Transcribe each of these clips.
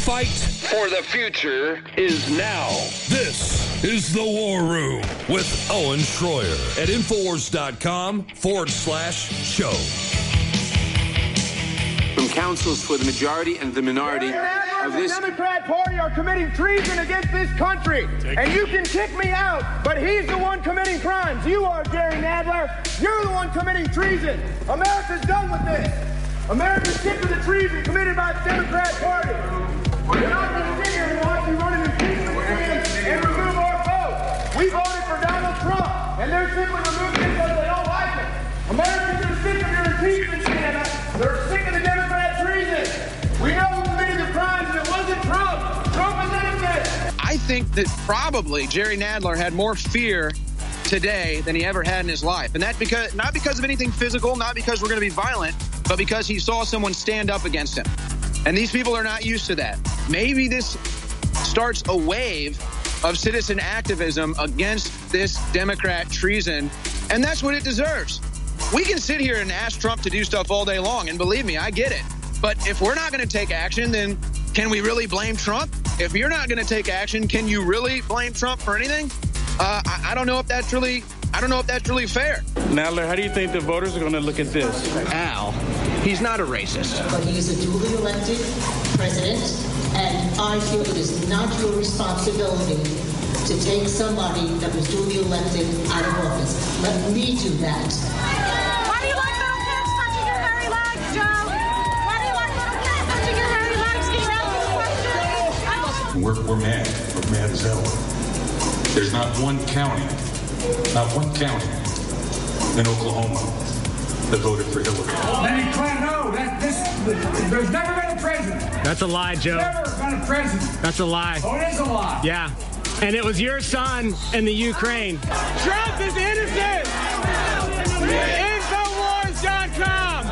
fight for the future is now. This is The War Room with Owen Schroyer at Infowars.com/show. From counsels for the majority and the minority of this... The Democrat Party are committing treason against this country. And you can kick me out, but he's the one committing crimes. You are, Jerry Nadler. You're the one committing treason. America's done with this. America's sick of the treason committed by the Democrat Party. We're not going to sit here and watch you run an impeachment stand and remove our vote. We voted for Donald Trump, and they're simply removing it because they don't like it. Americans are sick of your impeachment stand. They're sick of the Democrat treason. We know who committed the crimes, and it wasn't Trump. Trump is innocent. I think that probably Jerry Nadler had more fear today than he ever had in his life. And that's because, not because of anything physical, not because we're going to be violent, but because he saw someone stand up against him. And these people are not used to that. Maybe this starts a wave of citizen activism against this Democrat treason, and that's what it deserves. We can sit here and ask Trump to do stuff all day long, and believe me, I get it. But if we're not going to take action, then can we really blame Trump? If you're not going to take action, can you really blame Trump for anything? I don't know if that's really fair. Nadler, how do you think the voters are going to look at this? Al, he's not a racist. But he is a duly elected president, and I feel it is not your responsibility to take somebody that was duly elected out of office. Let me do that. Why do you like little kids touching your hairy legs, Joe? Why do you like little kids touching your hairy legs? Can you answer the question? We're mad. We're mad as hell. There's not one county in Oklahoma that voted for Hillary. Lenny Clinton, no, there's never been a president. That's a lie, Joe. Never been a president. That's a lie. Oh, it is a lie. Yeah. And it was your son in the Ukraine. Trump is innocent! Infowars.com!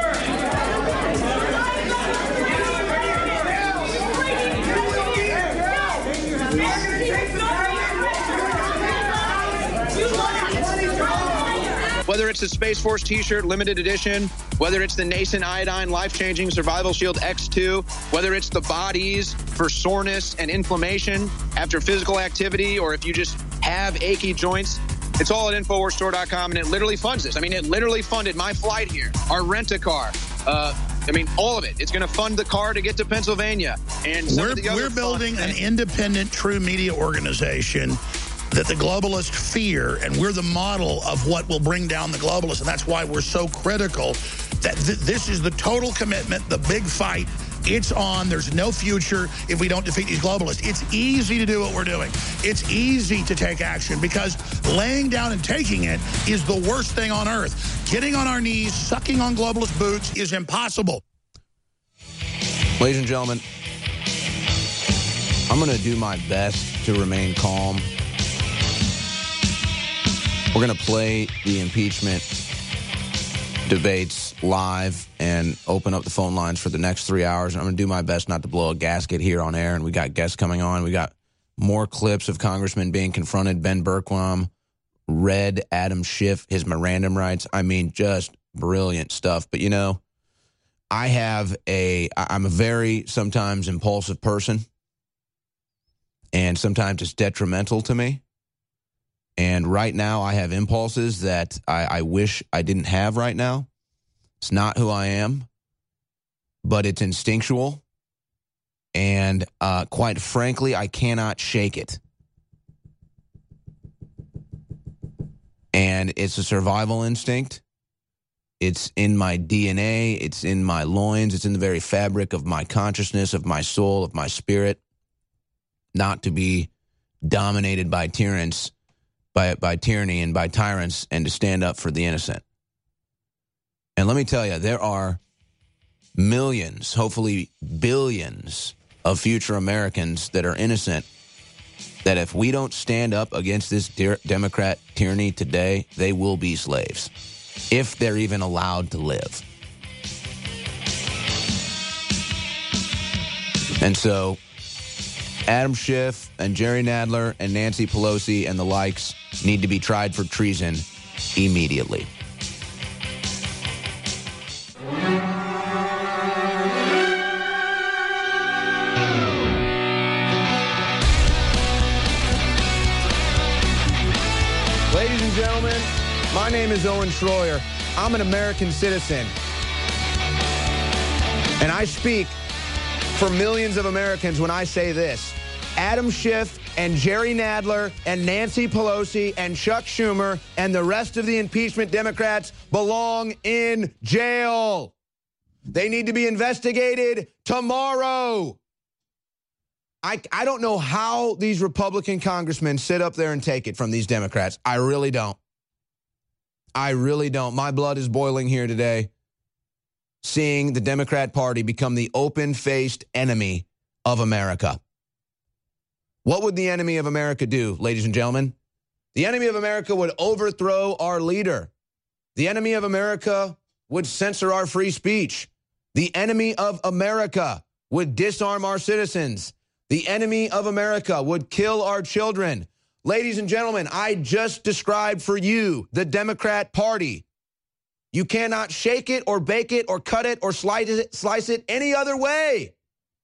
Whether it's the Space Force t-shirt limited edition, whether it's the nascent iodine life-changing Survival Shield X2, whether it's the bodies for soreness and inflammation after physical activity, or if you just have achy joints, it's all at InfoWarsStore.com, and it literally funds this. I mean, it literally funded my flight here, our rent-a-car. All of it. It's going to fund the car to get to Pennsylvania. And we're building an independent, true media organization that the globalists fear, and we're the model of what will bring down the globalists, and that's why we're so critical that this is the total commitment, the big fight. It's on. There's no future if we don't defeat these globalists. It's easy to do what we're doing. It's easy to take action because laying down and taking it is the worst thing on earth. Getting on our knees, sucking on globalist boots is impossible. Ladies and gentlemen, I'm going to do my best to remain calm. We're going to play the impeachment debates live and open up the phone lines for the next 3 hours. I'm going to do my best not to blow a gasket here on air, and we got guests coming on. We got more clips of congressmen being confronted. Ben Bergquam read Adam Schiff his Miranda rights. I mean, just brilliant stuff. But, you know, I'm a very sometimes impulsive person, and sometimes it's detrimental to me. And right now I have impulses that I wish I didn't have right now. It's not who I am, but it's instinctual. And quite frankly, I cannot shake it. And it's a survival instinct. It's in my DNA. It's in my loins. It's in the very fabric of my consciousness, of my soul, of my spirit, not to be dominated by tyrants. By tyranny and by tyrants, and to stand up for the innocent. And let me tell you, there are millions, hopefully billions of future Americans that are innocent, that if we don't stand up against this Democrat tyranny today, they will be slaves, if they're even allowed to live. And so Adam Schiff and Jerry Nadler and Nancy Pelosi and the likes need to be tried for treason immediately. My name is Owen Schroyer. I'm an American citizen. And I speak for millions of Americans when I say this. Adam Schiff and Jerry Nadler and Nancy Pelosi and Chuck Schumer and the rest of the impeachment Democrats belong in jail. They need to be investigated tomorrow. I don't know how these Republican congressmen sit up there and take it from these Democrats. I really don't. I really don't. My blood is boiling here today, seeing the Democrat Party become the open-faced enemy of America. What would the enemy of America do, ladies and gentlemen? The enemy of America would overthrow our leader. The enemy of America would censor our free speech. The enemy of America would disarm our citizens. The enemy of America would kill our children. Ladies and gentlemen, I just described for you the Democrat Party. You cannot shake it or bake it or cut it or slice it any other way.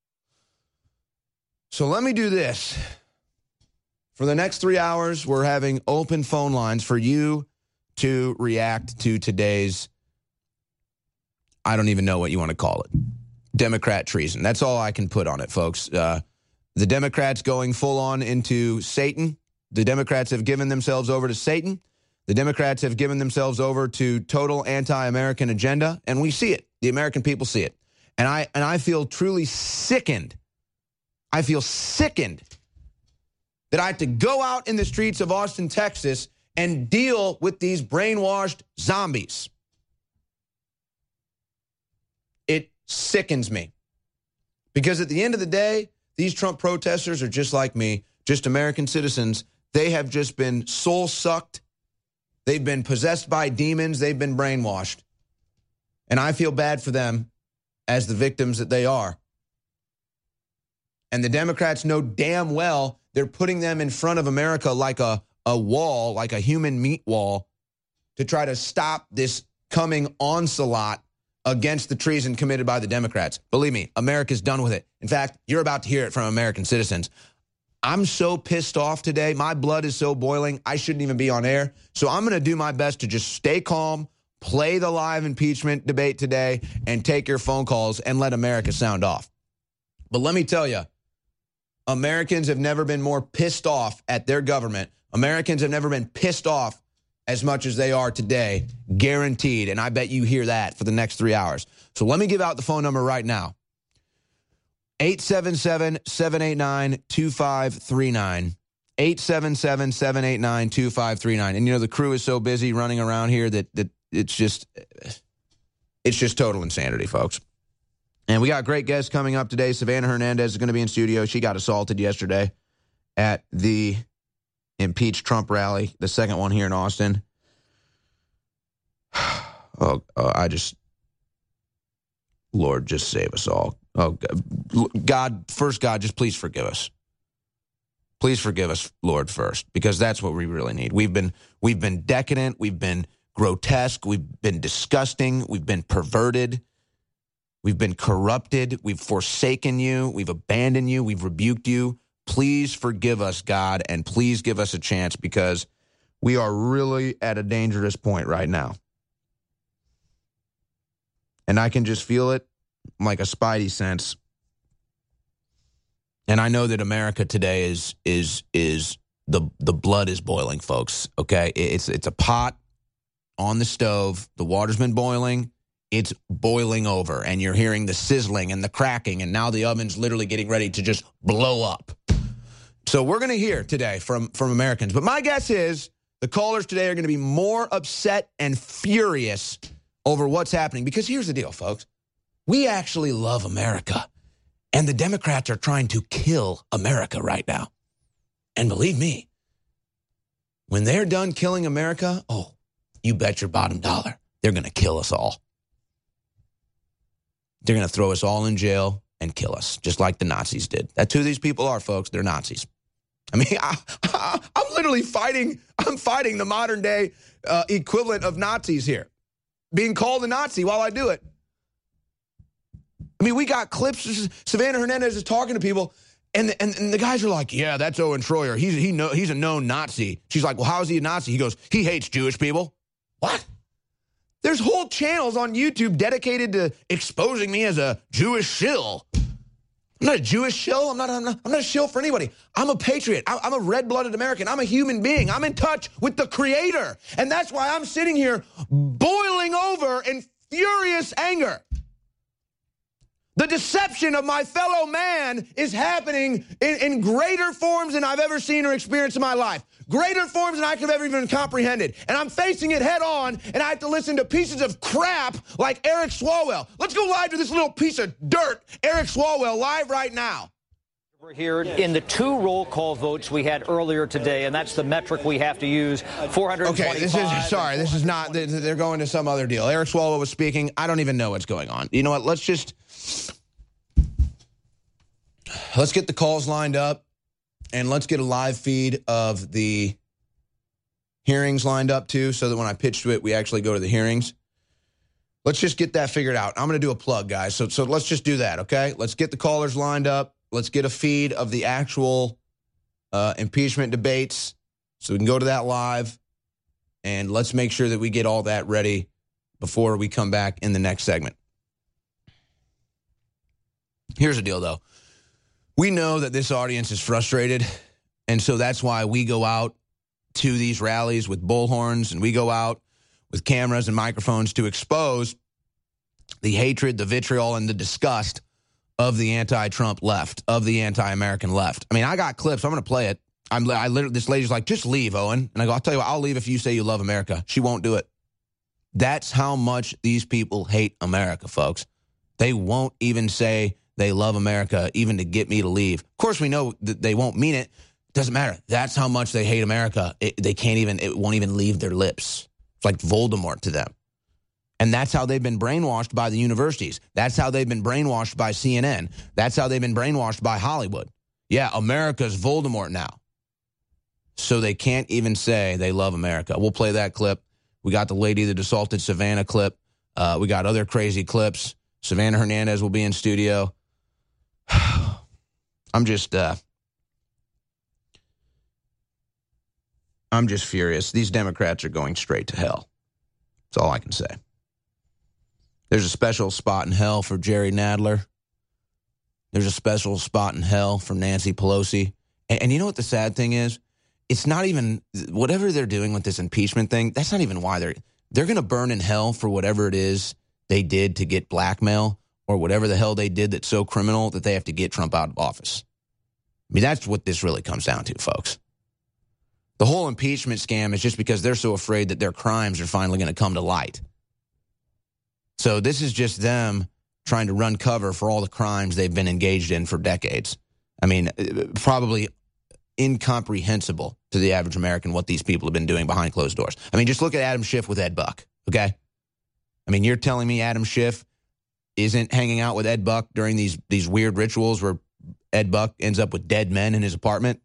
So let me do this. For the next 3 hours, we're having open phone lines for you to react to today's, I don't even know what you want to call it, Democrat treason. That's all I can put on it, folks. The Democrats going full on into Satan. The Democrats have given themselves over to Satan. The Democrats have given themselves over to total anti-American agenda, and we see it. The American people see it. And I feel truly sickened. I feel sickened that I have to go out in the streets of Austin, Texas, and deal with these brainwashed zombies. It sickens me. Because at the end of the day, these Trump protesters are just like me, just American citizens. They have just been soul-sucked. They've been possessed by demons. They've been brainwashed. And I feel bad for them as the victims that they are. And the Democrats know damn well they're putting them in front of America like a wall, like a human meat wall, to try to stop this coming onslaught against the treason committed by the Democrats. Believe me, America's done with it. In fact, you're about to hear it from American citizens. I'm so pissed off today. My blood is so boiling, I shouldn't even be on air. So I'm going to do my best to just stay calm, play the live impeachment debate today, and take your phone calls and let America sound off. But let me tell you, Americans have never been more pissed off at their government. Americans have never been pissed off as much as they are today, guaranteed. And I bet you hear that for the next 3 hours. So let me give out the phone number right now. 877-789-2539. 877-789-2539. And, you know, the crew is so busy running around here that it's just total insanity, folks. And we got great guests coming up today. Savannah Hernandez is going to be in studio. She got assaulted yesterday at the impeach Trump rally, the second one here in Austin. Lord, just save us all. Oh, God, just please forgive us. Please forgive us, Lord, first, because that's what we really need. We've been decadent. We've been grotesque. We've been disgusting. We've been perverted. We've been corrupted. We've forsaken you. We've abandoned you. We've rebuked you. Please forgive us, God, and please give us a chance, because we are really at a dangerous point right now. And I can just feel it like a spidey sense. And I know that America today is the blood is boiling, folks. Okay, it's a pot on the stove. The water's been boiling. It's boiling over, and you're hearing the sizzling and the cracking, and now the oven's literally getting ready to just blow up. So we're going to hear today from Americans. But my guess is the callers today are going to be more upset and furious over what's happening. Because here's the deal, folks. We actually love America, and the Democrats are trying to kill America right now. And believe me, when they're done killing America, oh, you bet your bottom dollar, they're going to kill us all. They're going to throw us all in jail and kill us, just like the Nazis did. That's who these people are, folks. They're Nazis. I mean, I'm literally fighting the modern day equivalent of Nazis here, being called a Nazi while I do it. I mean, we got clips. Savannah Hernandez is talking to people, and the guys are like, yeah, that's Owen Schroyer. He's a known Nazi. She's like, well, how is he a Nazi? He goes, he hates Jewish people. What? There's whole channels on YouTube dedicated to exposing me as a Jewish shill. I'm not a Jewish shill. I'm not a shill for anybody. I'm a patriot. I'm a red-blooded American. I'm a human being. I'm in touch with the Creator. And that's why I'm sitting here boiling over in furious anger. The deception of my fellow man is happening in greater forms than I've ever seen or experienced in my life. Greater forms than I could have ever even comprehended. And I'm facing it head on, and I have to listen to pieces of crap like Eric Swalwell. Let's go live to this little piece of dirt, Eric Swalwell, live right now. We're here in the 2 roll call votes we had earlier today, and that's the metric we have to use, 425. Okay, this is not, they're going to some other deal. Eric Swalwell was speaking. I don't even know what's going on. You know what, let's get the calls lined up, and let's get a live feed of the hearings lined up, too, so that when I pitch to it, we actually go to the hearings. Let's just get that figured out. I'm going to do a plug, guys, so let's just do that, okay? Let's get the callers lined up. Let's get a feed of the actual impeachment debates so we can go to that live, and let's make sure that we get all that ready before we come back in the next segment. Here's the deal, though. We know that this audience is frustrated, and so that's why we go out to these rallies with bullhorns, and we go out with cameras and microphones to expose the hatred, the vitriol, and the disgust of the anti-Trump left, of the anti-American left. I mean, I got clips. I'm going to play it. This lady's like, just leave, Owen. And I go, I'll tell you what, I'll leave if you say you love America. She won't do it. That's how much these people hate America, folks. They won't even say they love America, even to get me to leave. Of course, we know that they won't mean it. It doesn't matter. That's how much they hate America. It won't even leave their lips. It's like Voldemort to them. And that's how they've been brainwashed by the universities. That's how they've been brainwashed by CNN. That's how they've been brainwashed by Hollywood. Yeah, America's Voldemort now. So they can't even say they love America. We'll play that clip. We got the lady that assaulted Savannah clip. We got other crazy clips. Savannah Hernandez will be in studio. I'm just furious. These Democrats are going straight to hell. That's all I can say. There's a special spot in hell for Jerry Nadler. There's a special spot in hell for Nancy Pelosi. And you know what the sad thing is? It's not even, whatever they're doing with this impeachment thing, that's not even why they're going to burn in hell for whatever it is they did to get blackmail or whatever the hell they did that's so criminal that they have to get Trump out of office. I mean, that's what this really comes down to, folks. The whole impeachment scam is just because they're so afraid that their crimes are finally going to come to light. So this is just them trying to run cover for all the crimes they've been engaged in for decades. I mean, probably incomprehensible to the average American what these people have been doing behind closed doors. I mean, just look at Adam Schiff with Ed Buck, okay? I mean, you're telling me Adam Schiff isn't hanging out with Ed Buck during these weird rituals where Ed Buck ends up with dead men in his apartment?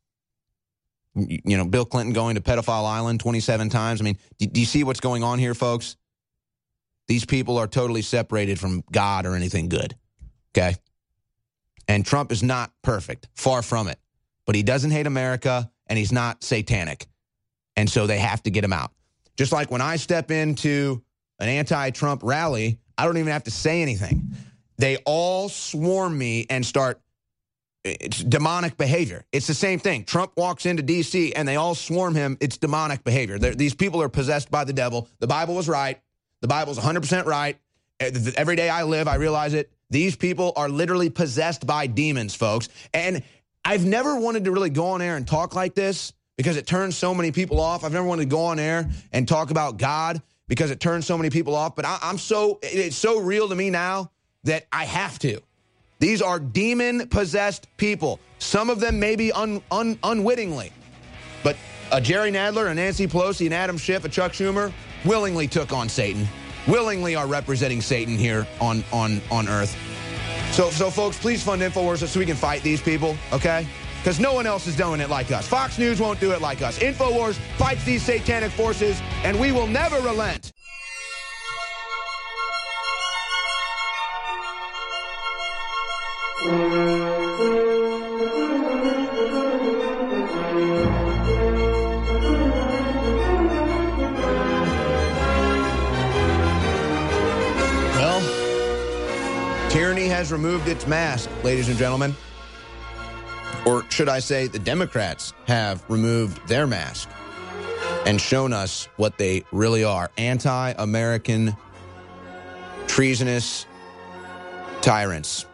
You know, Bill Clinton going to Pedophile Island 27 times. I mean, do you see what's going on here, folks? These people are totally separated from God or anything good, okay? And Trump is not perfect, far from it. But he doesn't hate America, and he's not satanic. And so they have to get him out. Just like when I step into an anti-Trump rally, I don't even have to say anything. They all swarm me and start. It's demonic behavior. It's the same thing. Trump walks into D.C. and they all swarm him. It's demonic behavior. These people are possessed by the devil. The Bible was right. The Bible's 100% right. Every day I live, I realize it. These people are literally possessed by demons, folks. And I've never wanted to really go on air and talk like this because it turns so many people off. I've never wanted to go on air and talk about God because it turns so many people off. But it's so real to me now that I have to. These are demon-possessed people. Some of them maybe unwittingly. But a Jerry Nadler, a Nancy Pelosi, an Adam Schiff, a Chuck Schumer willingly took on Satan. Willingly are representing Satan here on Earth. So folks, please fund InfoWars so we can fight these people, okay? Because no one else is doing it like us. Fox News won't do it like us. InfoWars fights these satanic forces, and we will never relent. Tyranny has removed its mask, ladies and gentlemen. Or should I say the Democrats have removed their mask and shown us what they really are. Anti-American, treasonous tyrants.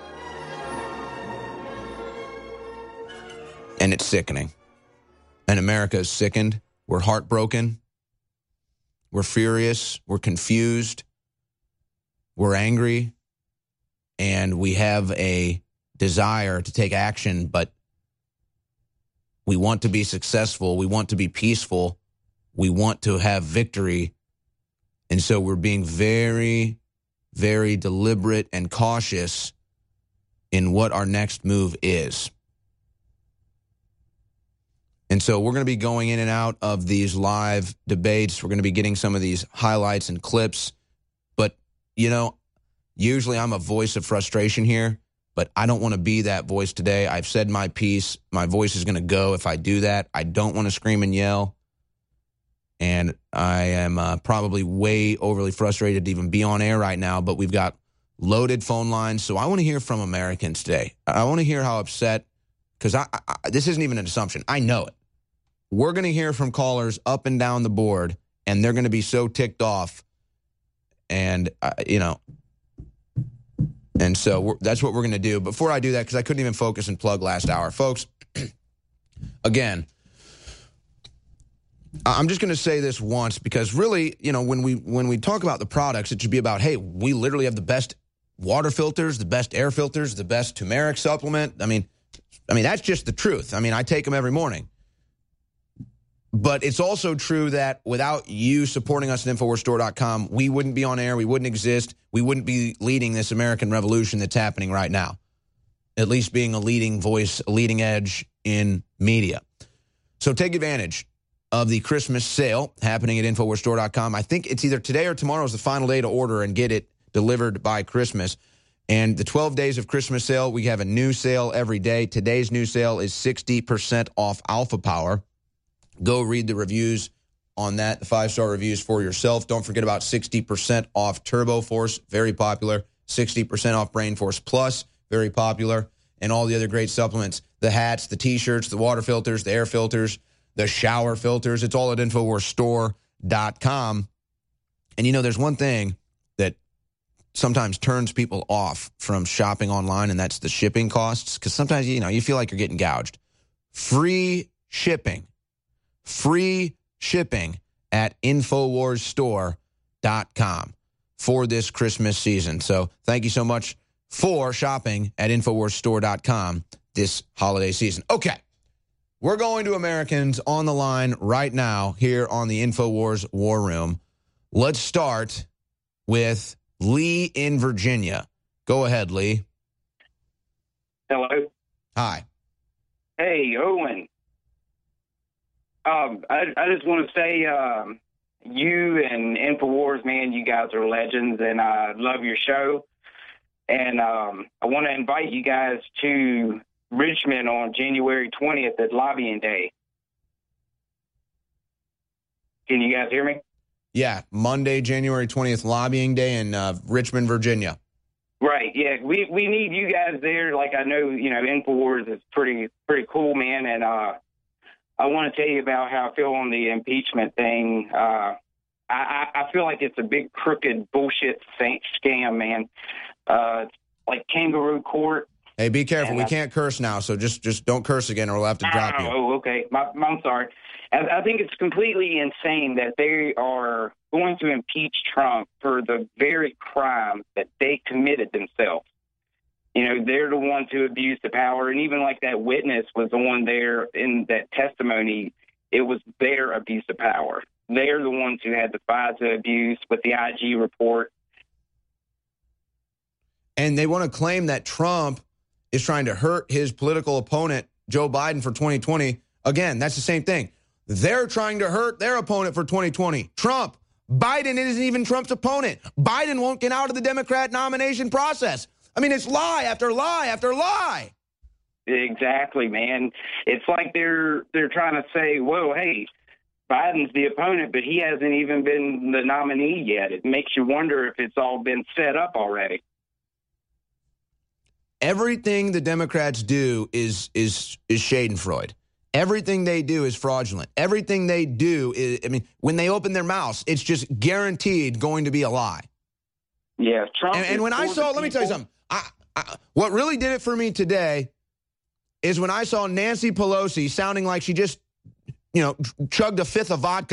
And it's sickening. And America is sickened. We're heartbroken. We're furious. We're confused. We're angry. And we have a desire to take action, but we want to be successful. We want to be peaceful. We want to have victory. And so we're being very, very deliberate and cautious in what our next move is. And so we're going to be going in and out of these live debates. We're going to be getting some of these highlights and clips. But, you know, usually I'm a voice of frustration here, but I don't want to be that voice today. I've said my piece. My voice is going to go if I do that. I don't want to scream and yell. And I am probably way overly frustrated to even be on air right now, but we've got loaded phone lines. So I want to hear from Americans today. I want to hear how upset, because this isn't even an assumption. I know it. We're going to hear from callers up and down the board, and they're going to be so ticked off. And, and so that's what we're going to do. Before I do that, because I couldn't even focus and plug last hour. Folks, again, I'm just going to say this once, because really, when we talk about the products, it should be about, hey, we literally have the best water filters, the best air filters, the best turmeric supplement. I mean, that's just the truth. I mean, I take them every morning. But it's also true that without you supporting us at InfoWarsStore.com, we wouldn't be on air, we wouldn't exist, we wouldn't be leading this American revolution that's happening right now. At least being a leading voice, a leading edge in media. So take advantage of the Christmas sale happening at InfoWarsStore.com. I think it's either today or tomorrow is the final day to order and get it delivered by Christmas. And the 12 days of Christmas sale, we have a new sale every day. Today's new sale is 60% off Alpha Power. Go read the reviews on that, the 5-star reviews for yourself. Don't forget about 60% off Turbo Force, very popular. 60% off Brain Force Plus, very popular. And all the other great supplements, the hats, the T-shirts, the water filters, the air filters, the shower filters. It's all at InfoWarsStore.com. And, there's one thing that sometimes turns people off from shopping online, and that's the shipping costs. Because sometimes, you feel like you're getting gouged. Free shipping. Free shipping at InfoWarsStore.com for this Christmas season. So thank you so much for shopping at InfoWarsStore.com this holiday season. Okay, we're going to Americans on the line right now here on the InfoWars War Room. Let's start with Lee in Virginia. Go ahead, Lee. Hello. Hi. Hey, Owen. I just want to say you and InfoWars, man, you guys are legends, and I love your show. And I want to invite you guys to Richmond on January 20th at Lobbying Day. Can you guys hear me? Yeah, Monday, January 20th, Lobbying Day in Richmond, Virginia. Right, yeah. We need you guys there. Like, I know, InfoWars is pretty cool, man, and I want to tell you about how I feel on the impeachment thing. I feel like it's a big, crooked, bullshit scam, man. Like kangaroo court. Hey, be careful. We can't curse now, so just don't curse again or we'll have to drop you. Oh, okay. I'm sorry. I think it's completely insane that they are going to impeach Trump for the very crime that they committed themselves. They're the ones who abused the power. And even like that witness was the one there in that testimony. It was their abuse of power. They're the ones who had the FISA abuse with the IG report. And they want to claim that Trump is trying to hurt his political opponent, Joe Biden, for 2020. Again, that's the same thing. They're trying to hurt their opponent for 2020. Trump. Biden isn't even Trump's opponent. Biden won't get out of the Democrat nomination process. I mean, it's lie after lie after lie. Exactly, man. It's like they're trying to say, well, hey, Biden's the opponent, but he hasn't even been the nominee yet. It makes you wonder if it's all been set up already. everything the Democrats do is Schadenfreude. Everything they do is fraudulent. Everything they do is, I mean, when they open their mouths, it's just guaranteed going to be a lie. Yeah, Trump. And when I saw, let me tell you something. What really did it for me today is when I saw Nancy Pelosi sounding like she just, chugged a fifth of vodka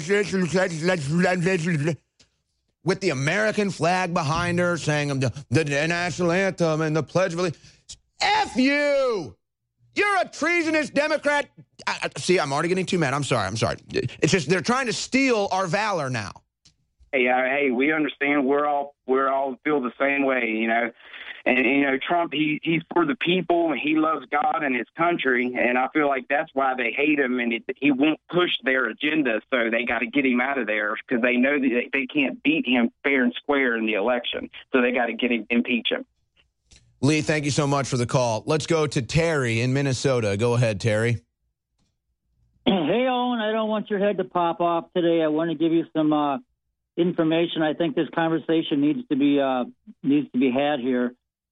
with the American flag behind her, saying the national anthem and the Pledge of Allegiance. F you! You're a treasonous Democrat. See, I'm already getting too mad. I'm sorry. It's just they're trying to steal our valor now. Hey, we understand. We're all feel the same way, And Trump, he's for the people. And he loves God and his country, and I feel like that's why they hate him. And he won't push their agenda, so they got to get him out of there because they know that they can't beat him fair and square in the election. So they got to impeach him. Lee, thank you so much for the call. Let's go to Terry in Minnesota. Go ahead, Terry. Hey, Owen, I don't want your head to pop off today. I want to give you some information. I think this conversation needs to be had here.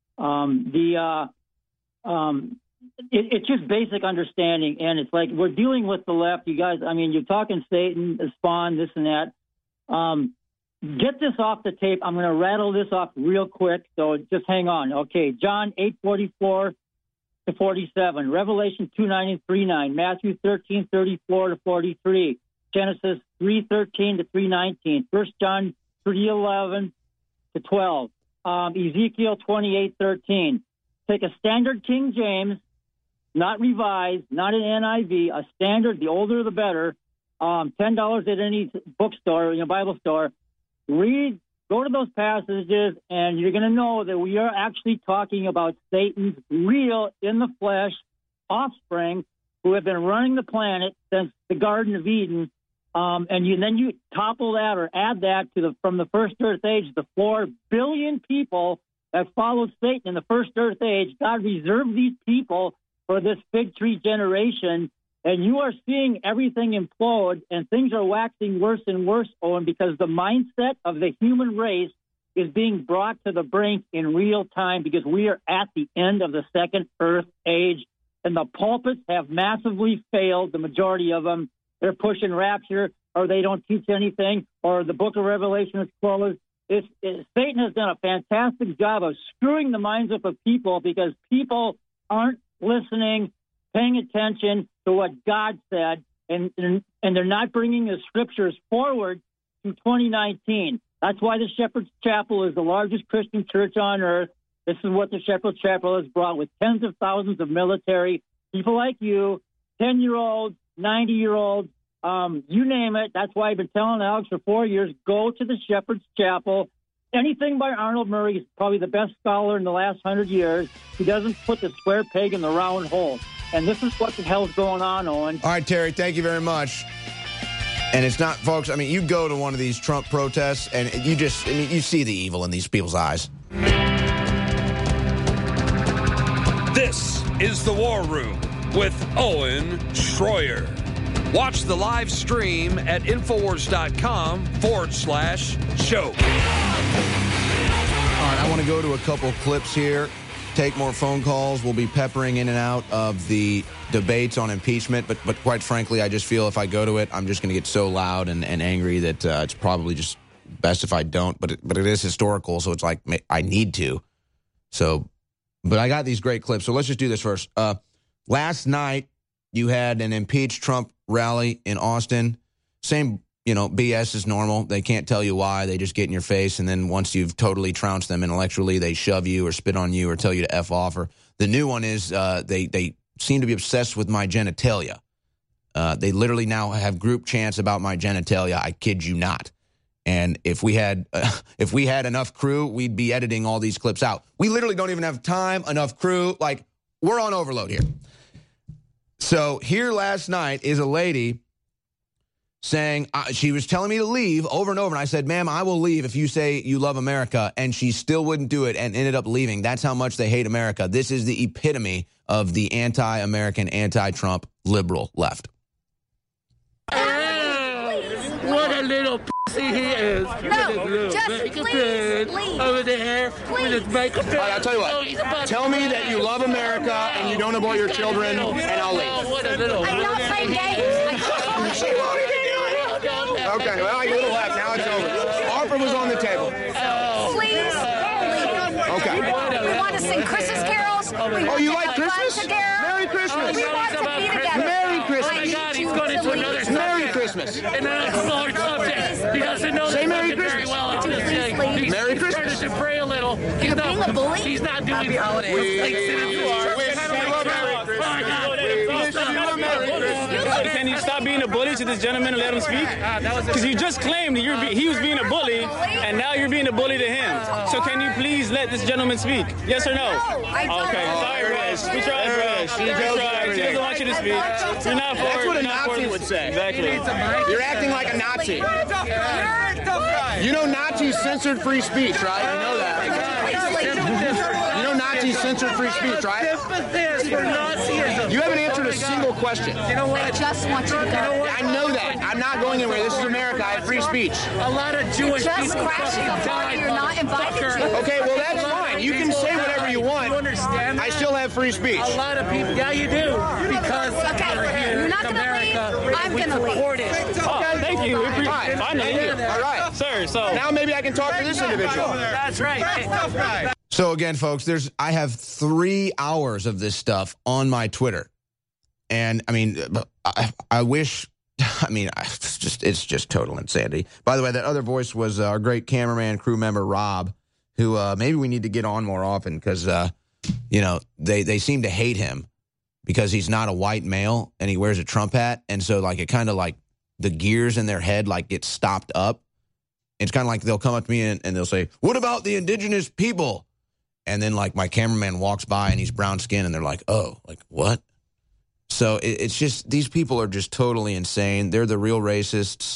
It's just basic understanding, and it's like we're dealing with the left. You guys, I mean, you're talking Satan, Spawn, this and that. Get this off the tape. I'm going to rattle this off real quick, so just hang on. Okay, John 8:44 to 47, Revelation 2:9 and 3:9, Matthew 13:34 to 43, Genesis 3:13 to 3:19, 1 John 3:11 to 12, Ezekiel 28:13. Take a standard King James, not revised, not an NIV, a standard. The older the better. $10 at any bookstore, Bible store. Read, go to those passages, and you're going to know that we are actually talking about Satan's real, in the flesh, offspring who have been running the planet since the Garden of Eden. And then you topple that or add that to from the first Earth Age, the 4 billion people that followed Satan in the first Earth Age. God reserved these people for this fig tree generation. And you are seeing everything implode, and things are waxing worse and worse, Owen, because the mindset of the human race is being brought to the brink in real time because we are at the end of the second Earth Age, and the pulpits have massively failed, the majority of them. They're pushing rapture, or they don't teach anything, or the book of Revelation is closed. Satan has done a fantastic job of screwing the minds up of people because people aren't listening, paying attention to what God said, and they're not bringing the scriptures forward to 2019. That's why the Shepherd's Chapel is the largest Christian church on earth. This is what the Shepherd's Chapel has brought, with tens of thousands of military, people like you, 10-year-olds, 90-year-olds, you name it. That's why I've been telling Alex for 4 years, go to the Shepherd's Chapel. Anything by Arnold Murray is probably the best scholar in the last 100 years. He doesn't put the square peg in the round hole. And this is what the hell's going on, Owen. All right, Terry, thank you very much. And it's not, folks, I mean, you go to one of these Trump protests, and you see the evil in these people's eyes. This is The War Room with Owen Schroyer. Watch the live stream at Infowars.com/show. All right, I want to go to a couple clips here. Take more phone calls. We'll be peppering in and out of the debates on impeachment. But quite frankly, I just feel if I go to it, I'm just going to get so loud and angry that it's probably just best if I don't. But it is historical, so it's like I need to. So, but I got these great clips. So let's just do this first. Last night, you had an impeach Trump rally in Austin. Same, BS is normal. They can't tell you why. They just get in your face, and then once you've totally trounced them intellectually, they shove you or spit on you or tell you to F off. Or the new one is they seem to be obsessed with my genitalia. They literally now have group chants about my genitalia. I kid you not. And if we had enough crew, we'd be editing all these clips out. We literally don't even have time, enough crew. Like, we're on overload here. So here last night is a lady saying, she was telling me to leave over and over. And I said, ma'am, I will leave if you say you love America. And she still wouldn't do it and ended up leaving. That's how much they hate America. This is the epitome of the anti-American, anti-Trump liberal left. What a little See, he is. No, just please leave. Over there. Please. All right, I'll tell you what. Tell me that you love America and you don't abort your children, and I'll leave. I'm not playing games. Okay, well, I get a little left. Now it's over. Offer was on the table. Please leave. Okay. We want to sing Christmas carols. Oh, you like Christmas? Merry Christmas. We want to be together. Merry Christmas. Oh my God, he's going into another subject. Merry Christmas. And another subject. He doesn't know Say the Merry subject very Christmas. well. It's just saying. He's Merry Christmas. started to pray a little. You're being a bully? He's not doing We wish you a Can you stop being a bully to this gentleman and let him speak? Because you just claimed that he was being a bully, and now you're being a bully to him. So can you please let this gentleman speak? Yes or no? I don't. Okay, sorry, bro. We tried, bro. We tried. She doesn't want you to speak. You're not for That's it. what a You're not for Nazi it. would say. Exactly. You're acting like a Nazi. You know Nazis censored free speech, right? You know that. You know Nazis censored free speech, right? You haven't answered a single question. You know what? I just want you to go. I know that. I'm not going anywhere. This is America. I have free speech. A lot of Jewish Just people crashing a party you're not invited to. Okay, well, that's fine. You can say whatever you want. You understand? I still have free speech. A lot of people. Yeah, you do. Because we're here You're not in going to leave. America. I'm We going to leave. support it. Oh, thank you. Fine. Finally. All right. Sir, so. Now maybe I can talk to this individual. That's right. So again, folks, I have 3 hours of this stuff on my Twitter. And I mean, I wish, it's just total insanity. By the way, that other voice was our great cameraman, crew member, Rob, who maybe we need to get on more often because, they seem to hate him because he's not a white male and he wears a Trump hat. And so like, it kind of like the gears in their head, like get stopped up. It's kind of like they'll come up to me and they'll say, what about the indigenous people? And then like my cameraman walks by and he's brown skinned and they're like, oh, like what? So it's just, these people are just totally insane. They're the real racists.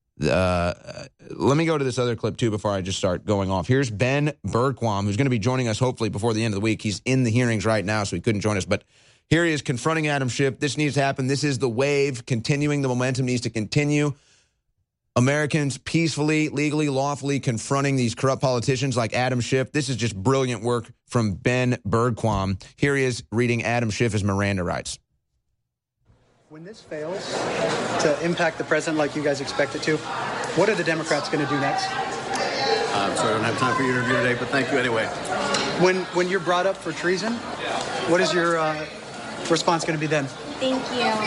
Let me go to this other clip, too, before I just start going off. Here's Ben Bergquam, who's going to be joining us, hopefully, before the end of the week. He's in the hearings right now, so he couldn't join us. But here he is confronting Adam Schiff. This needs to happen. This is the wave. Continuing the momentum needs to continue. Americans peacefully, legally, lawfully confronting these corrupt politicians like Adam Schiff. This is just brilliant work from Ben Bergquam. Here he is reading Adam Schiff's Miranda rights. When this fails to impact the president like you guys expect it to, what are the Democrats going to do next? I'm sorry I don't have time for your interview today, but thank you anyway. When you're brought up for treason, what is your response going to be then? Thank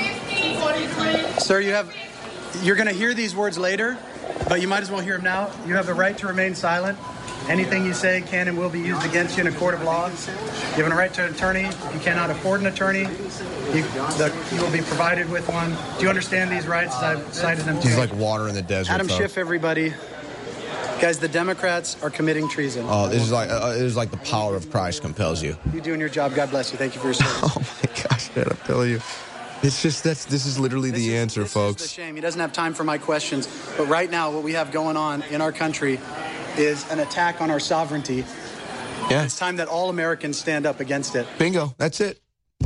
you. Sir, you're going to hear these words later, but you might as well hear them now. You have the right to remain silent. Anything you say can and will be used against you in a court of law. You have a right to an attorney. If you cannot afford an attorney, you will be provided with one. Do you understand these rights? I've cited them to He's you. like water in the desert. Adam folks. Schiff, everybody. Guys, the Democrats are committing treason. Oh, this is like the power of Christ compels you. You doing your job. God bless you. Thank you for your service. Oh my gosh, man, I'm telling you. It's just, this is literally the answer, folks. It's a shame. He doesn't have time for my questions. But right now, what we have going on in our country is an attack on our sovereignty. Yeah. It's time that all Americans stand up against it. Bingo. That's it.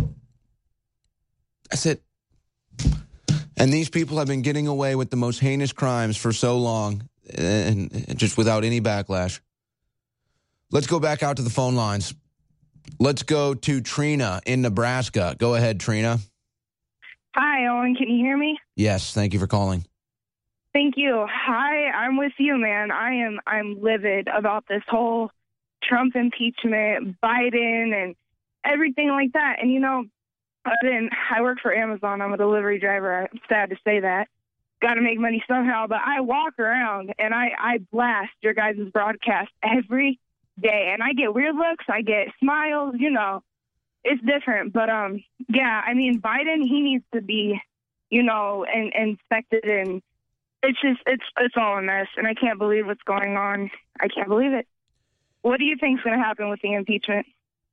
That's it. And these people have been getting away with the most heinous crimes for so long, and just without any backlash. Let's go back out to the phone lines. Let's go to Trina in Nebraska. Go ahead, Trina. Hi, Owen. Can you hear me? Yes, thank you for calling. Thank you. Hi, I'm with you, man. I'm livid about this whole Trump impeachment, Biden, and everything like that. And, you know, I work for Amazon. I'm a delivery driver. I'm sad to say that. Got to make money somehow. But I walk around, and I blast your guys' broadcast every day. And I get weird looks. I get smiles. You know, it's different. But, yeah, I mean, Biden, he needs to be, you know, inspected, and it's just, it's all a mess. And I can't believe what's going on. I can't believe it. What do you think is going to happen with the impeachment?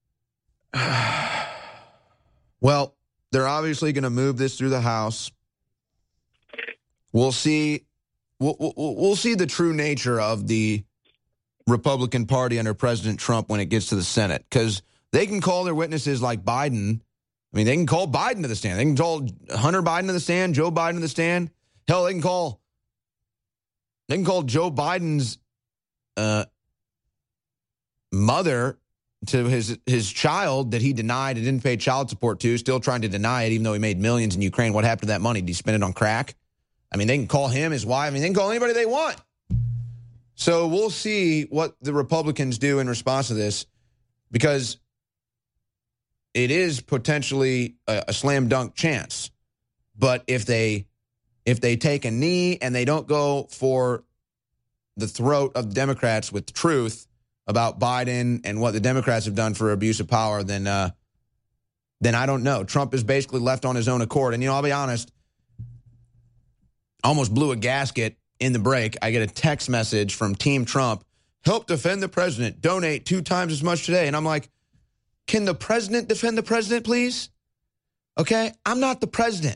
Well, they're obviously going to move this through the House. We'll see. We'll see the true nature of the Republican Party under President Trump when it gets to the Senate, because they can call their witnesses like Biden. I mean, they can call Biden to the stand. They can call Hunter Biden to the stand, Joe Biden to the stand. Hell, they can call They can call Joe Biden's mother to his child that he denied and didn't pay child support to, still trying to deny it, even though he made millions in Ukraine. What happened to that money? Did he spend it on crack? I mean, they can call him, his wife. I mean, they can call anybody they want. So we'll see what the Republicans do in response to this, because it is potentially a slam dunk chance. But if they take a knee and they don't go for the throat of the Democrats with truth about Biden and what the Democrats have done for abuse of power, then I don't know. Trump is basically left on his own accord. And, I'll be honest, I almost blew a gasket in the break. I get a text message from Team Trump, help defend the president, donate 2 times as much today. And I'm like, can the president defend the president, please? Okay, I'm not the president.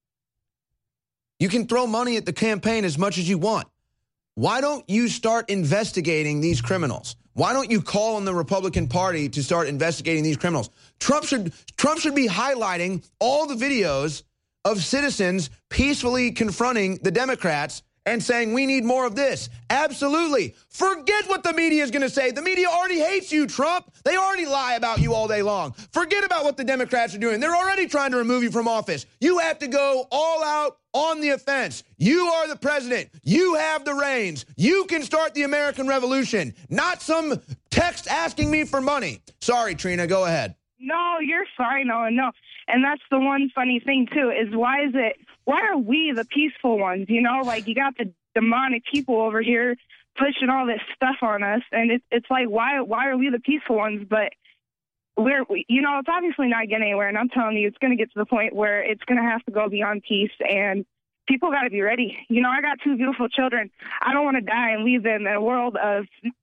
You can throw money at the campaign as much as you want. Why don't you start investigating these criminals? Why don't you call on the Republican Party to start investigating these criminals? Trump should be highlighting all the videos of citizens peacefully confronting the Democrats and saying, we need more of this. Absolutely. Forget what the media is going to say. The media already hates you, Trump. They already lie about you all day long. Forget about what the Democrats are doing. They're already trying to remove you from office. You have to go all out on the offense. You are the president. You have the reins. You can start the American Revolution, not some text asking me for money. Sorry, Trina, go ahead. No, you're fine, Owen. No. And that's the one funny thing, too, is why are we the peaceful ones? You got the demonic people over here pushing all this stuff on us. And it's like, why are we the peaceful ones? But it's obviously not getting anywhere. And I'm telling you, it's going to get to the point where it's going to have to go beyond peace. And people got to be ready. I got 2 beautiful children. I don't want to die and leave them in a world of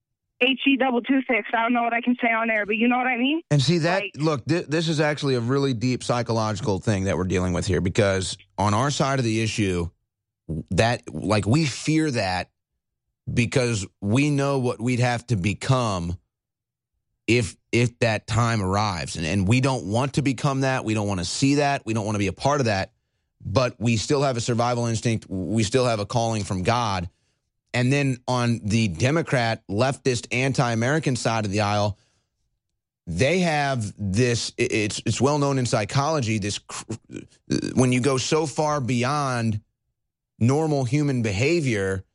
HE226. I don't know what I can say on air, but you know what I mean? And see that, look, this is actually a really deep psychological thing that we're dealing with here, because on our side of the issue, that, we fear that because we know what we'd have to become if that time arrives. And we don't want to become that. We don't want to see that. We don't want to be a part of that. But we still have a survival instinct. We still have a calling from God. And then on the Democrat, leftist, anti-American side of the aisle, they have this, it's well known in psychology, this, when you go so far beyond normal human behavior,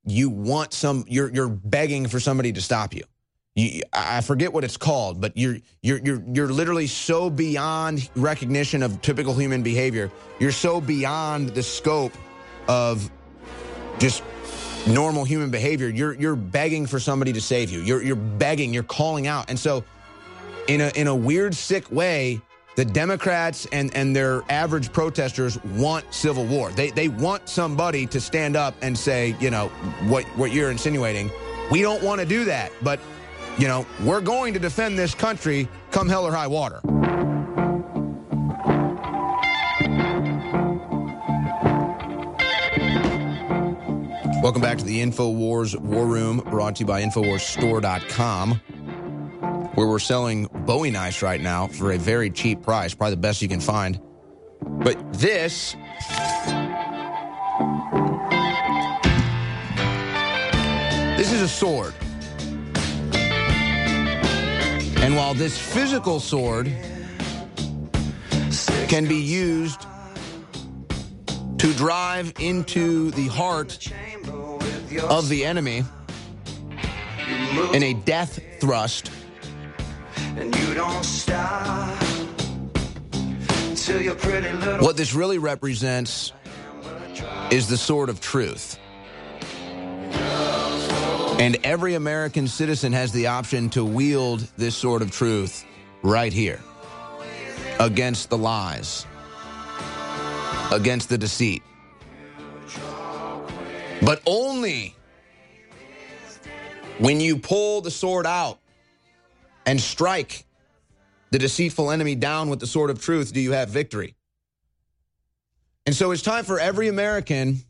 you're begging for somebody to stop you. I forget what it's called, but you're literally so beyond recognition of typical human behavior. You're so beyond the scope of just normal human behavior. You're begging for somebody to save you. You're begging. You're calling out. And so, in a weird, sick way, the Democrats and their average protesters want civil war. They want somebody to stand up and say, what you're insinuating. We don't want to do that, but we're going to defend this country come hell or high water. Welcome back to the InfoWars War Room, brought to you by InfoWarsStore.com, where we're selling Bowie knives right now for a very cheap price, probably the best you can find. But this is a sword. And while this physical sword can be used to drive into the heart of the enemy in a death thrust, what this really represents is the sword of truth. And every American citizen has the option to wield this sword of truth right here against the lies, against the deceit. But only when you pull the sword out and strike the deceitful enemy down with the sword of truth do you have victory. And so it's time for every American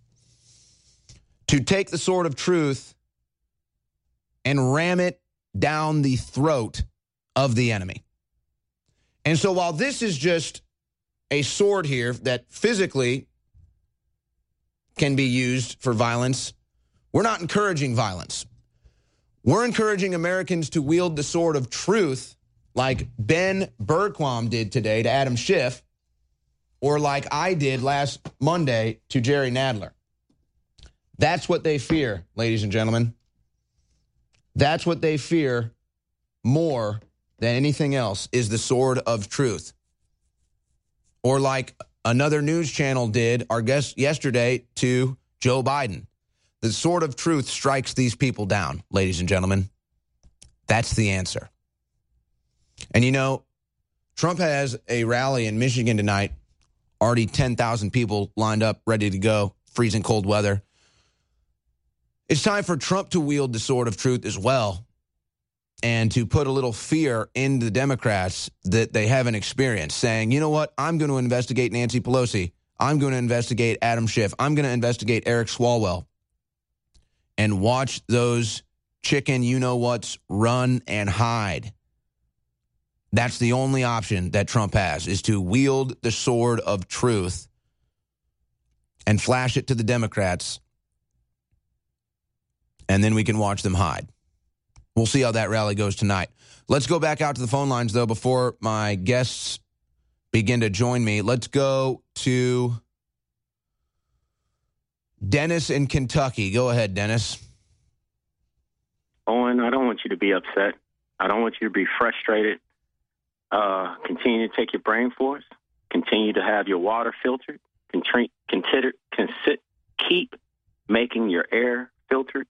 to take the sword of truth and ram it down the throat of the enemy. And so while this is just a sword here that physically can be used for violence, We're not encouraging violence. We're encouraging Americans to wield the sword of truth like Ben Bergquam did today to Adam Schiff, or like I did last Monday to Jerry Nadler. That's what they fear, ladies and gentlemen. That's what they fear more than anything else, is the sword of truth. Or like another news channel did, our guest yesterday, to Joe Biden. The sword of truth strikes these people down, ladies and gentlemen. That's the answer. And you know, Trump has a rally in Michigan tonight. Already 10,000 people lined up, ready to go, freezing cold weather. It's time for Trump to wield the sword of truth as well, and to put a little fear in the Democrats that they haven't experienced, saying, you know what, I'm going to investigate Nancy Pelosi. I'm going to investigate Adam Schiff. I'm going to investigate Eric Swalwell. And watch those chicken you-know-whats run and hide. That's the only option that Trump has, is to wield the sword of truth and flash it to the Democrats, and then we can watch them hide. We'll see how that rally goes tonight. Let's go back out to the phone lines, though, before my guests begin to join me. Let's go to Dennis in Kentucky. Go ahead, Dennis. Owen, I don't want you to be upset. I don't want you to be frustrated. Continue to take your brain force. Continue to have your water filtered. Keep making your air filtered.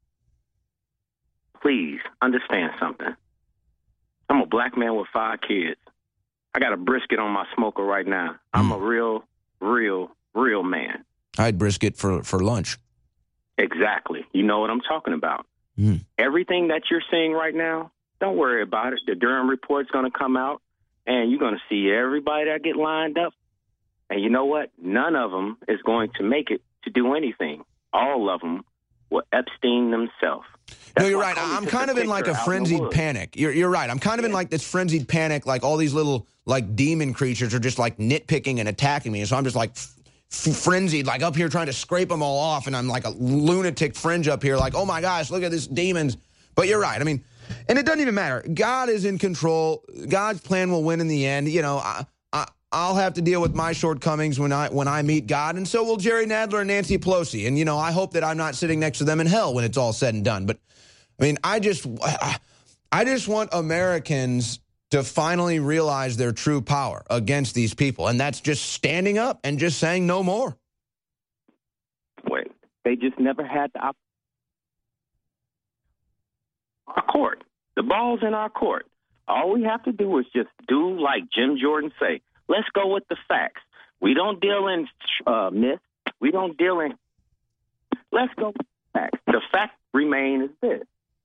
Please understand something. I'm a black man with 5 kids. I got a brisket on my smoker right now. I'm a real man. I had brisket for lunch. Exactly. You know what I'm talking about. Everything that you're seeing right now, don't worry about it. The Durham report's going to come out, and you're going to see everybody that get lined up. And you know what? None of them is going to make it to do anything. All of them will Epstein themselves. No, you're right. I'm kind of in like a frenzied panic. You're right. I'm kind of in like this frenzied panic, like all these little like demon creatures are just like nitpicking and attacking me. And so I'm just like frenzied, like up here trying to scrape them all off. And I'm like a lunatic fringe up here, like, oh my gosh, look at this demons. But you're right. I mean, and it doesn't even matter. God is in control. God's plan will win in the end. You know, I'll have to deal with my shortcomings when I meet God, and so will Jerry Nadler and Nancy Pelosi. And, you know, I hope that I'm not sitting next to them in hell when it's all said and done. But, I mean, I just want Americans to finally realize their true power against these people, and that's just standing up and just saying no more. Wait, they just never had the opportunity. Our court. The ball's in our court. All we have to do is just do like Jim Jordan say. Let's go with the facts. We don't deal in myths. We don't deal in... Let's go with the facts. The fact remain is this.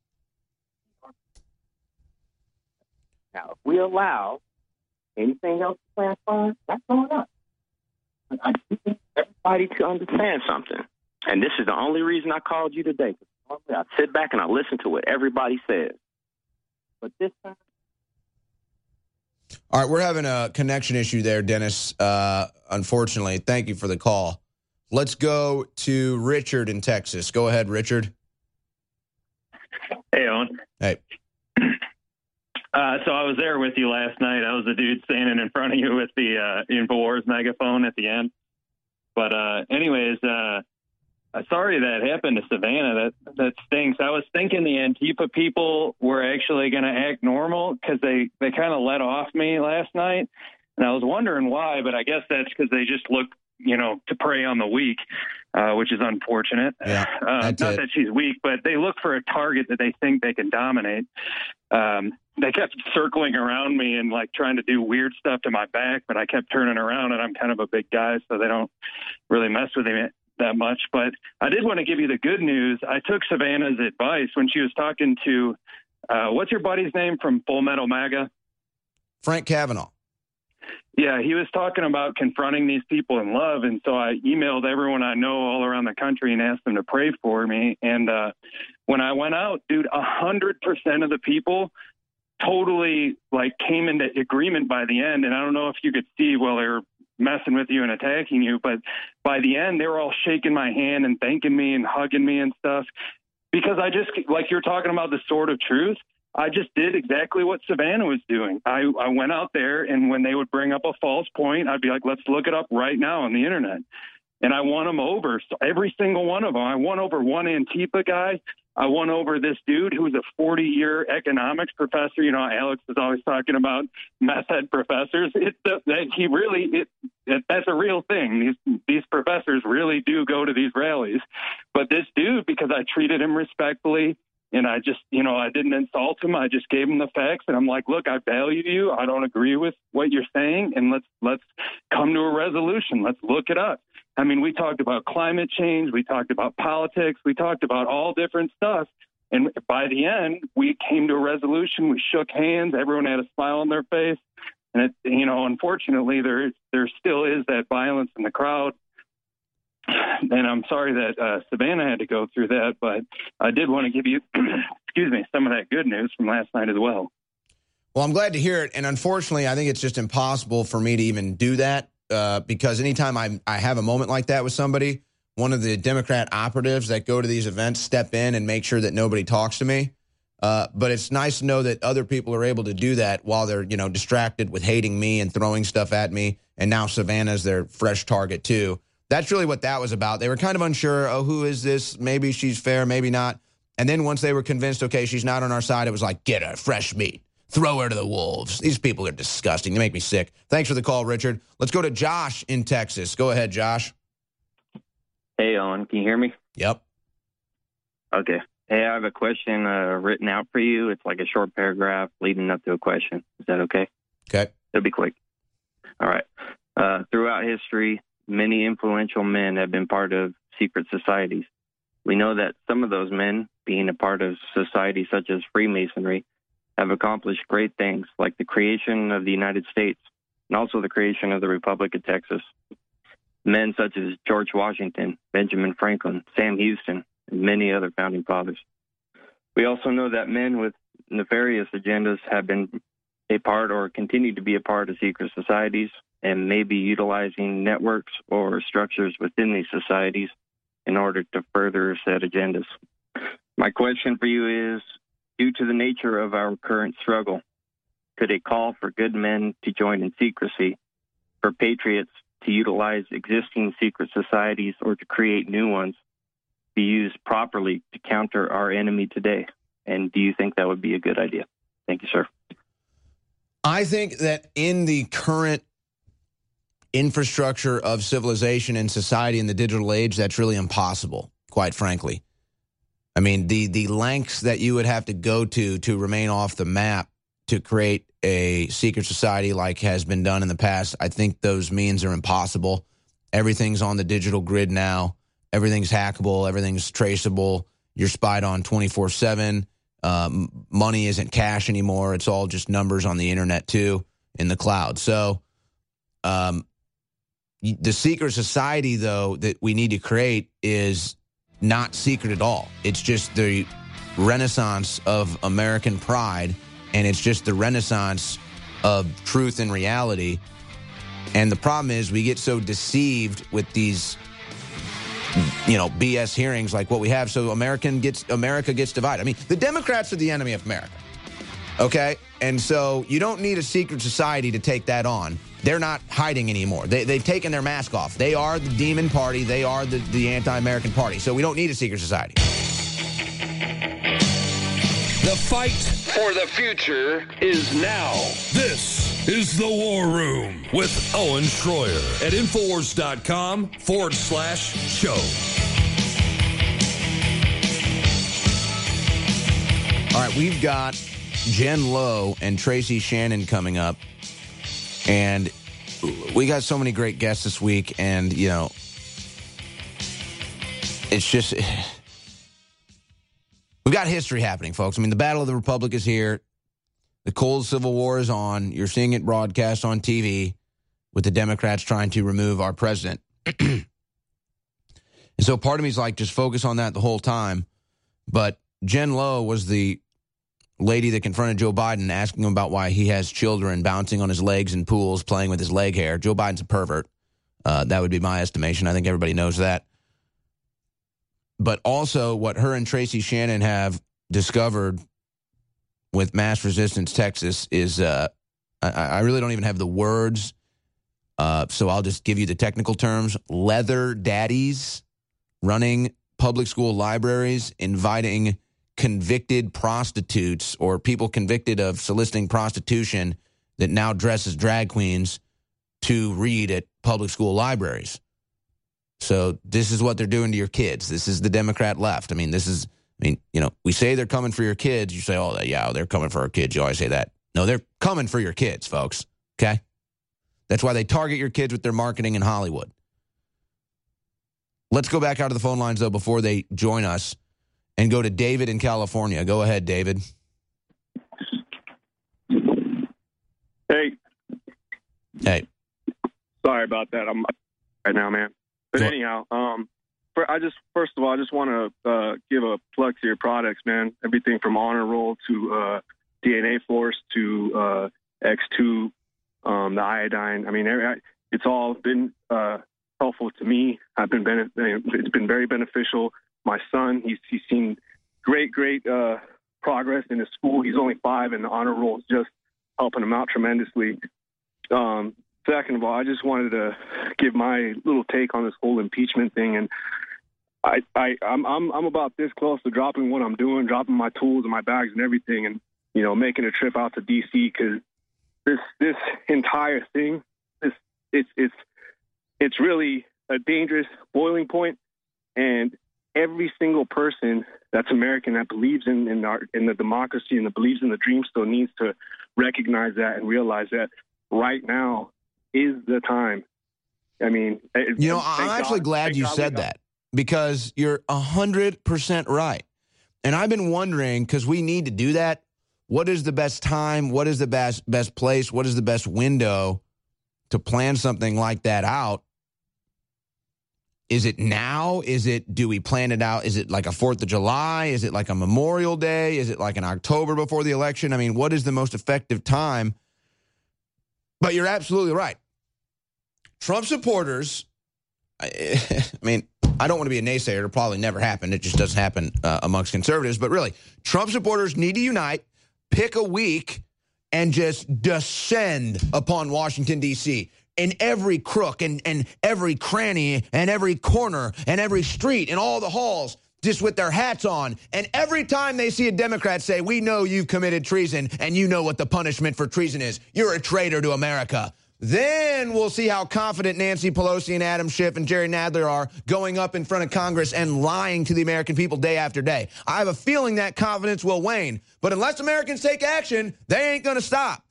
Now, if we allow anything else to transpire, that's going up. I need everybody to understand something. And this is the only reason I called you today. Normally I sit back and I listen to what everybody says. But this time... All right, we're having a connection issue there, Dennis, unfortunately. Thank you for the call. Let's go to Richard in Texas. Go ahead, Richard. Hey, Owen. Hey. So I was there with you last night. I was the dude standing in front of you with the InfoWars megaphone at the end. But anyways, sorry that happened to Savannah. That stinks. I was thinking the Antifa people were actually going to act normal because they kind of let off me last night. And I was wondering why, but I guess that's because they just look, you know, to prey on the weak, which is unfortunate. Yeah, not that she's weak, but they look for a target that they think they can dominate. They kept circling around me and like trying to do weird stuff to my back, but I kept turning around, and I'm kind of a big guy, so they don't really mess with me that much. But I did want to give you the good news. I took Savannah's advice when she was talking to, what's your buddy's name from Full Metal MAGA? Frank Kavanaugh. Yeah, he was talking about confronting these people in love, and so I emailed everyone I know all around the country and asked them to pray for me. And when I went out, dude, 100% of the people totally like came into agreement by the end. And I don't know if you could see while they were messing with you and attacking you. But by the end, they were all shaking my hand and thanking me and hugging me and stuff, because I just, like you're talking about the sword of truth, I just did exactly what Savannah was doing. I went out there, and when they would bring up a false point, I'd be like, let's look it up right now on the internet. And I won them over, so every single one of them. I won over one Antifa guy. I won over this dude who was a 40-year economics professor. You know, Alex is always talking about meth head professors. That's a real thing. These professors really do go to these rallies. But this dude, because I treated him respectfully, and I just, you know, I didn't insult him. I just gave him the facts, and I'm like, look, I value you. I don't agree with what you're saying, and let's come to a resolution. Let's look it up. I mean, we talked about climate change. We talked about politics. We talked about all different stuff. And by the end, we came to a resolution. We shook hands. Everyone had a smile on their face. And, it, you know, unfortunately, there still is that violence in the crowd. And I'm sorry that Savannah had to go through that, but I did want to give you, excuse me, some of that good news from last night as well. Well, I'm glad to hear it. And unfortunately, I think it's just impossible for me to even do that because anytime I have a moment like that with somebody, one of the Democrat operatives that go to these events step in and make sure that nobody talks to me. But it's nice to know that other people are able to do that while they're, you know, distracted with hating me and throwing stuff at me. And now Savannah's their fresh target, too. That's really what that was about. They were kind of unsure, oh, who is this? Maybe she's fair, maybe not. And then once they were convinced, okay, she's not on our side, it was like, get her, fresh meat. Throw her to the wolves. These people are disgusting. They make me sick. Thanks for the call, Richard. Let's go to Josh in Texas. Go ahead, Josh. Hey, Owen. Can you hear me? Yep. Okay. Hey, I have a question written out for you. It's like a short paragraph leading up to a question. Is that okay? Okay. It'll be quick. All right. Throughout history, many influential men have been part of secret societies. We know that some of those men, being a part of societies such as Freemasonry, have accomplished great things, like the creation of the United States and also the creation of the Republic of Texas. Men such as George Washington, Benjamin Franklin, Sam Houston, and many other founding fathers. We also know that men with nefarious agendas have been a part or continue to be a part of secret societies and may be utilizing networks or structures within these societies in order to further said agendas. My question for you is, due to the nature of our current struggle, could a call for good men to join in secrecy, for patriots to utilize existing secret societies or to create new ones, be used properly to counter our enemy today? And do you think that would be a good idea? Thank you, sir. I think that in the current infrastructure of civilization and society in the digital age, that's really impossible, quite frankly. I mean, the lengths that you would have to go to remain off the map to create a secret society like has been done in the past, I think those means are impossible. Everything's on the digital grid now. Everything's hackable. Everything's traceable. You're spied on 24/7. Money isn't cash anymore. It's all just numbers on the internet, too, in the cloud. So the secret society, though, that we need to create is not secret at all. It's just the renaissance of American pride, and it's just the renaissance of truth and reality. And the problem is we get so deceived with these, you know, BS hearings like what we have. So America gets divided. I mean, the Democrats are the enemy of America. Okay? And so you don't need a secret society to take that on. They're not hiding anymore. They've taken their mask off. They are the demon party. They are the anti-American party. So we don't need a secret society. The fight for the future is now. This is The War Room with Owen Schroyer at Infowars.com/show. All right, we've got Jen Lowe and Tracy Shannon coming up. And we got so many great guests this week. And, you know, it's just... We've got history happening, folks. I mean, the Battle of the Republic is here. The cold Civil War is on. You're seeing it broadcast on TV with the Democrats trying to remove our president. And so part of me is like, just focus on that the whole time. But Jen Lowe was the lady that confronted Joe Biden asking him about why he has children bouncing on his legs in pools, playing with his leg hair. Joe Biden's a pervert. That would be my estimation. I think everybody knows that. But also what her and Tracy Shannon have discovered with Mass Resistance Texas is I really don't even have the words, so I'll just give you the technical terms. Leather daddies running public school libraries, inviting convicted prostitutes or people convicted of soliciting prostitution that now dress as drag queens to read at public school libraries. So this is what they're doing to your kids. This is the Democrat left. I mean, we say they're coming for your kids. You say, oh, yeah, they're coming for our kids. You always say that. No, they're coming for your kids, folks. Okay? That's why they target your kids with their marketing in Hollywood. Let's go back out to the phone lines, though, before they join us and go to David in California. Go ahead, David. Hey. Hey. Sorry about that. I'm right now, man. But anyhow, first of all, I just want to give a plug to your products, man. Everything from Honor Roll to DNA Force to X2, the iodine. I mean, it's all been helpful to me. It's been very beneficial. My son, he's seen great progress in his school. He's only 5, and the Honor Roll is just helping him out tremendously. Second of all, I just wanted to give my little take on this whole impeachment thing, and I'm about this close to dropping what I'm doing, dropping my tools and my bags and everything, and making a trip out to DC, because this entire thing, it's really a dangerous boiling point, and every single person that's American that believes in the democracy and that believes in the dream still needs to recognize that and realize that right now is the time. I mean, I'm actually glad you said that, because you're 100% right. And I've been wondering, because we need to do that, what is the best time? What is the best place? What is the best window to plan something like that out? Is it now? Do we plan it out? Is it like a 4th of July? Is it like a Memorial Day? Is it like in October before the election? I mean, what is the most effective time? But you're absolutely right. Trump supporters, I mean, I don't want to be a naysayer. It'll probably never happen. It just doesn't happen amongst conservatives. But really, Trump supporters need to unite, pick a week, and just descend upon Washington, D.C., in every crook and every cranny and every corner and every street and all the halls, just with their hats on. And every time they see a Democrat say, we know you've committed treason and you know what the punishment for treason is. You're a traitor to America. Then we'll see how confident Nancy Pelosi and Adam Schiff and Jerry Nadler are going up in front of Congress and lying to the American people day after day. I have a feeling that confidence will wane. But unless Americans take action, they ain't going to stop.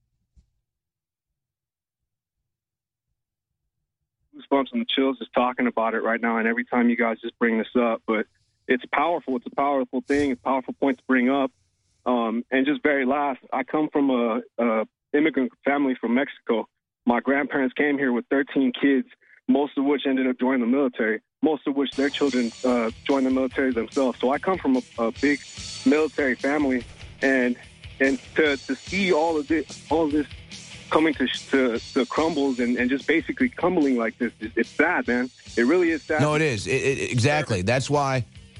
Goosebumps and the chills just talking about it right now, and every time you guys just bring this up. But it's powerful. It's a powerful thing. It's a powerful point to bring up. And just very last, I come from a immigrant family from Mexico. My grandparents came here with 13 kids, most of which ended up joining the military, most of which their children joined the military themselves. So I come from a big military family, and to see all of this coming to crumbles and just basically crumbling like this, it's sad, man. It really is sad. No, it is. Exactly. That's why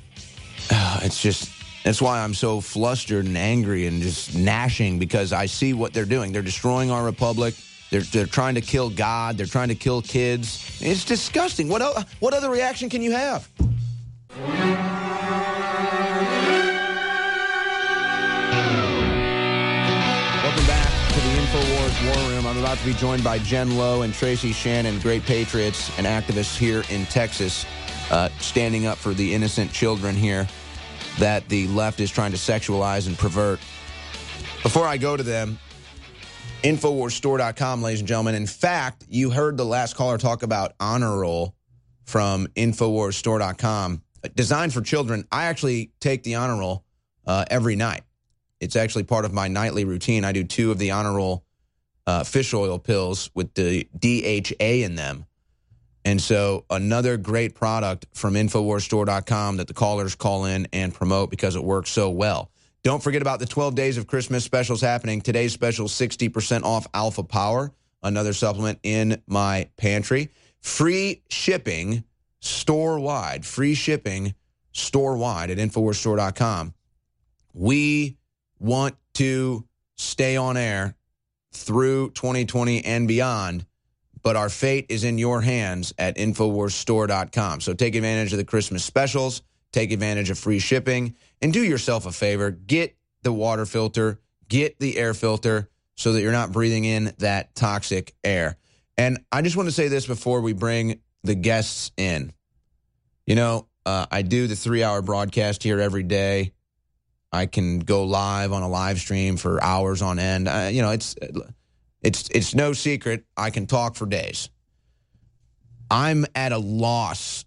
that's why I'm so flustered and angry and just gnashing, because I see what they're doing. They're destroying our republic. They're trying to kill God. They're trying to kill kids. It's disgusting. What other reaction can you have? Welcome back to the InfoWars War Room. I'm about to be joined by Jen Lowe and Tracy Shannon, great patriots and activists here in Texas, standing up for the innocent children here that the left is trying to sexualize and pervert. Before I go to them, InfoWarsStore.com, ladies and gentlemen. In fact, you heard the last caller talk about Honor Roll from InfoWarsStore.com. Designed for children. I actually take the Honor Roll every night. It's actually part of my nightly routine. I do 2 of the Honor Roll fish oil pills with the DHA in them. And so another great product from InfoWarsStore.com that the callers call in and promote because it works so well. Don't forget about the 12 days of Christmas specials happening. Today's special, 60% off Alpha Power, another supplement in my pantry. Free shipping store-wide. Free shipping store-wide at InfoWarsStore.com. We want to stay on air through 2020 and beyond, but our fate is in your hands at InfoWarsStore.com. So take advantage of the Christmas specials, take advantage of free shipping, and do yourself a favor. Get the water filter, get the air filter so that you're not breathing in that toxic air. And I just want to say this before we bring the guests in. You know, I do the 3-hour broadcast here every day. I can go live on a live stream for hours on end. You know, it's no secret. I can talk for days. I'm at a loss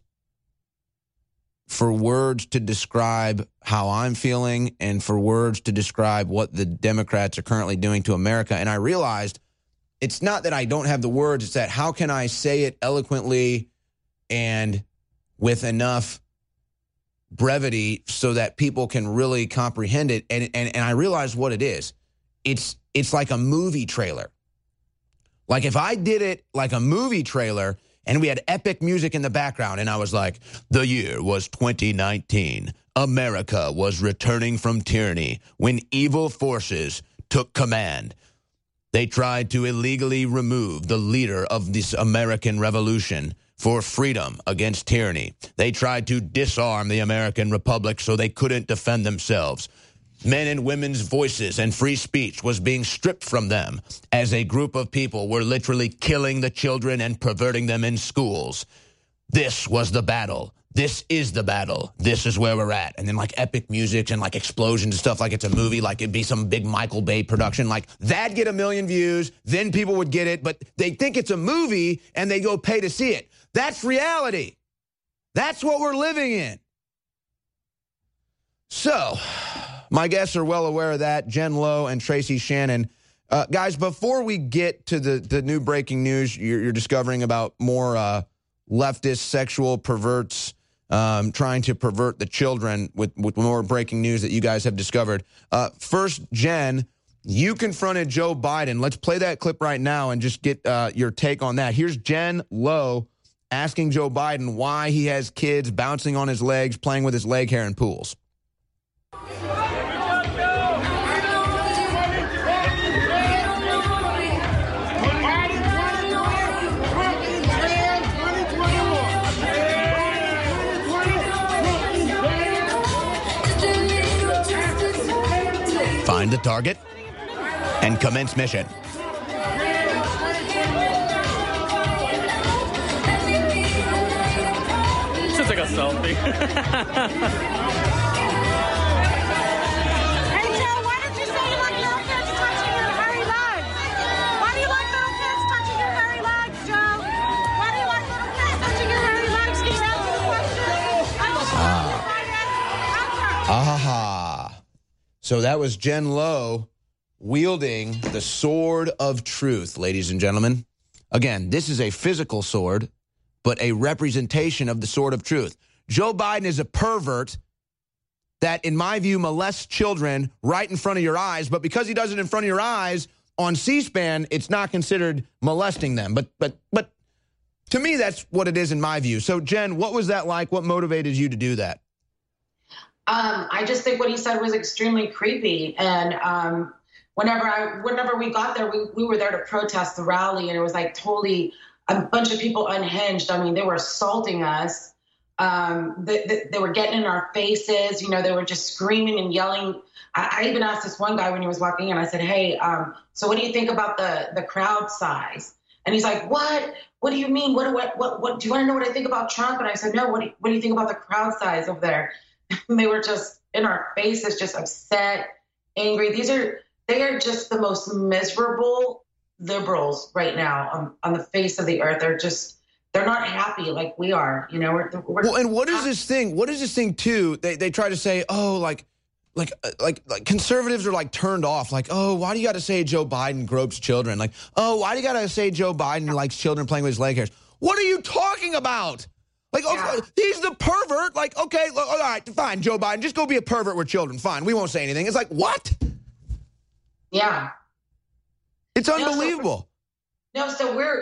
for words to describe how I'm feeling and for words to describe what the Democrats are currently doing to America. And I realized it's not that I don't have the words. It's that how can I say it eloquently and with enough brevity so that people can really comprehend it. And I realized what it is. It's like a movie trailer. Like if I did it like a movie trailer and we had epic music in the background and I was like, the year was 2019. America was returning from tyranny when evil forces took command. They tried to illegally remove the leader of this American revolution for freedom against tyranny. They tried to disarm the American Republic so they couldn't defend themselves. Men and women's voices and free speech was being stripped from them as a group of people were literally killing the children and perverting them in schools. This was the battle. This is the battle. This is where we're at. And then like epic music and like explosions and stuff like it's a movie, like it'd be some big Michael Bay production. Like that'd get 1 million views. Then people would get it. But they think it's a movie and they go pay to see it. That's reality. That's what we're living in. So my guests are well aware of that. Jen Lowe and Tracy Shannon. Guys, before we get to the new breaking news you're discovering about more leftist sexual perverts trying to pervert the children with more breaking news that you guys have discovered. First, Jen, you confronted Joe Biden. Let's play that clip right now and just get your take on that. Here's Jen Lowe asking Joe Biden why he has kids bouncing on his legs, playing with his leg hair in pools. Find the target and commence mission. It's just like a selfie. Hey, Joe, why did you say you like little kids touching your hairy legs? Why do you like little kids touching your hairy legs, Joe? Why do you like little kids touching your hairy legs? Can you answer the question? So that was Jen Lowe wielding the sword of truth, ladies and gentlemen. Again, this is a physical sword, but a representation of the sword of truth. Joe Biden is a pervert that, in my view, molests children right in front of your eyes. But because he does it in front of your eyes on C-SPAN, it's not considered molesting them. But to me, that's what it is in my view. So, Jen, what was that like? What motivated you to do that? I just think what he said was extremely creepy. And whenever we got there, we were there to protest the rally, and it was like totally a bunch of people unhinged. I mean, they were assaulting us. They were getting in our faces. You know, they were just screaming and yelling. I even asked this one guy when he was walking in, I said, hey, so what do you think about the crowd size? And he's like, what? What do you mean? What do you want to know what I think about Trump? And I said, no, what do you think about the crowd size over there? And they were just in our faces, just upset, angry. They are just the most miserable liberals right now on the face of the earth. They're not happy like we are. You know, we're and what is this thing? What is this thing too? They try to say, oh, like conservatives are like turned off. Like, oh, why do you got to say Joe Biden gropes children? Like, oh, why do you got to say Joe Biden likes children playing with his leg hairs? What are you talking about? Like, he's the pervert. Like, okay, all right, fine, Joe Biden, just go be a pervert with children. Fine, we won't say anything. It's like, what? Yeah. It's unbelievable. So we're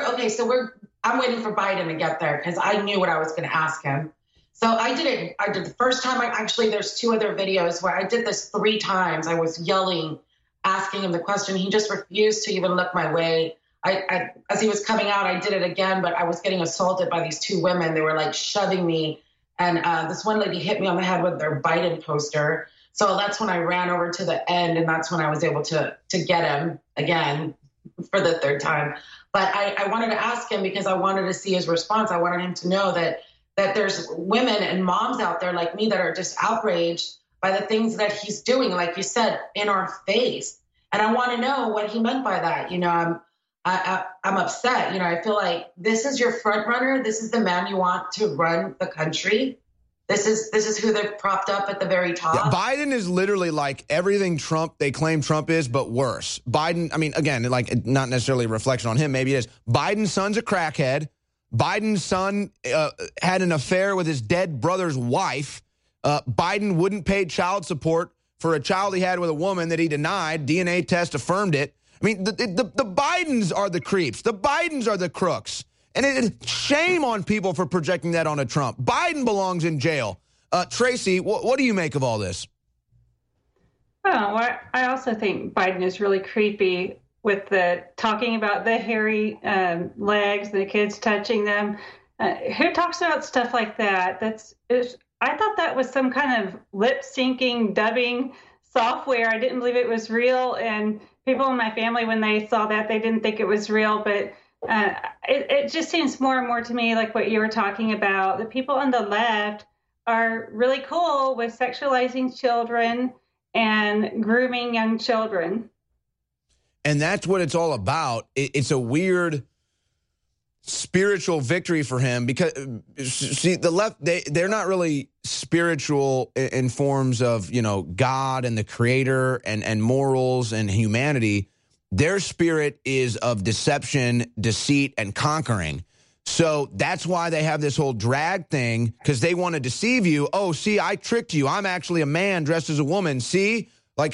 I'm waiting for Biden to get there because I knew what I was going to ask him. So I did the first time. There's 2 other videos where I did this 3 times. I was yelling, asking him the question. He just refused to even look my way. As he was coming out, I did it again, but I was getting assaulted by these 2 women. They were like shoving me. And this one lady hit me on the head with their Biden poster. So that's when I ran over to the end, and that's when I was able to get him again for the 3rd time. But I wanted to ask him because I wanted to see his response. I wanted him to know that there's women and moms out there like me that are just outraged by the things that he's doing, like you said, in our face. And I want to know what he meant by that. You know, I'm upset. You know, I feel like this is your front runner. This is the man you want to run the country. This is who they've propped up at the very top. Yeah, Biden is literally like everything they claim Trump is, but worse. Biden, I mean, again, like not necessarily a reflection on him. Maybe it is. Biden's son's a crackhead. Biden's son had an affair with his dead brother's wife. Biden wouldn't pay child support for a child he had with a woman that he denied. DNA test affirmed it. I mean, the Bidens are the creeps. The Bidens are the crooks. And shame on people for projecting that onto Trump. Biden belongs in jail. Tracy, what do you make of all this? Well, I also think Biden is really creepy with the talking about the hairy legs and the kids touching them. Who talks about stuff like that? I thought that was some kind of lip syncing, dubbing software. I didn't believe it was real. And people in my family, when they saw that, they didn't think it was real. But it just seems more and more to me like what you were talking about. The people on the left are really cool with sexualizing children and grooming young children. And that's what it's all about. It's a weird spiritual victory for him because, see, the left, they're not really spiritual in forms of, you know, God and the creator and morals and humanity. Their spirit is of deception, deceit, and conquering. So that's why they have this whole drag thing, because they want to deceive you. Oh, see, I tricked you. I'm actually a man dressed as a woman. See,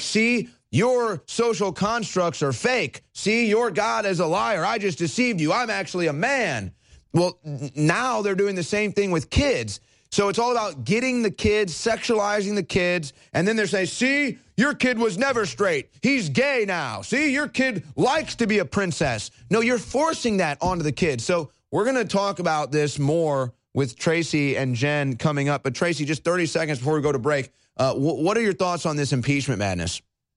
your social constructs are fake. See, your God is a liar. I just deceived you. I'm actually a man. Well, now they're doing the same thing with kids. So it's all about getting the kids, sexualizing the kids, and then they're saying, see, your kid was never straight. He's gay now. See, your kid likes to be a princess. No, you're forcing that onto the kids. So we're going to talk about this more with Tracy and Jen coming up. But Tracy, just 30 seconds before we go to break, what are your thoughts on this impeachment madness?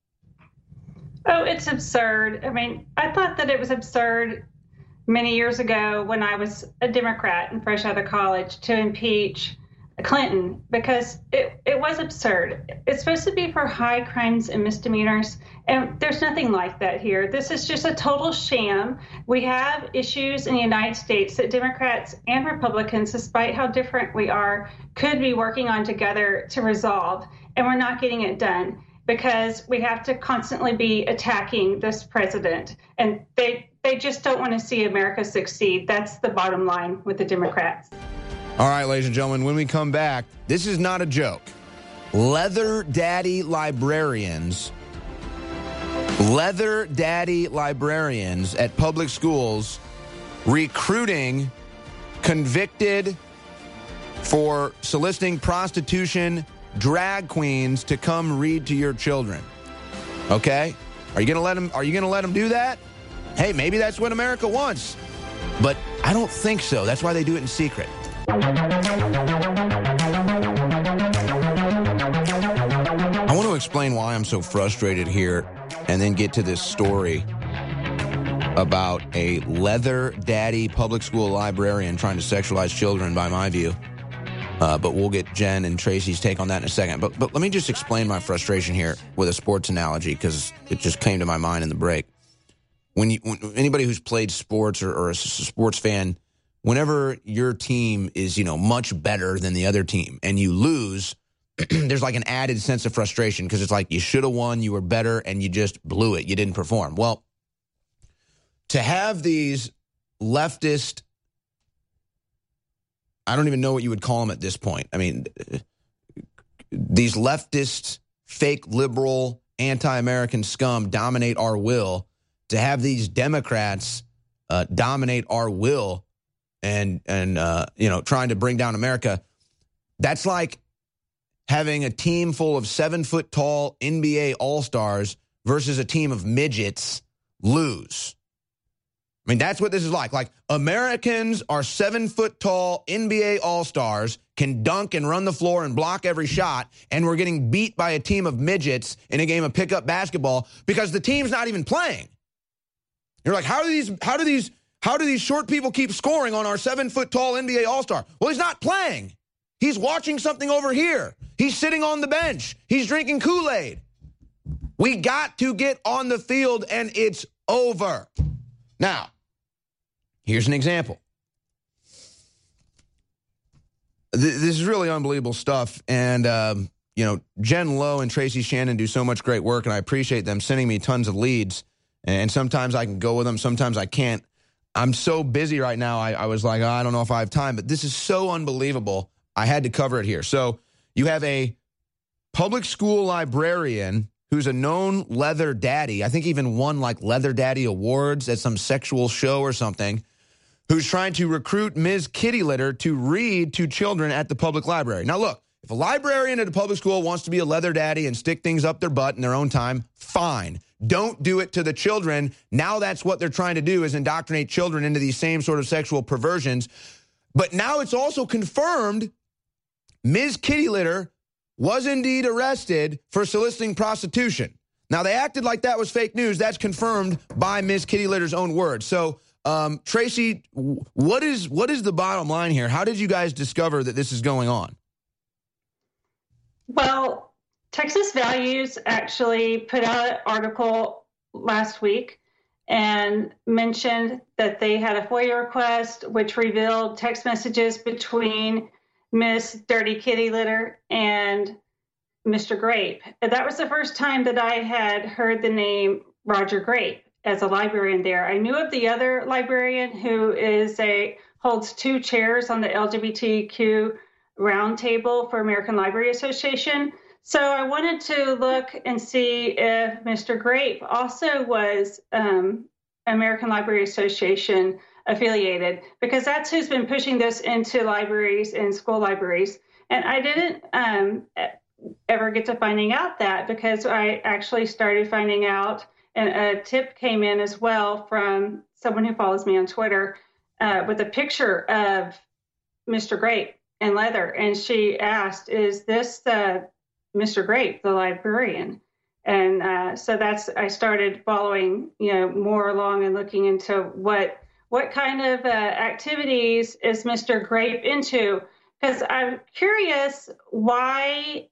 Oh, it's absurd. I mean, I thought that it was absurd many years ago when I was a Democrat and fresh out of college to impeach Clinton, because it was absurd. It's supposed to be for high crimes and misdemeanors, and there's nothing like that here. This is just a total sham. We have issues in the United States that Democrats and Republicans, despite how different we are, could be working on together to resolve, and we're not getting it done because we have to constantly be attacking this president, and they just don't want to see America succeed. That's the bottom line with the Democrats. All right, ladies and gentlemen, when we come back, this is not a joke. Leather daddy librarians at public schools recruiting convicted for soliciting prostitution drag queens to come read to your children. Okay? Are you going to let them do that? Hey, maybe that's what America wants. But I don't think so. That's why they do it in secret. I want to explain why I'm so frustrated here and then get to this story about a leather daddy public school librarian trying to sexualize children, by my view. But we'll get Jen and Tracy's take on that in a second. But let me just explain my frustration here with a sports analogy, because it just came to my mind in the break. When anybody who's played sports or a sports fan, whenever your team is, much better than the other team and you lose, there's like an added sense of frustration because it's like you should have won, you were better, and you just blew it. You didn't perform. Well, to have these leftist I don't even know what you would call them at this point. I mean, these leftist, fake liberal, anti-American scum dominate our will. To have these Democrats dominate our will and trying to bring down America, that's like having a team full of 7-foot-tall NBA All-Stars versus a team of midgets lose. I mean, that's what this is like. Like, Americans are 7-foot-tall NBA All-Stars, can dunk and run the floor and block every shot, and we're getting beat by a team of midgets in a game of pickup basketball because the team's not even playing. You're like, how do these short people keep scoring on our 7-foot-tall NBA All-Star? Well, he's not playing. He's watching something over here. He's sitting on the bench. He's drinking Kool-Aid. We got to get on the field, and it's over. Now, here's an example. This is really unbelievable stuff. And, Jen Lowe and Tracy Shannon do so much great work, and I appreciate them sending me tons of leads. And sometimes I can go with them, sometimes I can't. I'm so busy right now, I was like, I don't know if I have time. But this is so unbelievable, I had to cover it here. So you have a public school librarian who's a known leather daddy, I think even won like Leather Daddy Awards at some sexual show or something, who's trying to recruit Ms. Kitty Litter to read to children at the public library. Now, look, if a librarian at a public school wants to be a leather daddy and stick things up their butt in their own time, fine. Don't do it to the children. Now that's what they're trying to do, is indoctrinate children into these same sort of sexual perversions. But now it's also confirmed Ms. Kitty Litter was indeed arrested for soliciting prostitution. Now, they acted like that was fake news. That's confirmed by Ms. Kitty Litter's own words. So, Tracy, what is the bottom line here? How did you guys discover that this is going on? Well, Texas Values actually put out an article last week and mentioned that they had a FOIA request which revealed text messages between Miss Dirty Kitty Litter and Mr. Grape. And that was the first time that I had heard the name Roger Grape as a librarian there. I knew of the other librarian who holds 2 chairs on the LGBTQ roundtable for American Library Association. So I wanted to look and see if Mr. Grape also was American Library Association affiliated, because that's who's been pushing this into libraries and school libraries. And I didn't ever get to finding out that, because I actually started finding out, and a tip came in as well from someone who follows me on Twitter with a picture of Mr. Grape in leather. And she asked, is this Mr. Grape, the librarian? And so I started following, more along and looking into what kind of activities is Mr. Grape into? Because I'm curious why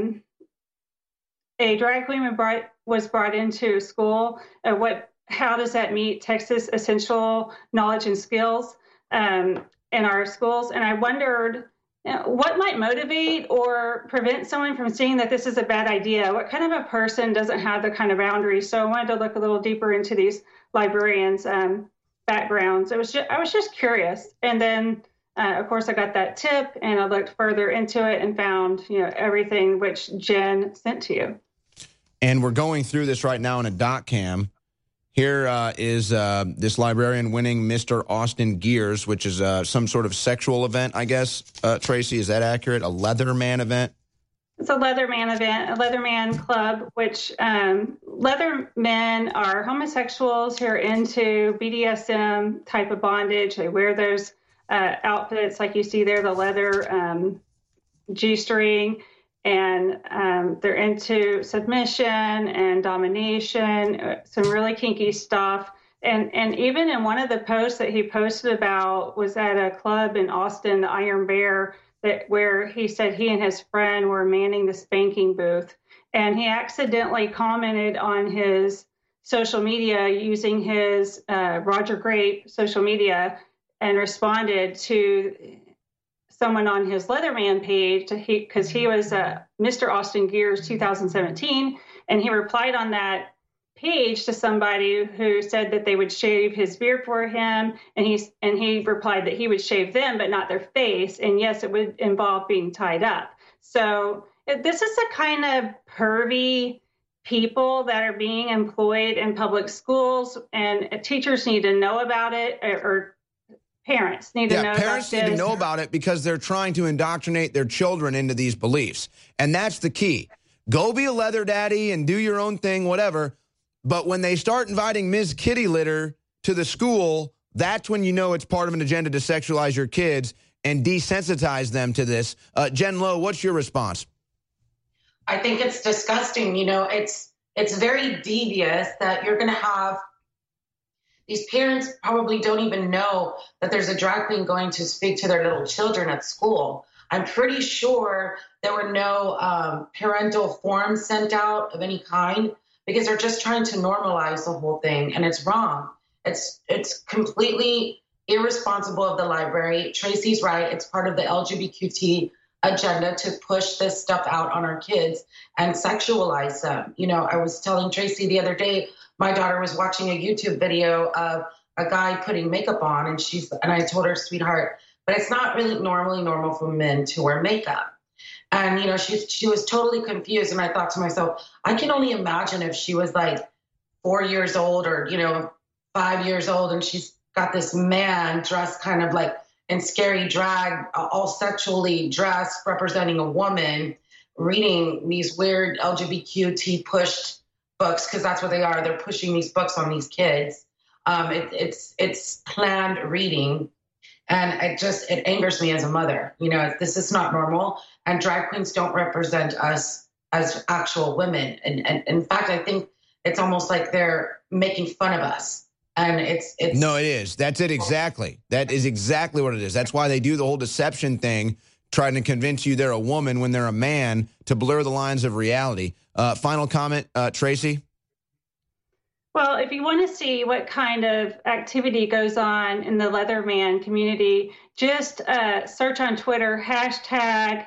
a drag queen was brought into school. How does that meet Texas essential knowledge and skills in our schools? And I wondered what might motivate or prevent someone from seeing that this is a bad idea. What kind of a person doesn't have the kind of boundaries? So I wanted to look a little deeper into these librarians' backgrounds. I was just curious. And then, of course, I got that tip and I looked further into it and found, everything which Jen sent to you. And we're going through this right now in a dot cam. Here is this librarian winning Mr. Austin Gears, which is some sort of sexual event, I guess. Tracy, is that accurate? A Leatherman event? It's a Leatherman event, a Leatherman club, which Leathermen are homosexuals who are into BDSM type of bondage. They wear those outfits like you see there, the leather G-string. And they're into submission and domination, some really kinky stuff. And even in one of the posts that he posted about was at a club in Austin, the Iron Bear, where he said he and his friend were manning the spanking booth. And he accidentally commented on his social media using his Roger Grape social media and responded to someone on his Leatherman page, because he was Mr. Austin Gears 2017, and he replied on that page to somebody who said that they would shave his beard for him, and he replied that he would shave them but not their face, and yes, it would involve being tied up. So this is the kind of pervy people that are being employed in public schools, and teachers need to know about it, or parents need to know about it. Parents need to know about it because they're trying to indoctrinate their children into these beliefs. And that's the key. Go be a leather daddy and do your own thing, whatever. But when they start inviting Ms. Kitty Litter to the school, that's when you know it's part of an agenda to sexualize your kids and desensitize them to this. Jen Lowe, what's your response? I think it's disgusting. You know, it's very devious that you're going to have these parents probably don't even know that there's a drag queen going to speak to their little children at school. I'm pretty sure there were no parental forms sent out of any kind because they're just trying to normalize the whole thing, and it's wrong. It's completely irresponsible of the library. Tracy's right. It's part of the LGBTQ agenda to push this stuff out on our kids and sexualize them. You know, I was telling Tracy the other day, my daughter was watching a YouTube video of a guy putting makeup on, and I told her, sweetheart, but it's not really normally normal for men to wear makeup. And, you know, she was totally confused. And I thought to myself, I can only imagine if she was like 4 years old or, you know, 5 years old, and she's got this man dressed kind of like in scary drag, all sexually dressed, representing a woman, reading these weird LGBTQ pushed books, because that's what they are. They're pushing these books on these kids. It's planned reading. And it angers me as a mother. You know, this is not normal. And drag queens don't represent us as actual women. And in fact, I think it's almost like they're making fun of us. And it's No, it is. That's it exactly. That is exactly what it is. That's why they do the whole deception thing, trying to convince you they're a woman when they're a man to blur the lines of reality. Final comment, Tracy? Well, if you want to see what kind of activity goes on in the Leatherman community, just search on Twitter, hashtag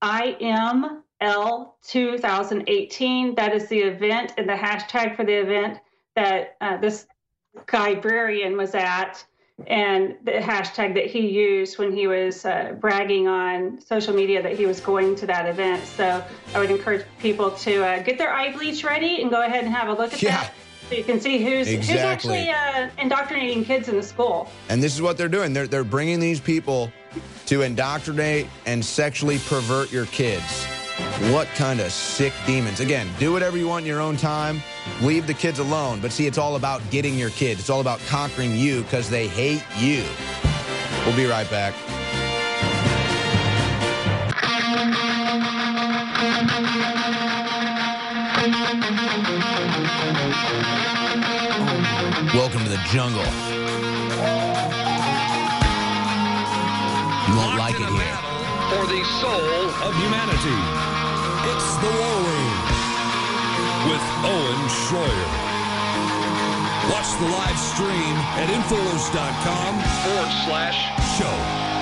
IML2018. That is the event and the hashtag for the event that this guy Brarian was at, and the hashtag that he used when he was bragging on social media that he was going to that event. So I would encourage people to get their eye bleach ready and go ahead and have a look at that. So you can see who's actually indoctrinating kids in the school. And this is what they're doing. They're bringing these people to indoctrinate and sexually pervert your kids. What kind of sick demons? Again, do whatever you want in your own time. Leave the kids alone. But see, it's all about getting your kids. It's all about conquering you because they hate you. We'll be right back. Welcome to the jungle. You won't like it here. For the soul of humanity, it's the War Room with Owen Schroyer. Watch the live stream at Infowars.com/show.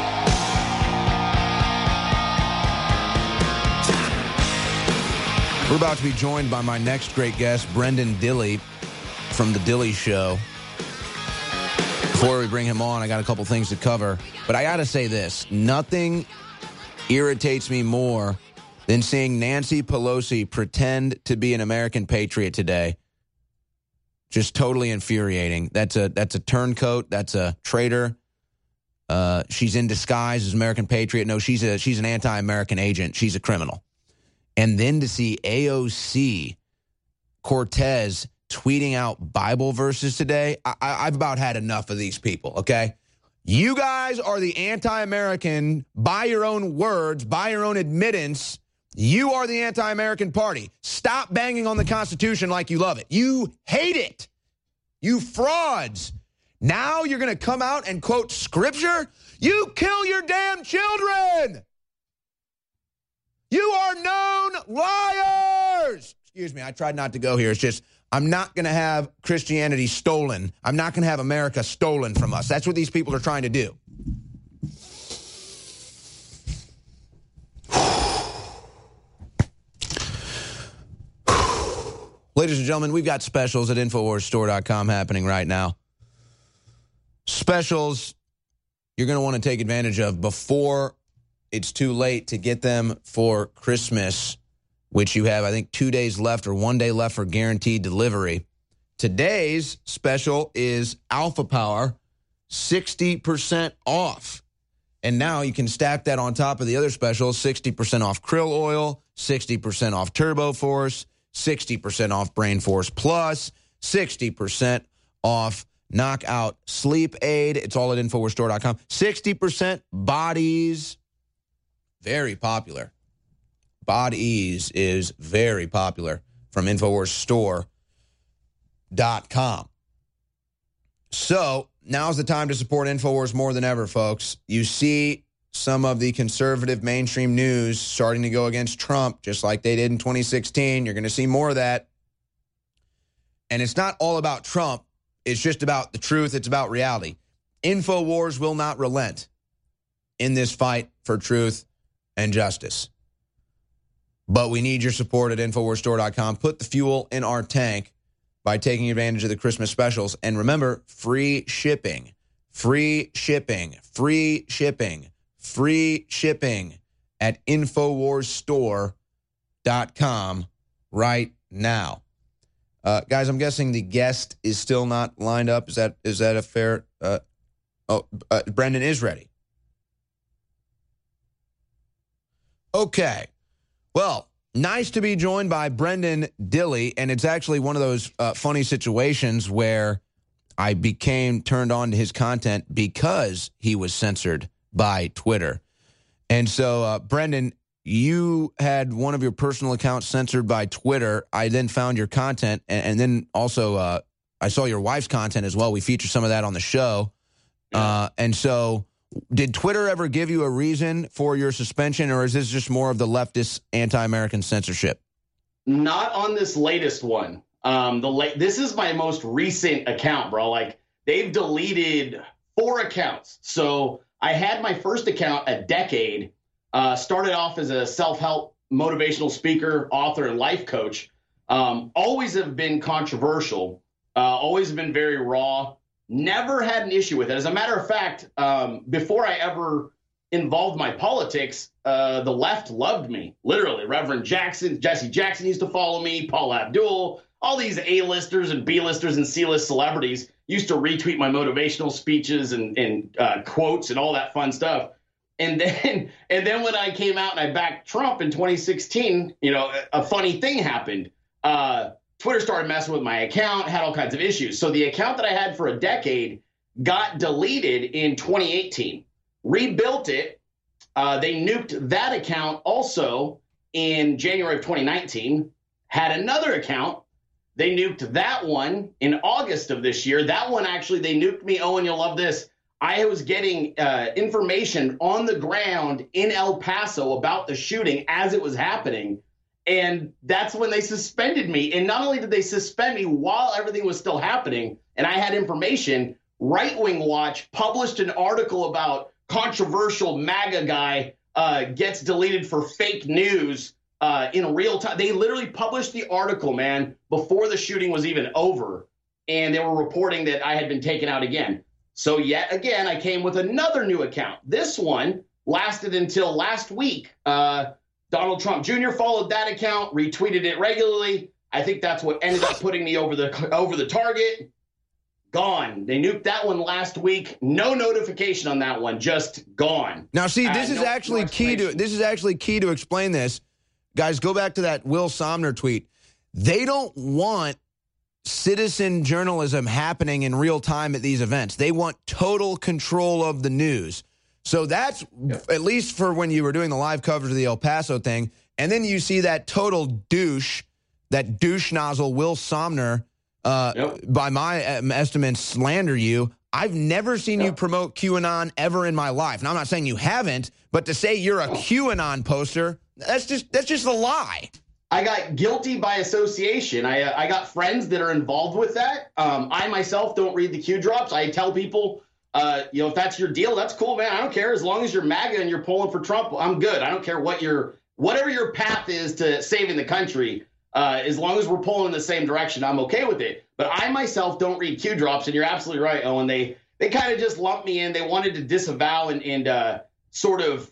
We're about to be joined by my next great guest, Brendan Dilley from The Dilley Show. Before we bring him on, I got a couple things to cover. But I got to say this. Nothing irritates me more than seeing Nancy Pelosi pretend to be an American patriot today. Just totally infuriating. That's a turncoat. That's a traitor. She's in disguise as American patriot. No, she's an anti-American agent. She's a criminal. And then to see AOC Cortez tweeting out Bible verses today, I've about had enough of these people, okay? You guys are the anti-American, by your own words, by your own admittance. You are the anti-American party. Stop banging on the Constitution like you love it. You hate it. You frauds. Now you're going to come out and quote Scripture? You kill your damn children. You are known liars. Excuse me, I tried not to go here. It's just I'm not going to have Christianity stolen. I'm not going to have America stolen from us. That's what these people are trying to do. Ladies and gentlemen, we've got specials at InfoWarsStore.com happening right now. Specials you're going to want to take advantage of before it's too late to get them for Christmas, which you have, I think, 2 days left or 1 day left for guaranteed delivery. Today's special is Alpha Power, 60% off. And now you can stack that on top of the other specials, 60% off krill oil, 60% off Turbo Force, 60% off Brain Force Plus, 60% off Knockout Sleep Aid. It's all at InfoWarsStore.com. 60% Bodies. Very popular. Bodies is very popular from InfoWarsStore.com. So now's the time to support InfoWars more than ever, folks. You see some of the conservative mainstream news starting to go against Trump, just like they did in 2016. You're going to see more of that. And it's not all about Trump. It's just about the truth. It's about reality. InfoWars will not relent in this fight for truth and justice. But we need your support at InfoWarsStore.com. Put the fuel in our tank by taking advantage of the Christmas specials. And remember, free shipping, free shipping, free shipping, free shipping at InfoWarsStore.com right now. Guys, I'm guessing the guest is still not lined up. Is that a fair? Brendan is ready. Okay. Well, nice to be joined by Brendan Dilley, and it's actually one of those funny situations where I became turned on to his content because he was censored by Twitter. And so, Brendan, you had one of your personal accounts censored by Twitter. I then found your content, and then also I saw your wife's content as well. We featured some of that on the show. And so did Twitter ever give you a reason for your suspension, or is this just more of the leftist anti-American censorship? Not on this latest one. This is my most recent account, bro. Like, they've deleted 4 accounts. So I had my first account a decade. Started off as a self-help motivational speaker, author, and life coach. Always have been controversial. Always have been very raw. Never had an issue with it. As a matter of fact, before I ever involved my politics, the left loved me. Literally, Reverend Jackson, Jesse Jackson used to follow me, Paula Abdul, all these A-listers and B-listers and C-list celebrities used to retweet my motivational speeches and quotes and all that fun stuff. And then when I came out and I backed Trump in 2016, a funny thing happened. Twitter started messing with my account, had all kinds of issues. So the account that I had for a decade got deleted in 2018. Rebuilt it. They nuked that account also in January of 2019. Had another account. They nuked that one in August of this year. That one, actually, they nuked me. Owen, you'll love this. I was getting information on the ground in El Paso about the shooting as it was happening. And that's when they suspended me. And not only did they suspend me while everything was still happening, and I had information, Right Wing Watch published an article about controversial MAGA guy gets deleted for fake news in real time. They literally published the article, man, before the shooting was even over. And they were reporting that I had been taken out again. So yet again, I came with another new account. This one lasted until last week. Donald Trump Jr. followed that account, retweeted it regularly. I think that's what ended up putting me over the target. Gone. They nuked that one last week. No notification on that one. Just gone. Now, see, this is actually key to explain this. Guys, go back to that Will Somner tweet. They don't want citizen journalism happening in real time at these events. They want total control of the news. So that's at least for when you were doing the live coverage of the El Paso thing. And then you see that total douche, that douche nozzle, Will Somner, by my estimates, slander you. I've never seen you promote QAnon ever in my life. Now, I'm not saying you haven't, but to say you're a QAnon poster, that's just a lie. I got guilty by association. I got friends that are involved with that. I myself don't read the Q drops. I tell people, if that's your deal, that's cool, man. I don't care. As long as you're MAGA and you're polling for Trump, I'm good. I don't care whatever your path is to saving the country. As long as we're pulling in the same direction, I'm okay with it. But I myself don't read Q drops, and you're absolutely right, Owen. They kind of just lumped me in. They wanted to disavow and sort of,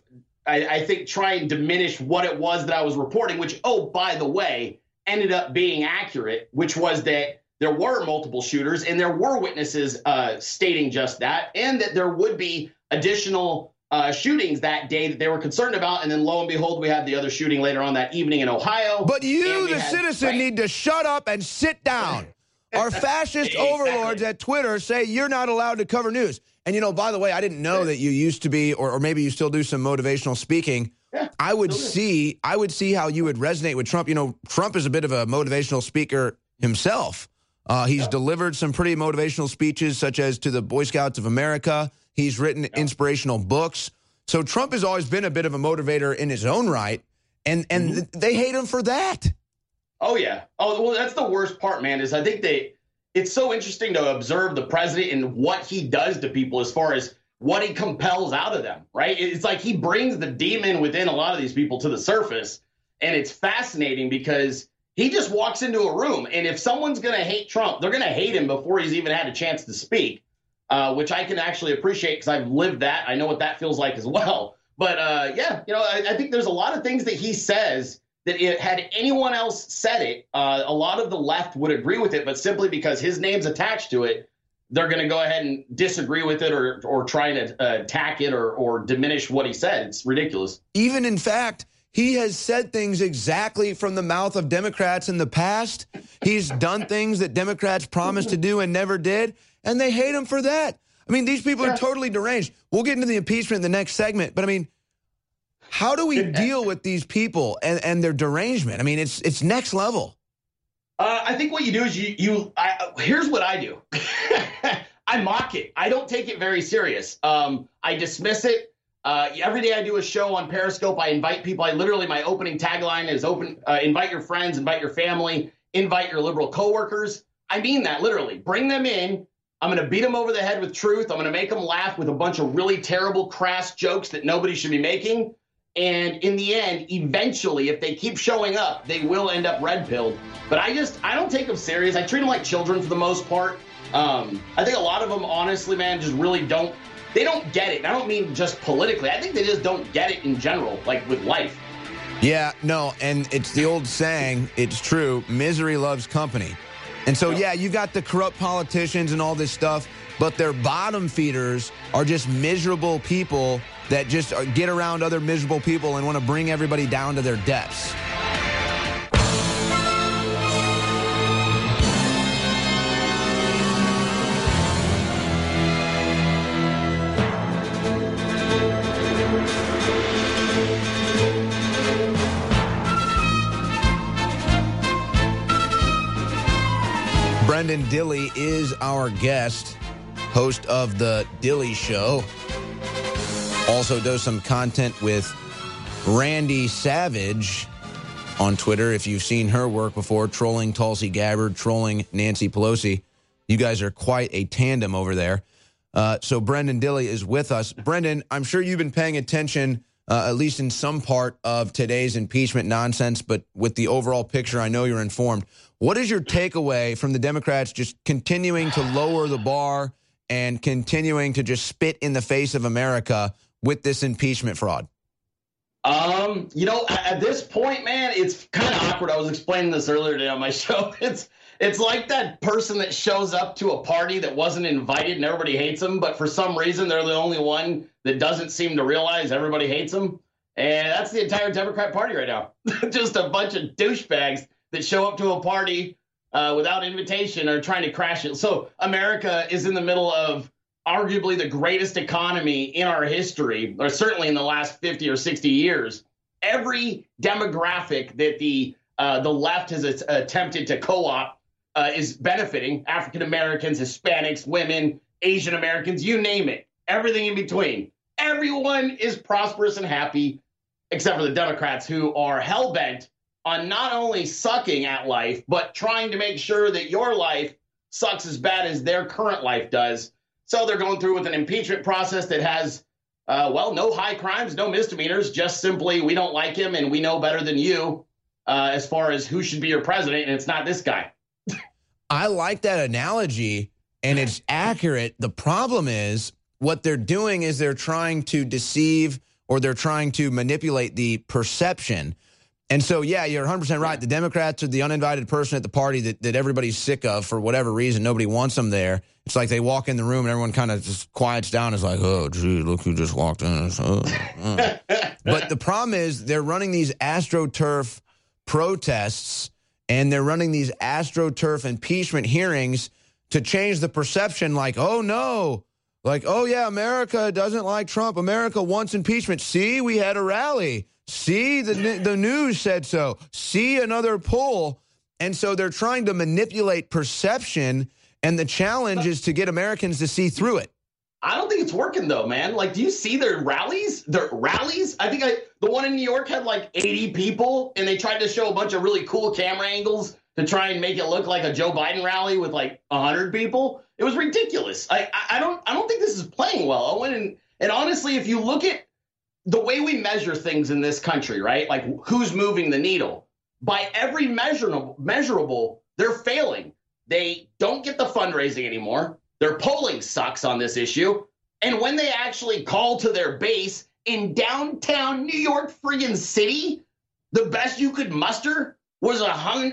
I think, try and diminish what it was that I was reporting, which, oh, by the way, ended up being accurate, which was that there were multiple shooters and there were witnesses stating just that, and that there would be additional shootings that day that they were concerned about. And then lo and behold, we had the other shooting later on that evening in Ohio. But you, the citizen, need to shut up and sit down. Our fascist overlords at Twitter say you're not allowed to cover news. And, you know, by the way, I didn't know that you used to be, or maybe you still do some motivational speaking. Yeah, I would see how you would resonate with Trump. You know, Trump is a bit of a motivational speaker himself. He's delivered some pretty motivational speeches, such as to the Boy Scouts of America. He's written inspirational books. So Trump has always been a bit of a motivator in his own right, and they hate him for that. Oh, yeah. Oh, well, that's the worst part, man, is I think it's so interesting to observe the president and what he does to people as far as what he compels out of them, right? It's like he brings the demon within a lot of these people to the surface, and it's fascinating because he just walks into a room, and if someone's going to hate Trump, they're going to hate him before he's even had a chance to speak, which I can actually appreciate because I've lived that. I know what that feels like as well. But, yeah, you know, I think there's a lot of things that he says that had anyone else said it, a lot of the left would agree with it, but simply because his name's attached to it, they're going to go ahead and disagree with it or try to attack it or diminish what he said. It's ridiculous. Even in fact, he has said things exactly from the mouth of Democrats in the past. He's done things that Democrats promised to do and never did, and they hate him for that. I mean, these people are totally deranged. We'll get into the impeachment in the next segment, but I mean, how do we deal with these people and their derangement? I mean, it's next level. I think what you do is here's what I do. I mock it. I don't take it very serious. I dismiss it. Every day I do a show on Periscope. I invite people. My opening tagline is invite your friends, invite your family, invite your liberal coworkers. I mean that literally. Bring them in. I'm going to beat them over the head with truth. I'm going to make them laugh with a bunch of really terrible, crass jokes that nobody should be making. And in the end, eventually, if they keep showing up, they will end up red-pilled. But I don't take them serious. I treat them like children for the most part. I think a lot of them, honestly, man, just really don't get it. And I don't mean just politically. I think they just don't get it in general, like with life. Yeah, no, and it's the old saying, it's true, misery loves company. And so, yeah, you got the corrupt politicians and all this stuff, but their bottom feeders are just miserable people that just get around other miserable people and want to bring everybody down to their depths. Brendan Dilley is our guest, host of The Dilley Show. Also does some content with Randy Savage on Twitter. If you've seen her work before, trolling Tulsi Gabbard, trolling Nancy Pelosi. You guys are quite a tandem over there. So Brendan Dilley is with us. Brendan, I'm sure you've been paying attention, at least in some part of today's impeachment nonsense, but with the overall picture, I know you're informed. What is your takeaway from the Democrats just continuing to lower the bar and continuing to just spit in the face of America with this impeachment fraud? You know, at this point, man, it's kind of awkward. I was explaining this earlier today on my show. It's like that person that shows up to a party that wasn't invited and everybody hates them, but for some reason they're the only one that doesn't seem to realize everybody hates them. And that's the entire Democrat Party right now. Just a bunch of douchebags that show up to a party without invitation or trying to crash it. So America is in the middle of arguably the greatest economy in our history, or certainly in the last 50 or 60 years. Every demographic that the left has attempted to co-opt is benefiting: African Americans, Hispanics, women, Asian Americans, you name it, everything in between. Everyone is prosperous and happy, except for the Democrats, who are hell-bent on not only sucking at life, but trying to make sure that your life sucks as bad as their current life does. So they're going through with an impeachment process that has, no high crimes, no misdemeanors, just simply we don't like him and we know better than you. as far as who should be your president, and it's not this guy. I like that analogy, and it's accurate. The problem is what they're doing is they're trying to deceive or they're trying to manipulate the perception. And so, yeah, you're 100% right. The Democrats are the uninvited person at the party that everybody's sick of for whatever reason. Nobody wants them there. It's like they walk in the room and everyone kind of just quiets down. It's like, oh, gee, look who just walked in. But the problem is they're running these AstroTurf protests and they're running these AstroTurf impeachment hearings to change the perception like, oh, no. Like, oh, yeah, America doesn't like Trump. America wants impeachment. See, we had a rally. See, the news said so. See, another poll. And so they're trying to manipulate perception, and the challenge is to get Americans to see through it. I don't think it's working, though, man. Like, do you see their rallies? I think the one in New York had like 80 people, and they tried to show a bunch of really cool camera angles to try and make it look like a Joe Biden rally with like 100 people. It was ridiculous. I don't think this is playing well, Owen. And honestly, if you look at the way we measure things in this country, right? Like who's moving the needle? By every measurable, they're failing. They don't get the fundraising anymore. Their polling sucks on this issue. And when they actually call to their base in downtown New York friggin' city, the best you could muster was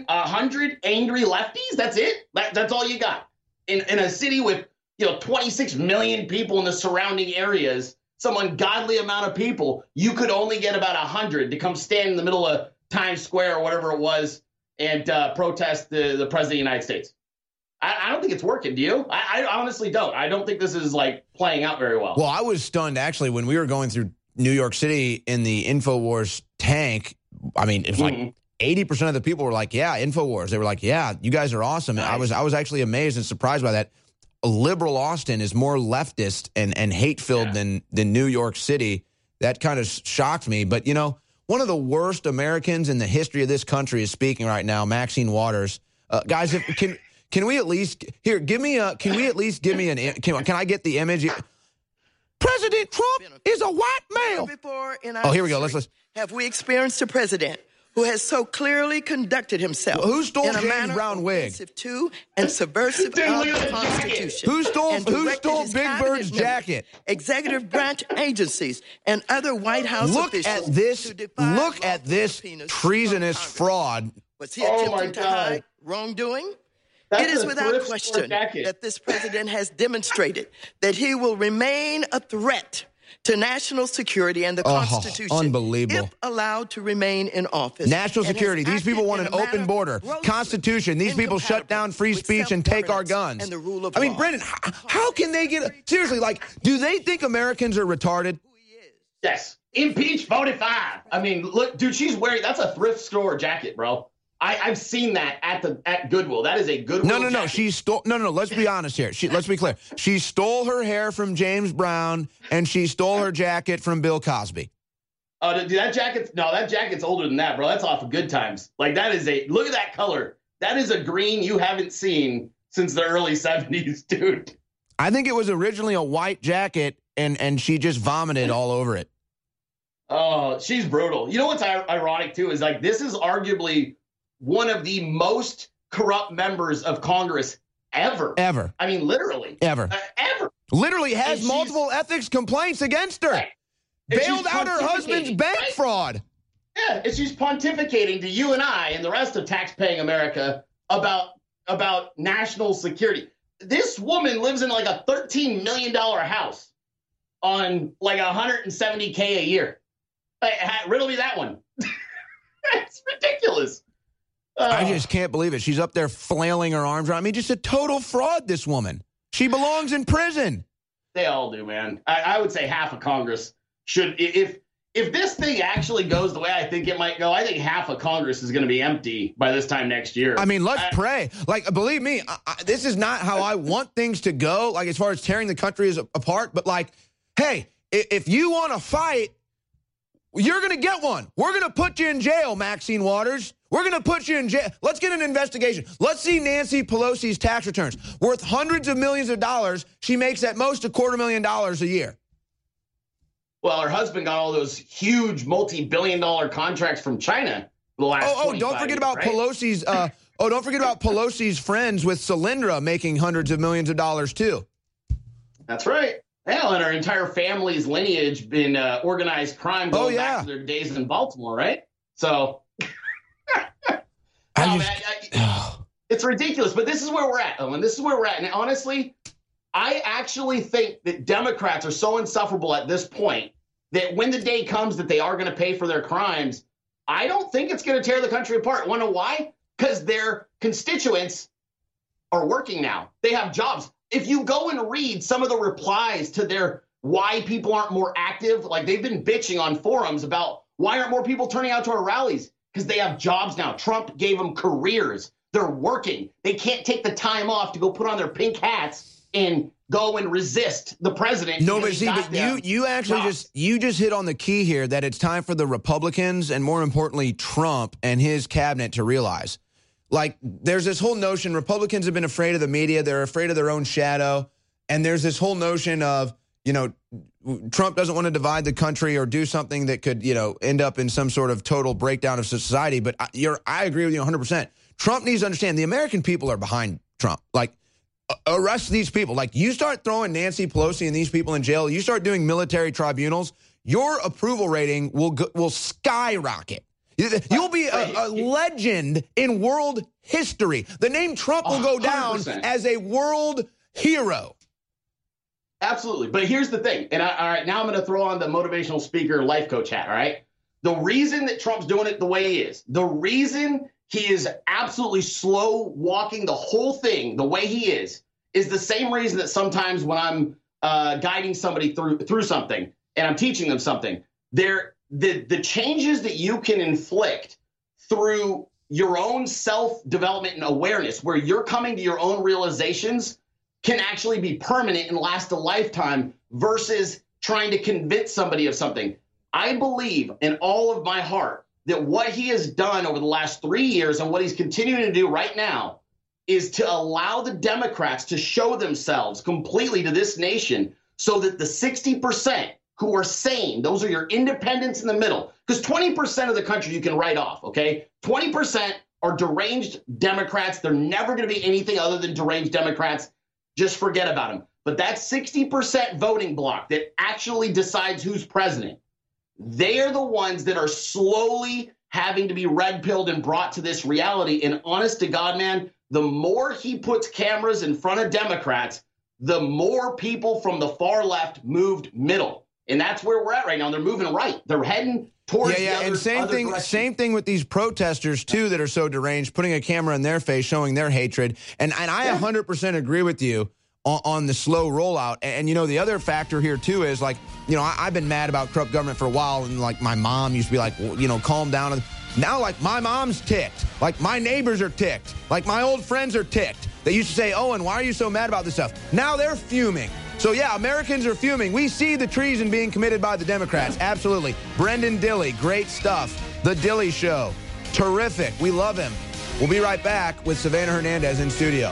100 angry lefties. That's it. That's all you got. In a city with 26 million people in the surrounding areas, some ungodly amount of people, you could only get about 100 to come stand in the middle of Times Square or whatever it was and protest the president of the United States. I don't think it's working. Do you? I honestly don't. I don't think this is like playing out very well. Well, I was stunned actually when we were going through New York City in the InfoWars tank. I mean, it's like 80% of the people were like, yeah, InfoWars. They were like, yeah, you guys are awesome. Nice. I was actually amazed and surprised by that. Liberal Austin is more leftist and hate-filled than New York City. That kind of shocked me. But, one of the worst Americans in the history of this country is speaking right now, Maxine Waters. Guys, can we at least here give me a? Can we at least give me an? Can I get the image? President Trump is a white male. Oh, here we go. Let's listen. Have we experienced a president who has so clearly conducted himself who stole in a James manner Brown wig to and subversive of the Constitution? Who stole Big Bird's jacket? Executive branch agencies and other White House officials. Look at this treasonous fraud. Was he attempting to hide wrongdoing? It is without question that this president has demonstrated that he will remain a threat to national security and the Constitution. Unbelievable. If allowed to remain in office. National security. These people want an open border. Constitution. These people shut down free speech and take our guns. And the rule of I mean, Brendan, how can they get... Seriously, do they think Americans are retarded? Yes. Impeach 45. I mean, look, dude, she's wearing... That's a thrift store jacket, bro. I've seen that at Goodwill. That is a Goodwill jacket. No. She stole. No. Let's be honest here. Let's be clear. She stole her hair from James Brown, and she stole her jacket from Bill Cosby. Oh, dude, that jacket's older than that, bro. That's off of Good Times. Like that is look at that color. That is a green you haven't seen since the early 70s, dude. I think it was originally a white jacket, and she just vomited all over it. Oh, she's brutal. You know what's ironic too is this is arguably one of the most corrupt members of Congress ever. Ever. I mean, literally. Ever. Ever. Literally has multiple ethics complaints against her. Right. Bailed out her husband's bank fraud. Yeah, and she's pontificating to you and I and the rest of tax-paying America about national security. This woman lives in a $13 million house on $170K a year. Riddle me that one. It's ridiculous. I just can't believe it. She's up there flailing her arms around. I mean, just a total fraud, this woman. She belongs in prison. They all do, man. I would say half of Congress should, if this thing actually goes the way I think it might go, I think half of Congress is going to be empty by this time next year. I mean, let's pray. Believe me, this is not how I want things to go, as far as tearing the country apart. But, hey, if you want to fight, you're going to get one. We're going to put you in jail, Maxine Waters. We're going to put you in jail. Let's get an investigation. Let's see Nancy Pelosi's tax returns. Worth hundreds of millions of dollars. She makes at most $250,000 a year. Well, her husband got all those huge multi-billion-dollar contracts from China. for the last 25 don't forget years, about right? Pelosi's. Don't forget about Pelosi's friends with Solyndra making hundreds of millions of dollars too. That's right. Hell, and our entire family's lineage been organized crime going back to their days in Baltimore, right? So, it's ridiculous. But this is where we're at, Owen. This is where we're at. And honestly, I actually think that Democrats are so insufferable at this point that when the day comes that they are going to pay for their crimes, I don't think it's going to tear the country apart. Want to know why? Because their constituents are working now. They have jobs. If you go and read some of the replies to their why people aren't more active, like they've been bitching on forums about why aren't more people turning out to our rallies? Because they have jobs now. Trump gave them careers. They're working. They can't take the time off to go put on their pink hats and go and resist the president. No, but see, but you actually just hit on the key here that it's time for the Republicans and more importantly Trump and his cabinet to realize. Like, there's this whole notion, Republicans have been afraid of the media, they're afraid of their own shadow, and there's this whole notion of, Trump doesn't want to divide the country or do something that could, end up in some sort of total breakdown of society. But I agree with you 100%. Trump needs to understand the American people are behind Trump. Like, arrest these people. Like, you start throwing Nancy Pelosi and these people in jail, you start doing military tribunals, your approval rating will skyrocket. You'll be a legend in world history. The name Trump will go down 100%. As a world hero. Absolutely. But here's the thing. And all right, now I'm going to throw on the motivational speaker life coach hat. All right. The reason that Trump's doing it the way he is, the reason he is absolutely slow walking the whole thing the way he is the same reason that sometimes when I'm guiding somebody through something and I'm teaching them something, the changes that you can inflict through your own self-development and awareness, where you're coming to your own realizations, can actually be permanent and last a lifetime versus trying to convince somebody of something. I believe in all of my heart that what he has done over the last 3 years and what he's continuing to do right now is to allow the Democrats to show themselves completely to this nation so that the 60% who are sane, those are your independents in the middle, because 20% of the country you can write off, okay? 20% are deranged Democrats. They're never going to be anything other than deranged Democrats. Just forget about them. But that 60% voting block that actually decides who's president, they are the ones that are slowly having to be red-pilled and brought to this reality. And honest to God, man, the more he puts cameras in front of Democrats, the more people from the far left moved middle. And that's where we're at right now. They're moving right. They're heading towards the other, and same thing with these protesters, too, that are so deranged, putting a camera in their face, showing their hatred. And I 100% agree with you on the slow rollout. And, the other factor here, too, is, like, I've been mad about corrupt government for a while. And, like, my mom used to be like, calm down. Now, like, my mom's ticked. Like, my neighbors are ticked. Like, my old friends are ticked. They used to say, Owen, why are you so mad about this stuff? Now they're fuming. So, yeah, Americans are fuming. We see the treason being committed by the Democrats. Absolutely. Brendan Dilley, great stuff. The Dilley Show, terrific. We love him. We'll be right back with Savannah Hernandez in studio.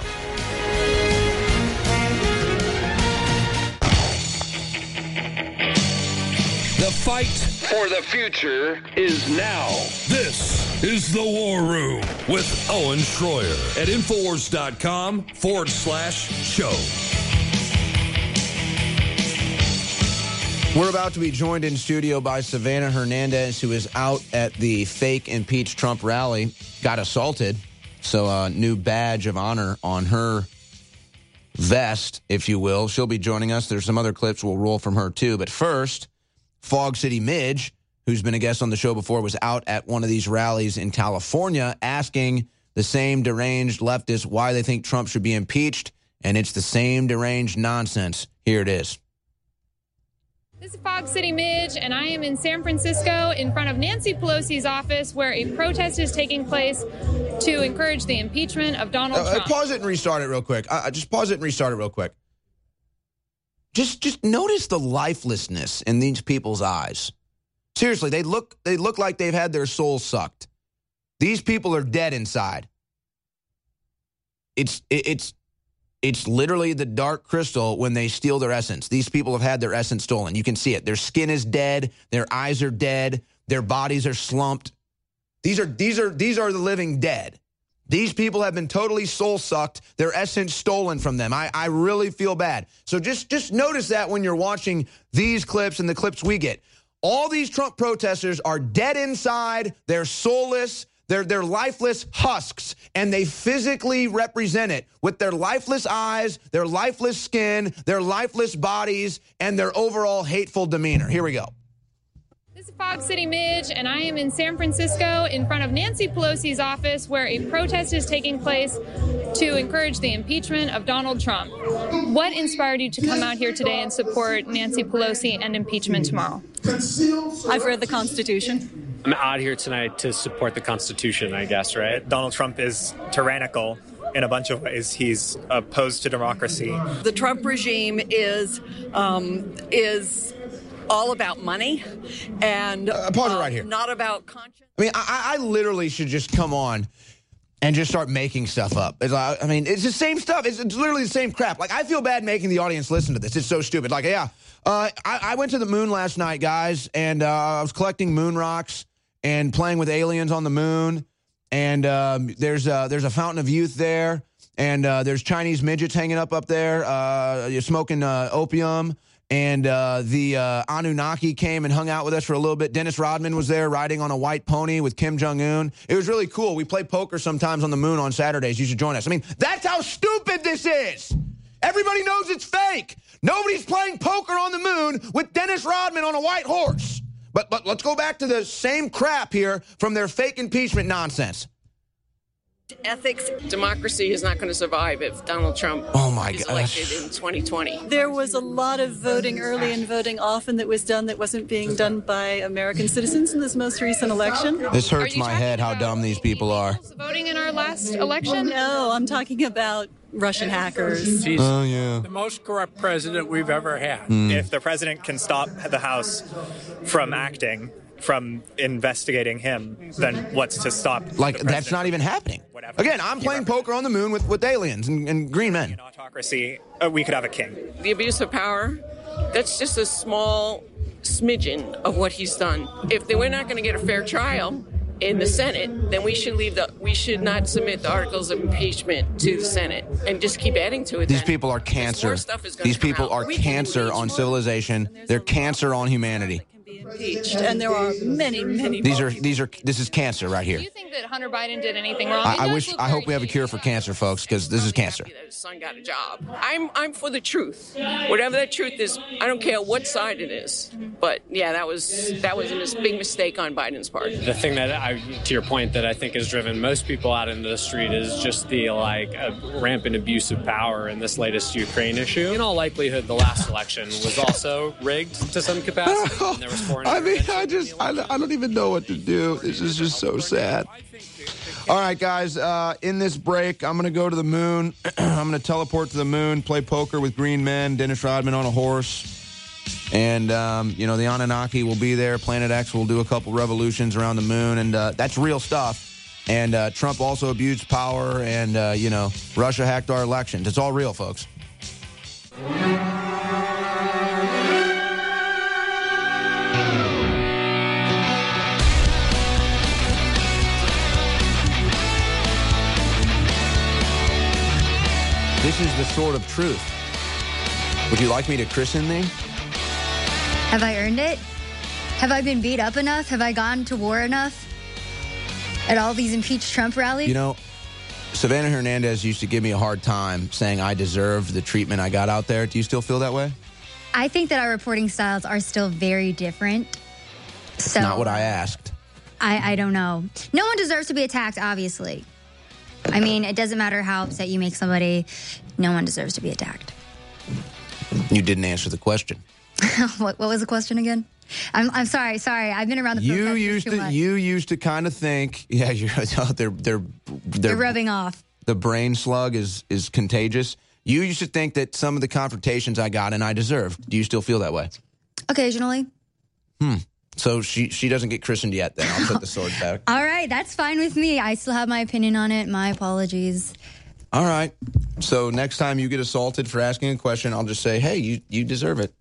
The fight for the future is now. This is The War Room with Owen Schroyer at Infowars.com/show. We're about to be joined in studio by Savannah Hernandez, who is out at the fake impeach Trump rally, got assaulted. So a new badge of honor on her vest, if you will. She'll be joining us. There's some other clips we'll roll from her, too. But first, Fog City Midge, who's been a guest on the show before, was out at one of these rallies in California asking the same deranged leftists why they think Trump should be impeached. And it's the same deranged nonsense. Here it is. This is Fog City Midge, and I am in San Francisco in front of Nancy Pelosi's office where a protest is taking place to encourage the impeachment of Donald Trump. Pause it and restart it real quick. Just pause it and restart it real quick. Just notice the lifelessness in these people's eyes. Seriously, they look like they've had their souls sucked. These people are dead inside. It's literally the dark crystal when they steal their essence. These people have had their essence stolen. You can see it. Their skin is dead. Their eyes are dead. Their bodies are slumped. These are the living dead. These people have been totally soul-sucked, their essence stolen from them. I really feel bad. So just notice that when you're watching these clips and the clips we get. All these Trump protesters are dead inside, they're soulless, they're lifeless husks, and they physically represent it with their lifeless eyes, their lifeless skin, their lifeless bodies, and their overall hateful demeanor. Here we go. This is Fog City Midge, and I am in San Francisco in front of Nancy Pelosi's office where a protest is taking place to encourage the impeachment of Donald Trump. What inspired you to come out here today and support Nancy Pelosi and impeachment tomorrow? I've read the Constitution. I'm out here tonight to support the Constitution, I guess, right? Donald Trump is tyrannical in a bunch of ways. He's opposed to democracy. The Trump regime is all about money and pause it right here. Not about conscience. I mean, I literally should just come on and just start making stuff up. It's like, I mean, it's the same stuff. It's literally the same crap. Like, I feel bad making the audience listen to this. It's so stupid. Like, yeah, I went to the moon last night, guys, and I was collecting moon rocks and playing with aliens on the moon. And there's a fountain of youth there, and there's Chinese midgets hanging up there. You're smoking opium. And the Anunnaki came and hung out with us for a little bit. Dennis Rodman was there riding on a white pony with Kim Jong-un. It was really cool. We play poker sometimes on the moon on Saturdays. You should join us. I mean, that's how stupid this is. Everybody knows it's fake. Nobody's playing poker on the moon with Dennis Rodman on a white horse. But let's go back to the same crap here from their fake impeachment nonsense. Ethics, democracy is not going to survive if Donald Trump is elected in 2020. There was a lot of voting early and voting often that was done that wasn't being done by American citizens in this most recent election. This hurts my head how dumb these people are. Voting in our last election? No, I'm talking about Russian hackers. Oh, yeah. The most corrupt president we've ever had. If the president can stop the House from acting, from investigating him, then what's to stop? Like, that's not even happening. Whatever. Again, I'm playing poker on the moon with aliens and green men. In autocracy, we could have a king. The abuse of power, that's just a small smidgen of what he's done. If we're not going to get a fair trial in the Senate, then we should not submit the articles of impeachment to the Senate and just keep adding to it. These people are cancer. These people are cancer on civilization. They're cancer on humanity. Impeached, and there are many. This is cancer right here. Do you think that Hunter Biden did anything wrong? I hope we have a cure for cancer, folks, because this is cancer. His son got a job. I'm for the truth. Whatever that truth is, I don't care what side it is. But yeah, that was a big mistake on Biden's part. The thing that to your point, that I think has driven most people out into the street is just the rampant abuse of power in this latest Ukraine issue. In all likelihood, the last election was also rigged to some capacity. And there was I mean, I don't even know what to do. This is just so sad. All right, guys, in this break, I'm going to go to the moon. I'm going to teleport to the moon, play poker with green men, Dennis Rodman on a horse. And, the Anunnaki will be there. Planet X will do a couple revolutions around the moon. And that's real stuff. And Trump also abused power. And, Russia hacked our elections. It's all real, folks. This is the sword of truth. Would you like me to christen thee? Have I earned it? Have I been beat up enough? Have I gone to war enough? At all these impeach Trump rallies? Savannah Hernandez used to give me a hard time saying I deserved the treatment I got out there. Do you still feel that way? I think that our reporting styles are still very different. So not what I asked. I don't know. No one deserves to be attacked, obviously. I mean, it doesn't matter how upset you make somebody. No one deserves to be attacked. You didn't answer the question. What was the question again? I'm sorry. I've been around the protesters You used to kind of think, yeah, they're rubbing off. The brain slug is contagious. You used to think that some of the confrontations I got and I deserved. Do you still feel that way? Occasionally. So she doesn't get christened yet, then. I'll put the sword back. All right, that's fine with me. I still have my opinion on it. My apologies. All right. So next time you get assaulted for asking a question, I'll just say, hey, you deserve it.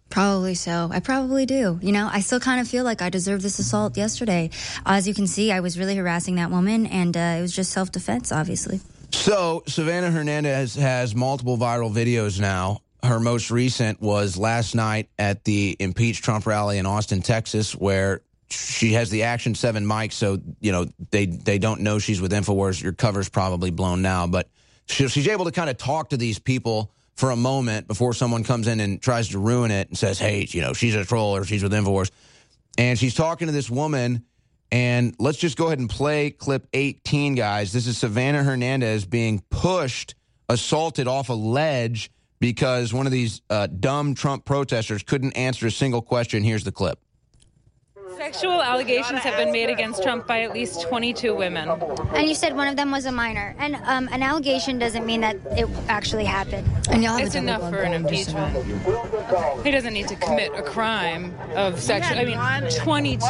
Probably so. I probably do. You know, I still kind of feel like I deserved this assault yesterday. As you can see, I was really harassing that woman, and it was just self-defense, obviously. So, Savannah Hernandez has multiple viral videos now. Her most recent was last night at the Impeach Trump rally in Austin, Texas, where she has the Action 7 mic, so, you know, they don't know she's with InfoWars. Your cover's probably blown now, but she's able to kind of talk to these people for a moment before someone comes in and tries to ruin it and says, hey, you know, she's a troll or she's with InfoWars. And she's talking to this woman, and let's just go ahead and play clip 18, guys. This is Savannah Hernandez being pushed, assaulted off a ledge because one of these dumb Trump protesters couldn't answer a single question. Here's the clip. Sexual allegations have been made against Trump by at least 22 women. And you said one of them was a minor. And an allegation doesn't mean that it actually happened. And y'all have it's enough for an impeachment. He doesn't need to commit a crime of sexual. I mean, 22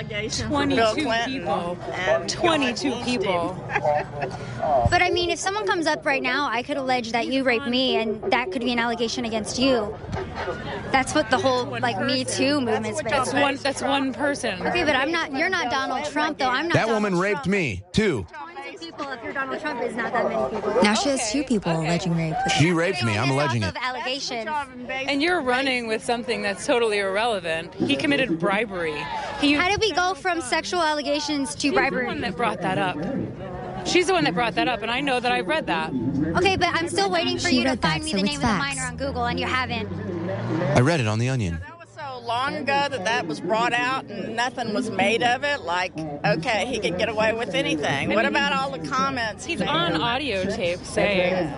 people. 22 people. But I mean, if someone comes up right now, I could allege that you raped me, and that could be an allegation against you. That's what the whole Me Too movement's based on. That's one person. Okay, but I'm not. You're not Donald Trump, though. I'm not. That woman raped me too. People, if you're Donald Trump, is not that many people. Now she has 2 people alleging rape. She raped me. I'm alleging it. Allegations. And you're running with something that's totally irrelevant. He committed bribery. How did we go from sexual allegations to bribery? She's the one that brought that up. She's the one that brought that up, and I know that I read that. Okay, but I'm still waiting for you to find me the name of the minor on Google, and you haven't. I read it on The Onion. So long ago that was brought out and nothing was made of it. Like, okay, he could get away with anything. What about all the comments? He's on audio tape saying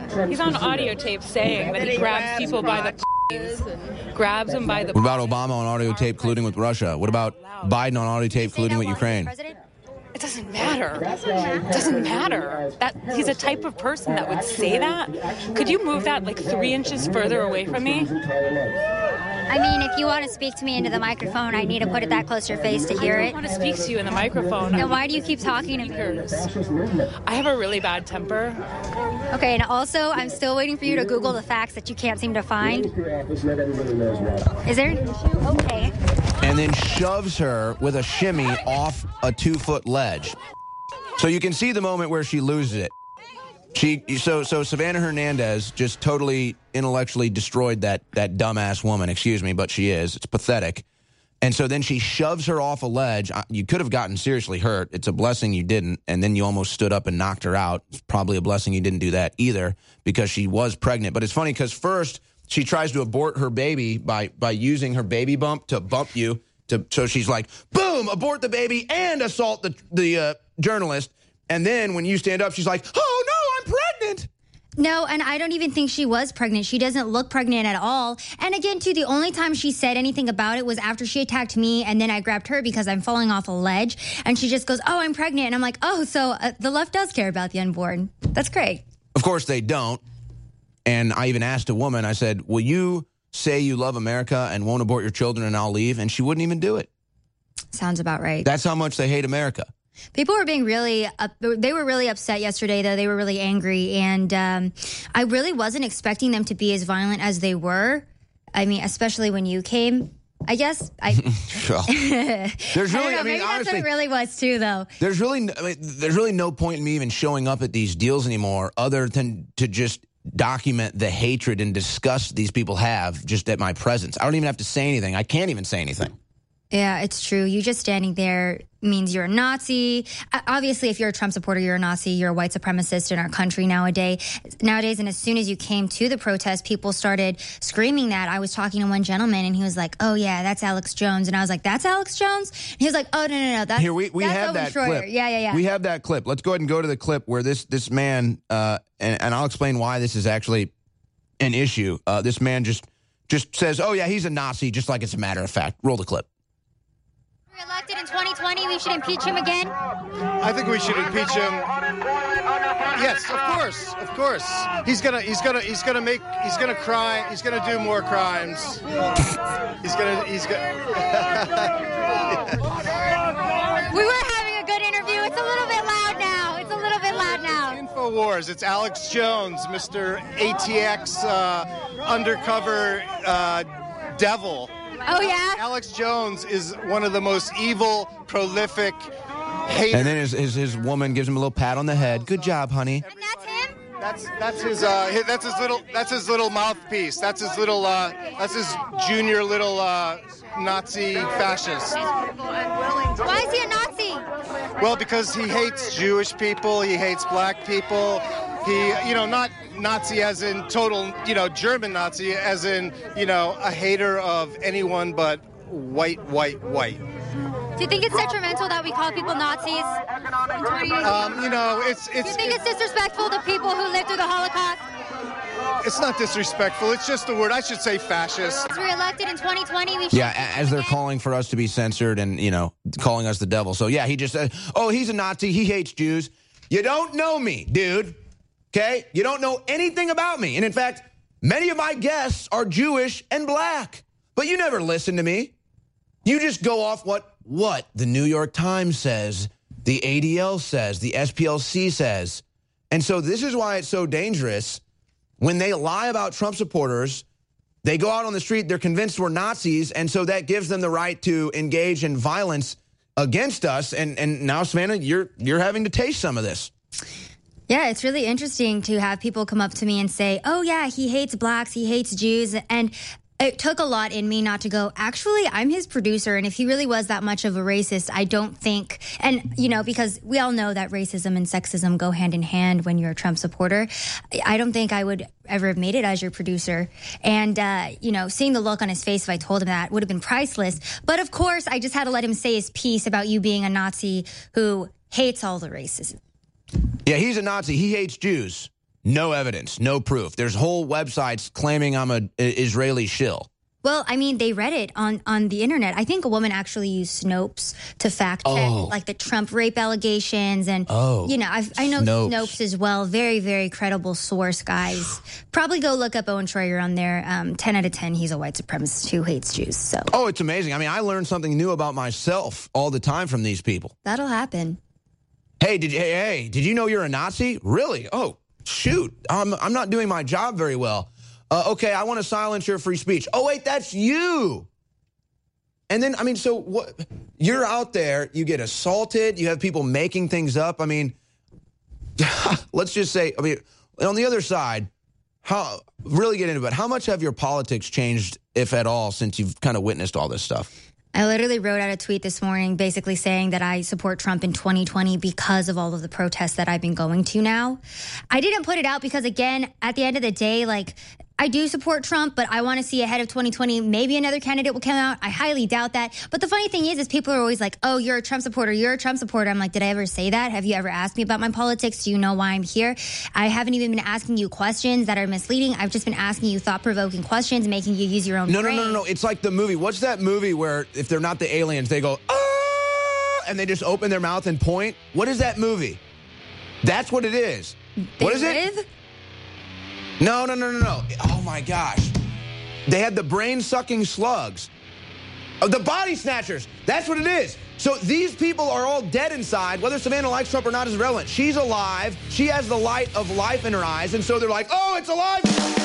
that he grabs people by the grabs them by the. What about Obama on audio tape colluding with Russia? What about Biden on audio tape colluding with Ukraine? It doesn't matter. It doesn't matter. That he's a type of person that would say that. Could you move that like 3 inches further away from me? I mean, if you want to speak to me into the microphone, I need to put it that close to your face to hear it. I want to speak to you in the microphone. Then why do you keep talking to me? I have a really bad temper. Okay, and also, I'm still waiting for you to Google the facts that you can't seem to find. Is there an issue? Okay. And then shoves her with a shimmy off a 2-foot ledge. So you can see the moment where she loses it. So Savannah Hernandez just totally intellectually destroyed that dumbass woman. Excuse me, but she is. It's pathetic. And so then she shoves her off a ledge. You could have gotten seriously hurt. It's a blessing you didn't. And then you almost stood up and knocked her out. It's probably a blessing you didn't do that either because she was pregnant. But it's funny because first she tries to abort her baby by using her baby bump to bump you. So she's like, boom, abort the baby and assault the journalist. And then when you stand up, she's like, oh, no, I'm pregnant. No, and I don't even think she was pregnant. She doesn't look pregnant at all. And again, too, the only time she said anything about it was after she attacked me, and then I grabbed her because I'm falling off a ledge. And she just goes, oh, I'm pregnant. And I'm like, oh, so the left does care about the unborn. That's great. Of course they don't. And I even asked a woman, I said, will you say you love America and won't abort your children and I'll leave? And she wouldn't even do it. Sounds about right. That's how much they hate America. People were being they were really upset yesterday, though. They were really angry. And I really wasn't expecting them to be as violent as they were. I mean, especially when you came, I guess. There's really, I mean, maybe honestly, that's what it really was, too, though. There's really no point in me even showing up at these deals anymore other than to just document the hatred and disgust these people have just at my presence. I don't even have to say anything. I can't even say anything. Yeah, it's true. You just standing there means you're a Nazi. Obviously, if you're a Trump supporter, you're a Nazi. You're a white supremacist in our country nowadays. And as soon as you came to the protest, people started screaming that. I was talking to one gentleman, and he was like, oh, yeah, that's Alex Jones. And I was like, that's Alex Jones? And he was like, oh, no. That's, here, we have that clip. Yeah. We have that clip. Let's go ahead and go to the clip where this man, and I'll explain why this is actually an issue. This man just says, oh, yeah, he's a Nazi, just like it's a matter of fact. Roll the clip. Elected in 2020, we should impeach him again? I think we should impeach him. Yes, of course. He's gonna cry. He's gonna do more crimes. He's gonna. We were having a good interview. It's a little bit loud now. InfoWars. It's Alex Jones, Mr. ATX undercover devil. Oh, yeah? Alex Jones is one of the most evil, prolific haters. And then his woman gives him a little pat on the head. Good job, honey. And that's him? That's his little mouthpiece. That's his junior little Nazi fascist. Why is he a Nazi? Well, because he hates Jewish people, he hates black people. He, not Nazi as in total, German Nazi, as in, a hater of anyone but white. Do you think it's detrimental that we call people Nazis in 2018? It's... Do you think it's disrespectful to people who lived through the Holocaust? It's not disrespectful. It's just a word. I should say fascist. As we're elected in 2020, as they're calling for us to be censored and, calling us the devil. So, yeah, he just said, oh, he's a Nazi. He hates Jews. You don't know me, dude. Okay? You don't know anything about me. And, in fact, many of my guests are Jewish and black. But you never listen to me. You just go off what the New York Times says, the ADL says, the SPLC says. And so this is why it's so dangerous. When they lie about Trump supporters, they go out on the street, they're convinced we're Nazis, and so that gives them the right to engage in violence against us. And now, Savannah, you're having to taste some of this. Yeah, it's really interesting to have people come up to me and say, oh, yeah, he hates blacks, he hates Jews. And it took a lot in me not to go, actually, I'm his producer. And if he really was that much of a racist, I don't think, and, because we all know that racism and sexism go hand in hand when you're a Trump supporter. I don't think I would ever have made it as your producer. And, seeing the look on his face if I told him that would have been priceless. But of course, I just had to let him say his piece about you being a Nazi who hates all the racism. Yeah, he's a Nazi. He hates Jews. No evidence, no proof. There's whole websites claiming I'm an Israeli shill. Well, I mean, they read it on the internet. I think a woman actually used Snopes to fact check, the Trump rape allegations. And, I know Snopes as well. Very, very credible source, guys. Probably go look up Owen Schroyer on there. 10 out of 10, he's a white supremacist who hates Jews. So. Oh, it's amazing. I mean, I learn something new about myself all the time from these people. That'll happen. Hey, did you know you're a Nazi? Really? Oh, shoot. I'm not doing my job very well. Okay, I want to silence your free speech. Oh, wait, that's you. And then, so what? You're out there, you get assaulted, you have people making things up. Let's just say, on the other side, really get into it. How much have your politics changed, if at all, since you've kind of witnessed all this stuff? I literally wrote out a tweet this morning basically saying that I support Trump in 2020 because of all of the protests that I've been going to now. I didn't put it out because, again, at the end of the day, I do support Trump, but I want to see ahead of 2020, maybe another candidate will come out. I highly doubt that. But the funny thing is people are always like, oh, you're a Trump supporter. You're a Trump supporter. I'm like, did I ever say that? Have you ever asked me about my politics? Do you know why I'm here? I haven't even been asking you questions that are misleading. I've just been asking you thought-provoking questions, making you use your own brain. No. It's like the movie. What's that movie where if they're not the aliens, they go, ah, and they just open their mouth and point? What is that movie? That's what it is. What is it? No. Oh, my gosh. They had the brain-sucking slugs. Oh, the body snatchers. That's what it is. So these people are all dead inside. Whether Savannah likes Trump or not is irrelevant. She's alive. She has the light of life in her eyes. And so they're like, oh, it's alive.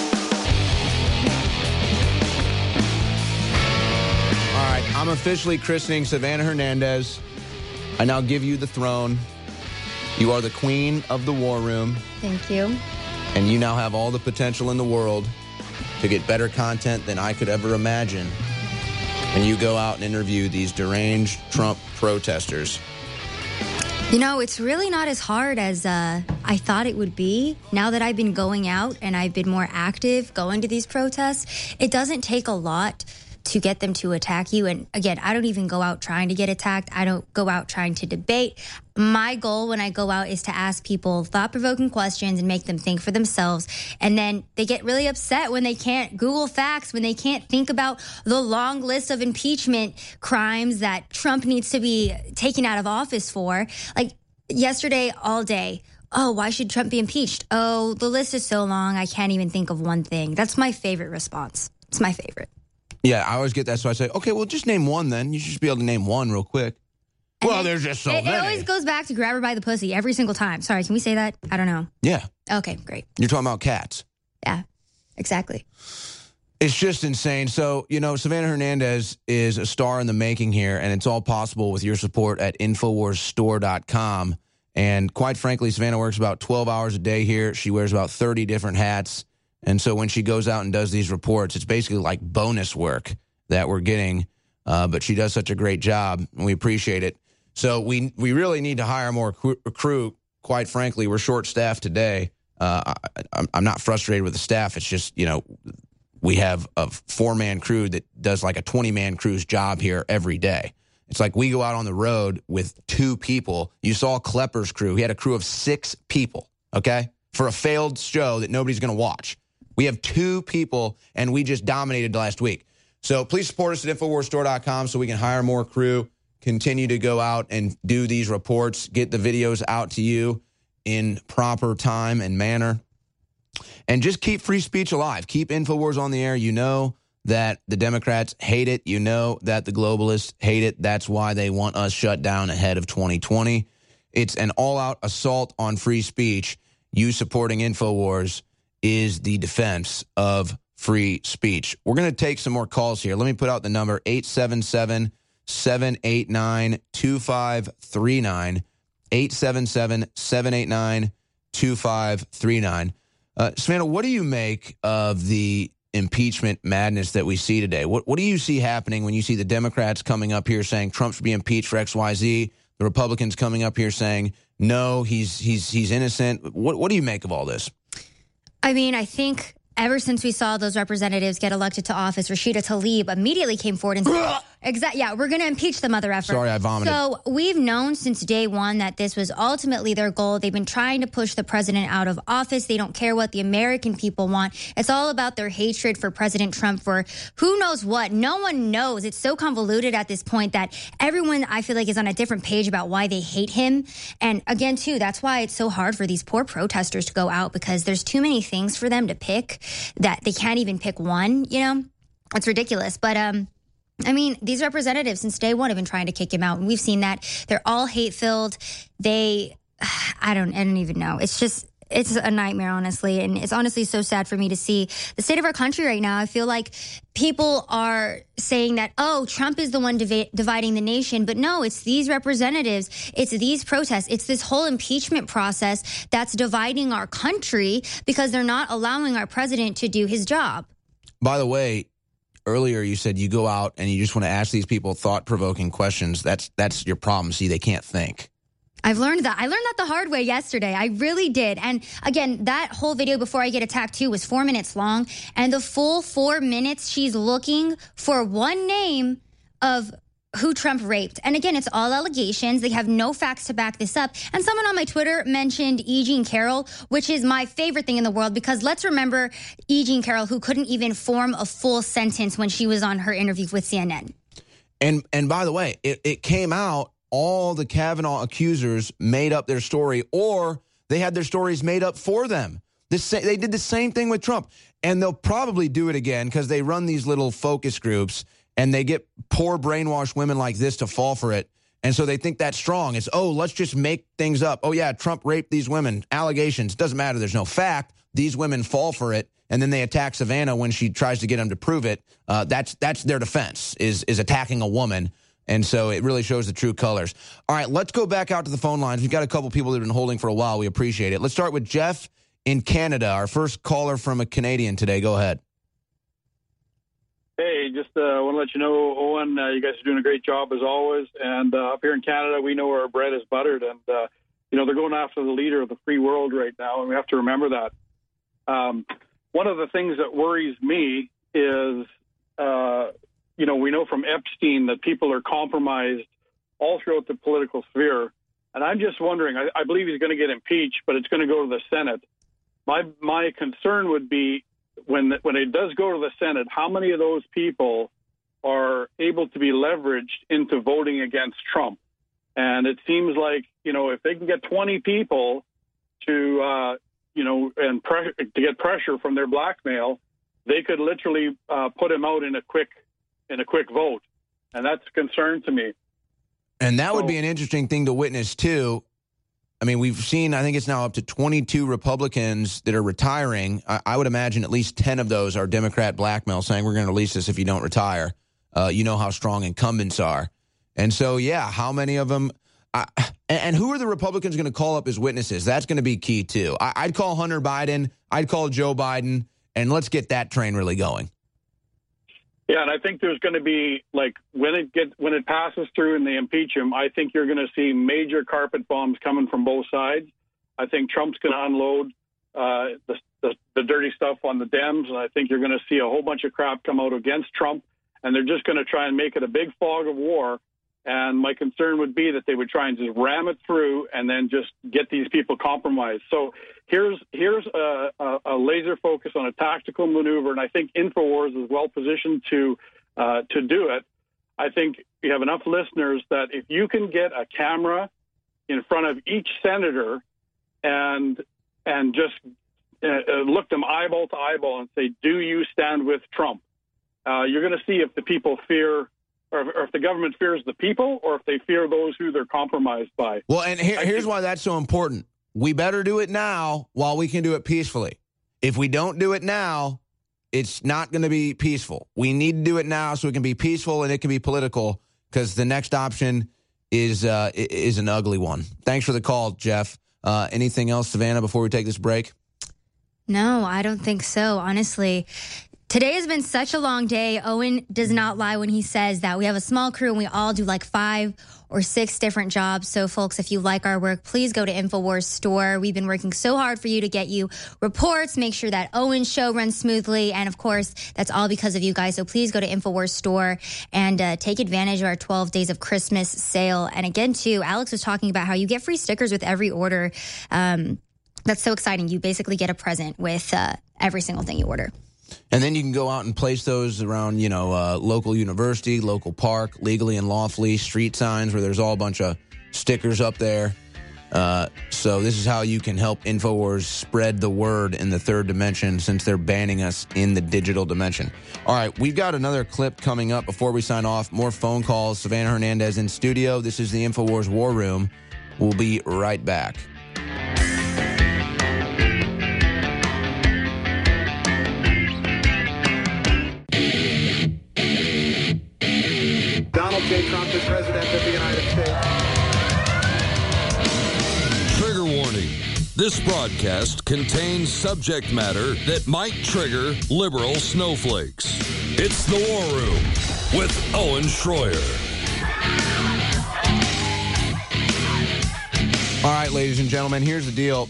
All right. I'm officially christening Savannah Hernandez. I now give you the throne. You are the queen of the war room. Thank you. And you now have all the potential in the world to get better content than I could ever imagine. And you go out and interview these deranged Trump protesters. It's really not as hard as I thought it would be. Now that I've been going out and I've been more active going to these protests, it doesn't take a lot to get them to attack you. And again, I don't even go out trying to get attacked. I don't go out trying to debate. My goal when I go out is to ask people thought-provoking questions and make them think for themselves. And then they get really upset when they can't Google facts, when they can't think about the long list of impeachment crimes that Trump needs to be taken out of office for. Like yesterday, all day. Oh, why should Trump be impeached? Oh, the list is so long, I can't even think of one thing. That's my favorite response. It's my favorite. Yeah, I always get that. So I say, okay, well, just name one then. You should just be able to name one real quick. And well, there's just so many. It always goes back to grab her by the pussy every single time. Sorry, can we say that? I don't know. Yeah. Okay, great. You're talking about cats. Yeah, exactly. It's just insane. So, Savannah Hernandez is a star in the making here, and it's all possible with your support at InfoWarsStore.com. And quite frankly, Savannah works about 12 hours a day here. She wears about 30 different hats. And so when she goes out and does these reports, it's basically like bonus work that we're getting. But she does such a great job, and we appreciate it. So we really need to hire more crew. Quite frankly, we're short-staffed today. I'm not frustrated with the staff. It's just, we have a 4-man crew that does like a 20-man crew's job here every day. It's like we go out on the road with 2 people. You saw Klepper's crew. He had a crew of 6 people, okay, for a failed show that nobody's going to watch. We have 2 people, and we just dominated last week. So please support us at InfoWarsStore.com so we can hire more crew, continue to go out and do these reports, get the videos out to you in proper time and manner. And just keep free speech alive. Keep InfoWars on the air. You know that the Democrats hate it. You know that the globalists hate it. That's why they want us shut down ahead of 2020. It's an all-out assault on free speech. You supporting InfoWars is the defense of free speech. We're going to take some more calls here. Let me put out the number, 877-789-2539, 877-789-2539. Savannah, what do you make of the impeachment madness that we see today? What do you see happening when you see the Democrats coming up here saying Trump should be impeached for XYZ, the Republicans coming up here saying, no, he's innocent? What do you make of all this? I mean, I think ever since we saw those representatives get elected to office, Rashida Tlaib immediately came forward and said, we're going to impeach the mother effer. Sorry, I vomited. So we've known since day one that this was ultimately their goal. They've been trying to push the president out of office. They don't care what the American people want. It's all about their hatred for President Trump for who knows what. No one knows. It's so convoluted at this point that everyone, I feel like, is on a different page about why they hate him. And again, too, that's why it's so hard for these poor protesters to go out, because there's too many things for them to pick that they can't even pick one, It's ridiculous. But, I mean, these representatives since day one have been trying to kick him out, and we've seen that. They're all hate-filled. I don't even know. It's a nightmare, honestly, and it's honestly so sad for me to see the state of our country right now. I feel like people are saying that, Trump is the one dividing the nation, but no, it's these representatives, it's these protests, it's this whole impeachment process that's dividing our country because they're not allowing our president to do his job. By the way, earlier you said you go out and you just want to ask these people thought-provoking questions. That's your problem. See, they can't think. I've learned that. I learned that the hard way yesterday. I really did. And again, that whole video before I get attacked too was 4 minutes long. And the full 4 minutes, she's looking for one name of who Trump raped. And again, it's all allegations. They have no facts to back this up. And someone on my Twitter mentioned E. Jean Carroll, which is my favorite thing in the world, because let's remember E. Jean Carroll, who couldn't even form a full sentence when she was on her interview with CNN. And by the way, it came out, all the Kavanaugh accusers made up their story, or they had their stories made up for them. They did the same thing with Trump, and they'll probably do it again because they run these little focus groups, and they get poor brainwashed women like this to fall for it, and so they think that's strong. It's, let's just make things up. Oh, yeah, Trump raped these women. Allegations. Doesn't matter. There's no fact. These women fall for it, and then they attack Savannah when she tries to get them to prove it. That's their defense, is attacking a woman. And so it really shows the true colors. All right, let's go back out to the phone lines. We've got a couple people that have been holding for a while. We appreciate it. Let's start with Jeff in Canada, our first caller from a Canadian today. Go ahead. Hey, just want to let you know, Owen, you guys are doing a great job as always. And up here in Canada, we know our bread is buttered. And, they're going after the leader of the free world right now, and we have to remember that. One of the things that worries me is we know from Epstein that people are compromised all throughout the political sphere. And I'm just wondering, I believe he's going to get impeached, but it's going to go to the Senate. My concern would be when it does go to the Senate, how many of those people are able to be leveraged into voting against Trump? And it seems like, if they can get 20 people to get pressure from their blackmail, they could literally put him out in a quick vote. And that's a concern to me. And that would be an interesting thing to witness, too. I mean, we've seen, I think it's now up to 22 Republicans that are retiring. I would imagine at least 10 of those are Democrat blackmail saying we're going to release this if you don't retire. You know how strong incumbents are. And so, yeah, how many of them? And who are the Republicans going to call up as witnesses? That's going to be key, too. I'd call Hunter Biden. I'd call Joe Biden. And let's get that train really going. Yeah, and I think there's going to be, like, when it passes through and they impeach him, I think you're going to see major carpet bombs coming from both sides. I think Trump's going to unload the dirty stuff on the Dems, and I think you're going to see a whole bunch of crap come out against Trump, and they're just going to try and make it a big fog of war. And my concern would be that they would try and just ram it through and then just get these people compromised. So here's a laser focus on a tactical maneuver, and I think InfoWars is well positioned to do it. I think you have enough listeners that if you can get a camera in front of each senator and just look them eyeball to eyeball and say, do you stand with Trump? You're going to see if the people fear, or if the government fears the people, or if they fear those who they're compromised by. Well, and here's why that's so important. We better do it now while we can do it peacefully. If we don't do it now, it's not going to be peaceful. We need to do it now so it can be peaceful and it can be political, because the next option is an ugly one. Thanks for the call, Jeff. Anything else, Savannah, before we take this break? No, I don't think so, honestly. Today has been such a long day. Owen does not lie when he says that we have a small crew and we all do like 5 or 6 different jobs. So, folks, if you like our work, please go to InfoWars Store. We've been working so hard for you to get you reports, make sure that Owen's show runs smoothly. And, of course, that's all because of you guys. So please go to InfoWars Store and take advantage of our 12 Days of Christmas sale. And again, too, Alex was talking about how you get free stickers with every order. That's so exciting. You basically get a present with every single thing you order. And then you can go out and place those around, local university, local park, legally and lawfully, street signs where there's all a bunch of stickers up there. So this is how you can help InfoWars spread the word in the third dimension, since they're banning us in the digital dimension. All right, we've got another clip coming up before we sign off. More phone calls. Savannah Hernandez in studio. This is the InfoWars War Room. We'll be right back. Donald J. Trump is president of the United States. Trigger warning. This broadcast contains subject matter that might trigger liberal snowflakes. It's the War Room with Owen Schroyer. All right, ladies and gentlemen, here's the deal.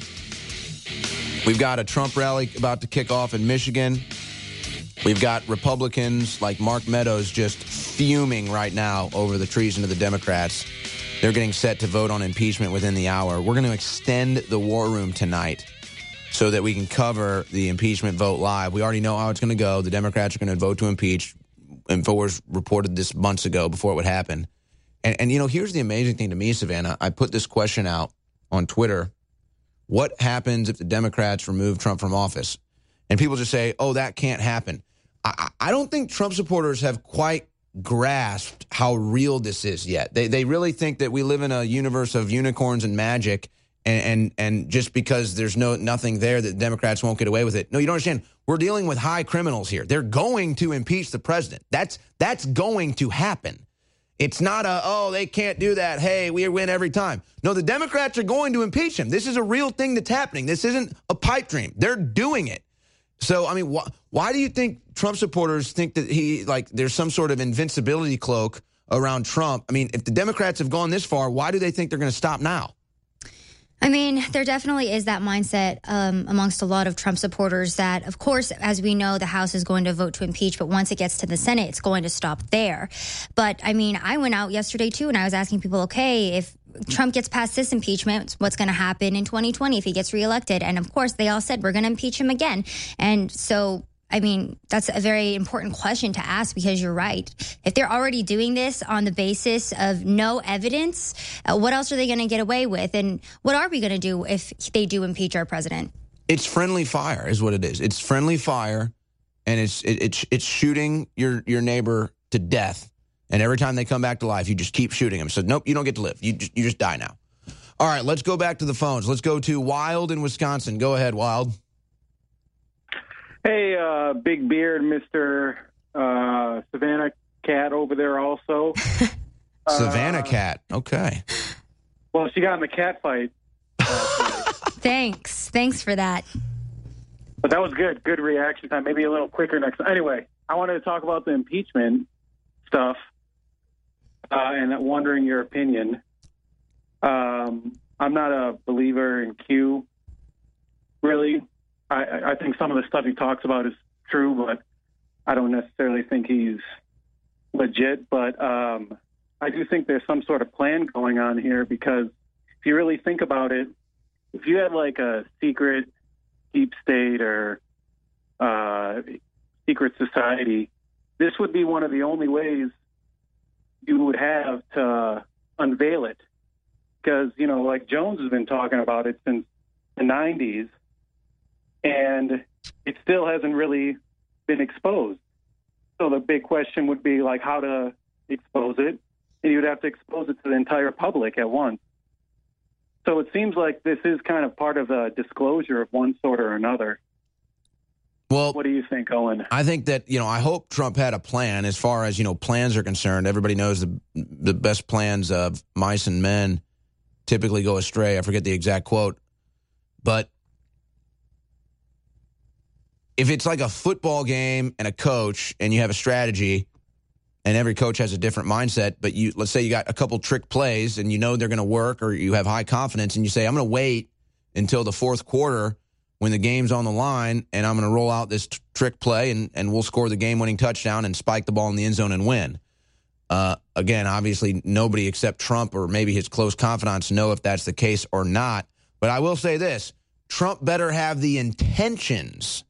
We've got a Trump rally about to kick off in Michigan. We've got Republicans like Mark Meadows just fuming right now over the treason of the Democrats. They're getting set to vote on impeachment within the hour. We're going to extend the War Room tonight so that we can cover the impeachment vote live. We already know how it's going to go. The Democrats are going to vote to impeach. InfoWars reported this months ago before it would happen. And here's the amazing thing to me, Savannah. I put this question out on Twitter. What happens if the Democrats remove Trump from office? And people just say, oh, that can't happen. I don't think Trump supporters have quite grasped how real this is yet. They really think that we live in a universe of unicorns and magic, and just because there's nothing there that Democrats won't get away with it. No, you don't understand. We're dealing with high criminals here. They're going to impeach the president. That's going to happen. It's not they can't do that. Hey, we win every time. No, the Democrats are going to impeach him. This is a real thing that's happening. This isn't a pipe dream. They're doing it. So, I mean, why do you think Trump supporters think that there's some sort of invincibility cloak around Trump? I mean, if the Democrats have gone this far, why do they think they're going to stop now? I mean, there definitely is that mindset amongst a lot of Trump supporters that, of course, as we know, the House is going to vote to impeach, but once it gets to the Senate, it's going to stop there. But, I mean, I went out yesterday, too, and I was asking people, okay, if Trump gets past this impeachment, what's going to happen in 2020 if he gets reelected? And, of course, they all said, we're going to impeach him again. And so, I mean, that's a very important question to ask, because you're right. If they're already doing this on the basis of no evidence, what else are they going to get away with? And what are we going to do if they do impeach our president? It's friendly fire is what it is. It's friendly fire, and it's shooting your neighbor to death. And every time they come back to life, you just keep shooting them. So, nope, you don't get to live. You just die now. All right, let's go back to the phones. Let's go to Wild in Wisconsin. Go ahead, Wild. Hey, Big Beard, Mr. Savannah Cat over there also. Savannah Cat, okay. Well, she got in the cat fight. Thanks for that. But that was good. Good reaction time. Maybe a little quicker next time. Anyway, I wanted to talk about the impeachment stuff and wondering your opinion. I'm not a believer in Q, really. I think some of the stuff he talks about is true, but I don't necessarily think he's legit. But I do think there's some sort of plan going on here, because if you really think about it, if you had like a secret deep state or secret society, this would be one of the only ways you would have to unveil it. Because, you know, like Jones has been talking about it since the 90s, and it still hasn't really been exposed. So the big question would be, like, how to expose it, and you would have to expose it to the entire public at once. So it seems like this is kind of part of a disclosure of one sort or another. Well, what do you think, Owen? I think that, you know, I hope Trump had a plan as far as, you know, plans are concerned. Everybody knows the best plans of mice and men typically go astray. I forget the exact quote. But if it's like a football game and a coach and you have a strategy and every coach has a different mindset, but let's say you got a couple trick plays and you know they're going to work, or you have high confidence and you say, I'm going to wait until the fourth quarter when the game's on the line and I'm going to roll out this trick play and we'll score the game-winning touchdown and spike the ball in the end zone and win. Again, obviously nobody except Trump or maybe his close confidants know if that's the case or not. But I will say this, Trump better have the intentions.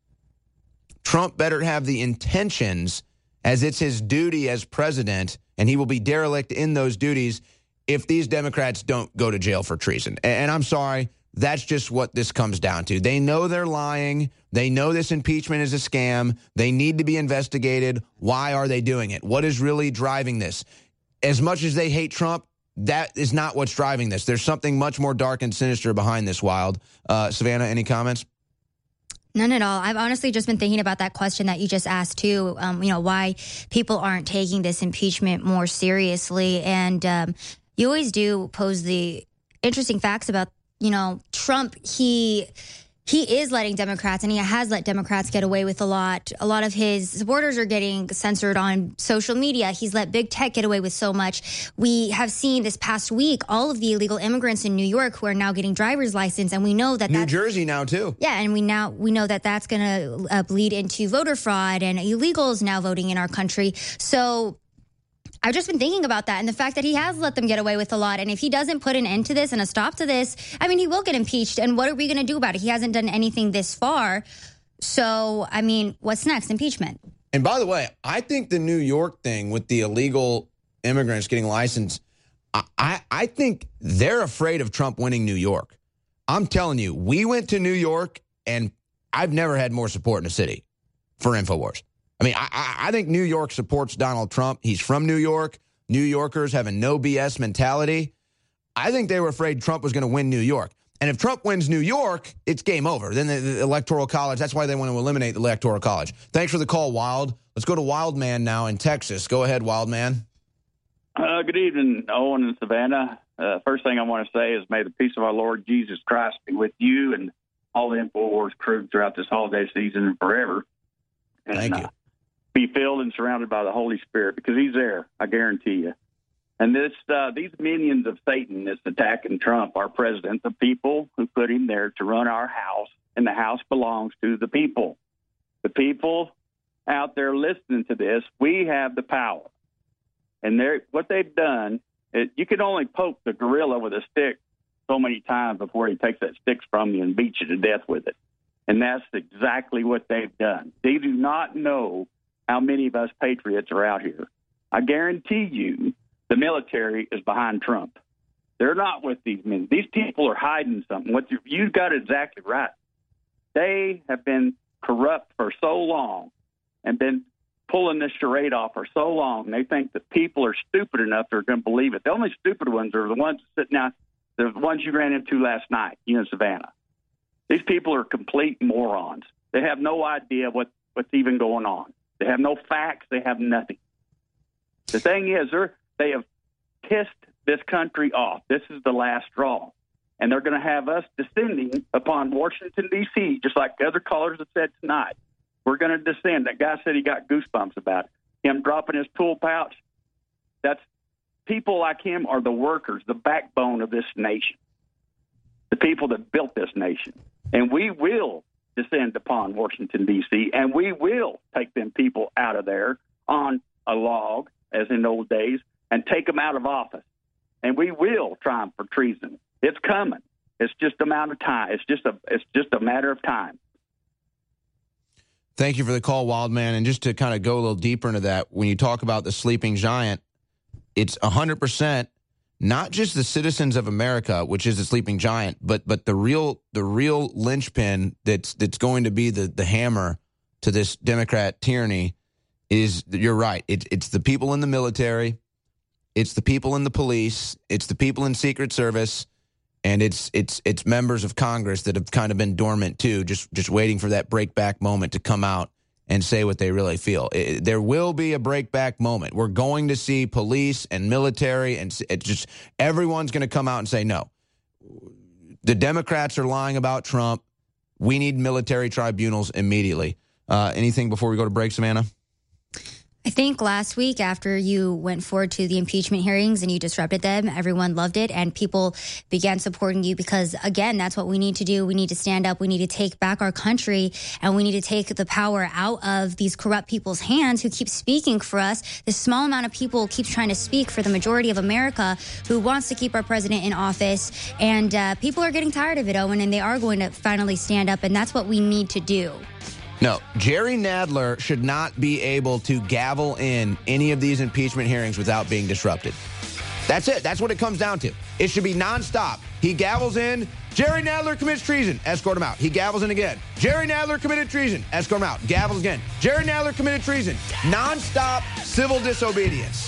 Trump better have the intentions, as it's his duty as president, and he will be derelict in those duties if these Democrats don't go to jail for treason. And I'm sorry, that's just what this comes down to. They know they're lying. They know this impeachment is a scam. They need to be investigated. Why are they doing it? What is really driving this? As much as they hate Trump, that is not what's driving this. There's something much more dark and sinister behind this, Wild. Savannah, any comments? None at all. I've honestly just been thinking about that question that you just asked, too, you know, why people aren't taking this impeachment more seriously. And you always do pose the interesting facts about, you know, Trump. He is letting Democrats, and he has let Democrats get away with a lot. A lot of his supporters are getting censored on social media. He's let big tech get away with so much. We have seen this past week all of the illegal immigrants in New York who are now getting driver's license, and we know that New Jersey now too. Yeah, and we know that that's going to bleed into voter fraud and illegals now voting in our country. So I've just been thinking about that and the fact that he has let them get away with a lot. And if he doesn't put an end to this and a stop to this, I mean, he will get impeached. And what are we going to do about it? He hasn't done anything this far. So, I mean, what's next? Impeachment. And by the way, I think the New York thing with the illegal immigrants getting licensed, I think they're afraid of Trump winning New York. I'm telling you, we went to New York, and I've never had more support in a city for InfoWars. I mean, I think New York supports Donald Trump. He's from New York. New Yorkers have a no BS mentality. I think they were afraid Trump was going to win New York. And if Trump wins New York, it's game over. Then the Electoral College, that's why they want to eliminate the Electoral College. Thanks for the call, Wild. Let's go to Wild Man now in Texas. Go ahead, Wild Man. Good evening, Owen and Savannah. First thing I want to say is may the peace of our Lord Jesus Christ be with you and all the InfoWars crew throughout this holiday season and forever. And, thank you. Be filled and surrounded by the Holy Spirit, because he's there, I guarantee you. And these minions of Satan that's attacking Trump, our president, the people who put him there to run our house, and the house belongs to the people. The people out there listening to this, we have the power. And what they've done, you can only poke the gorilla with a stick so many times before he takes that stick from you and beats you to death with it. And that's exactly what they've done. They do not know how many of us patriots are out here. I guarantee you the military is behind Trump. They're not with these men. These people are hiding something. You've got it exactly right. They have been corrupt for so long and been pulling this charade off for so long. They think that people are stupid enough they're going to believe it. The only stupid ones are the ones sitting out The ones you ran into last night, you in Savannah. These people are complete morons. They have no idea what's even going on. They have no facts. They have nothing. The thing is, they have pissed this country off. This is the last straw. And they're going to have us descending upon Washington, D.C., just like the other callers have said tonight. We're going to descend. That guy said he got goosebumps about it. Him dropping his pool pouch. That's people like him are the workers, the backbone of this nation, the people that built this nation. And we will descend upon Washington, D.C., and we will take them people out of there on a log, as in old days, and take them out of office. And we will triumph for treason. It's coming. It's just a matter of time. It's just a matter of time. Thank you for the call, Wildman. And just to kind of go a little deeper into that, when you talk about the sleeping giant, it's 100% not just the citizens of America, which is the sleeping giant, but the real linchpin that's going to be the hammer to this Democrat tyranny is, you're right, it's the people in the military, it's the people in the police, it's the people in Secret Service, and it's members of Congress that have kind of been dormant too, just waiting for that breakback moment to come out and say what they really feel. There will be a breakback moment. We're going to see police and military, and just everyone's going to come out and say, no, the Democrats are lying about Trump. We need military tribunals immediately. Anything before we go to break, Savannah? I think last week after you went forward to the impeachment hearings and you disrupted them, everyone loved it and people began supporting you because, again, that's what we need to do. We need to stand up. We need to take back our country and we need to take the power out of these corrupt people's hands who keep speaking for us. This small amount of people keeps trying to speak for the majority of America who wants to keep our president in office. And people are getting tired of it, Owen, and they are going to finally stand up. And that's what we need to do. No, Jerry Nadler should not be able to gavel in any of these impeachment hearings without being disrupted. That's it. That's what it comes down to. It should be nonstop. He gavels in, Jerry Nadler commits treason, escort him out. He gavels in again. Jerry Nadler committed treason, escort him out. Gavels again. Jerry Nadler committed treason. Nonstop civil disobedience.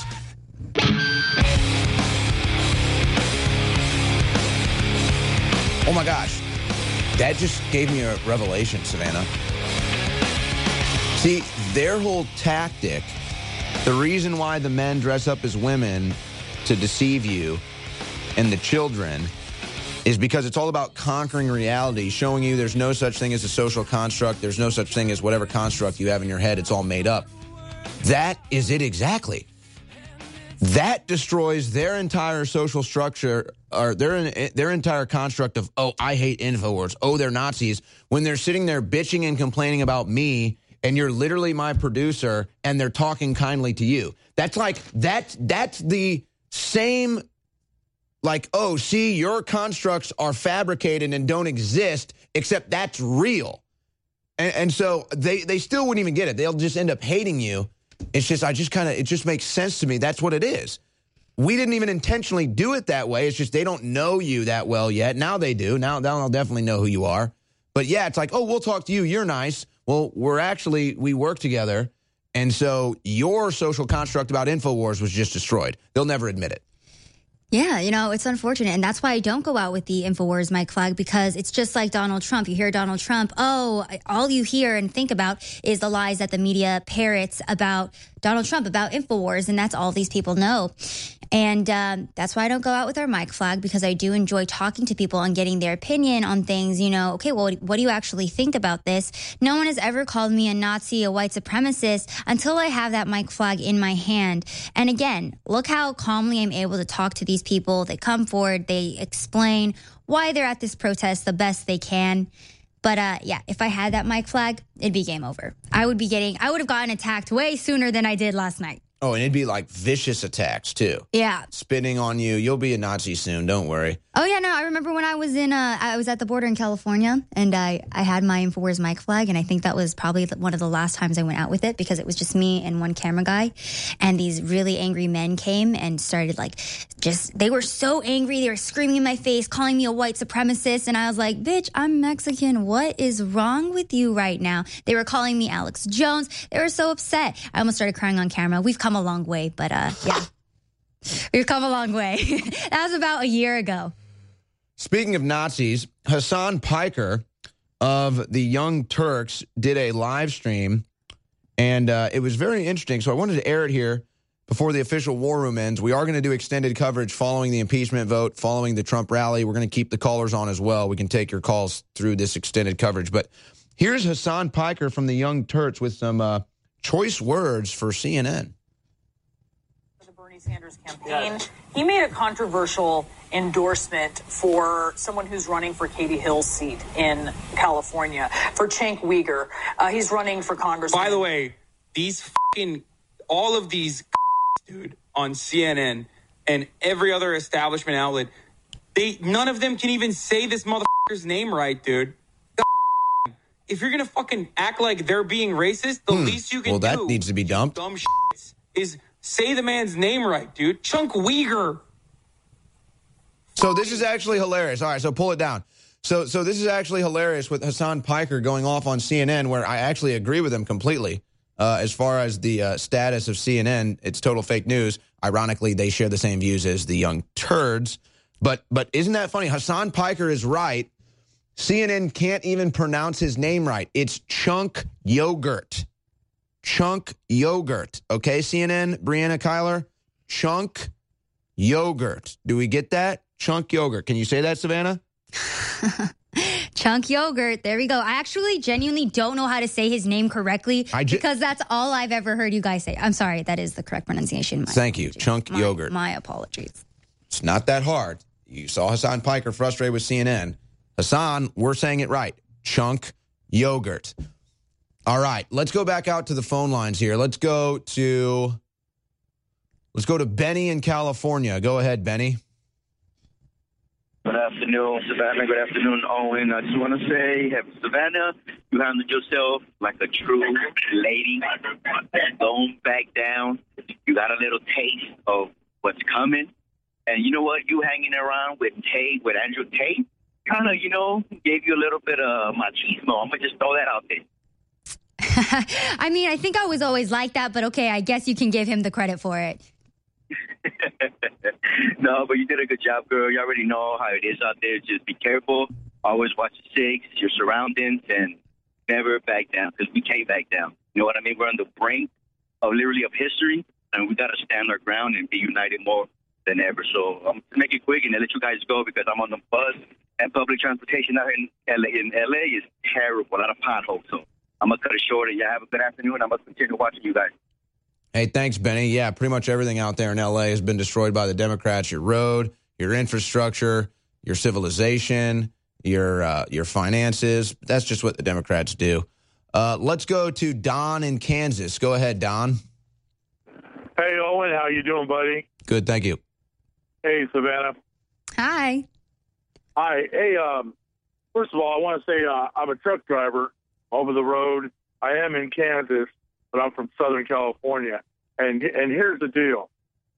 Oh my gosh. That just gave me a revelation, Savannah. See, their whole tactic, the reason why the men dress up as women to deceive you and the children is because it's all about conquering reality, showing you there's no such thing as a social construct, there's no such thing as whatever construct you have in your head, it's all made up. That is it exactly. That destroys their entire social structure, or their entire construct of, oh, I hate InfoWars, oh, they're Nazis, when they're sitting there bitching and complaining about me, and you're literally my producer, and they're talking kindly to you. That's like, that's the same, like, oh, see, your constructs are fabricated and don't exist, except that's real. And so they still wouldn't even get it. They'll just end up hating you. It's just, it just makes sense to me. That's what it is. We didn't even intentionally do it that way. It's just they don't know you that well yet. Now they do. Now they'll definitely know who you are. But yeah, it's like, oh, we'll talk to you. You're nice. Well, we work together. And so your social construct about InfoWars was just destroyed. They'll never admit it. Yeah, it's unfortunate. And that's why I don't go out with the InfoWars mic flag, because it's just like Donald Trump. You hear Donald Trump, oh, all you hear and think about is the lies that the media parrots about Donald Trump, about InfoWars. And that's all these people know. And that's why I don't go out with our mic flag, because I do enjoy talking to people and getting their opinion on things. Okay, well, what do you actually think about this? No one has ever called me a Nazi, a white supremacist, until I have that mic flag in my hand. And again, look how calmly I'm able to talk to these people. They come forward, they explain why they're at this protest the best they can. But yeah, if I had that mic flag, it'd be game over. I would have gotten attacked way sooner than I did last night. Oh, and it'd be like vicious attacks, too. Yeah. Spitting on you. You'll be a Nazi soon. Don't worry. Oh, yeah, no, I remember when I was I was at the border in California, and I had my InfoWars mic flag, and I think that was probably one of the last times I went out with it, because it was just me and one camera guy, and these really angry men came and started, they were so angry, they were screaming in my face, calling me a white supremacist, and I was like, bitch, I'm Mexican, what is wrong with you right now? They were calling me Alex Jones, they were so upset. I almost started crying on camera. We've come a long way, but yeah. We've come a long way. That was about a year ago. Speaking of Nazis, Hassan Piker of the Young Turks did a live stream, and it was very interesting. So I wanted to air it here before the official war room ends. We are going to do extended coverage following the impeachment vote, following the Trump rally. We're going to keep the callers on as well. We can take your calls through this extended coverage. But here's Hassan Piker from the Young Turks with some choice words for CNN. The Bernie Sanders campaign, he made a controversial endorsement for someone who's running for Katie Hill's seat in California, for Cenk Uygur. He's running for Congress. By the way, all of these dude on CNN and every other establishment outlet, none of them can even say this motherfucker's name right, dude. If you're gonna fucking act like they're being racist, the least you can do, that needs to be dumped. Dumb shit, is say the man's name right, dude. Cenk Uygur. So this is actually hilarious. All right, so pull it down. So this is actually hilarious with Hassan Piker going off on CNN, where I actually agree with him completely. As far as the status of CNN, it's total fake news. Ironically, they share the same views as the Young Turds. But isn't that funny? Hassan Piker is right. CNN can't even pronounce his name right. It's Cenk Uygur. Cenk Uygur. Okay, CNN, Brianna Keilar? Cenk Uygur. Do we get that? Cenk Uygur. Can you say that, Savannah? Cenk Uygur. There we go. I actually genuinely don't know how to say his name correctly because that's all I've ever heard you guys say. I'm sorry. That is the correct pronunciation. Thank you. Cenk Uygur. My apologies. It's not that hard. You saw Hassan Piker frustrated with CNN. Hassan, we're saying it right. Cenk Uygur. All right. Let's go back out to the phone lines here. Let's go to Benny in California. Go ahead, Benny. Good afternoon, Savannah. Good afternoon, Owen. I just want to say, Savannah, you handled yourself like a true lady. Don't back down. You got a little taste of what's coming. And you know what? You hanging around with Andrew Tate, kind of, gave you a little bit of machismo. I'm going to just throw that out there. I mean, I think I was always like that, but okay, I guess you can give him the credit for it. No, but you did a good job, girl. You already know how it is out there. Just be careful. Always watch the six, your surroundings, and never back down, because we can't back down. You know what I mean? We're on the brink of history, and we got to stand our ground and be united more than ever. So I'm going to make it quick and I'll let you guys go, because I'm on the bus, and public transportation out in LA is terrible. A lot of potholes. So I'm going to cut it short, and you have a good afternoon. I'm going to continue watching you guys. Hey, thanks, Benny. Yeah, pretty much everything out there in L.A. has been destroyed by the Democrats. Your road, your infrastructure, your civilization, your finances. That's just what the Democrats do. Let's go to Don in Kansas. Go ahead, Don. Hey, Owen. How you doing, buddy? Good, thank you. Hey, Savannah. Hi. Hi. Hey, first of all, I want to say I'm a truck driver over the road. I am in Kansas, but I'm from Southern California. And here's the deal.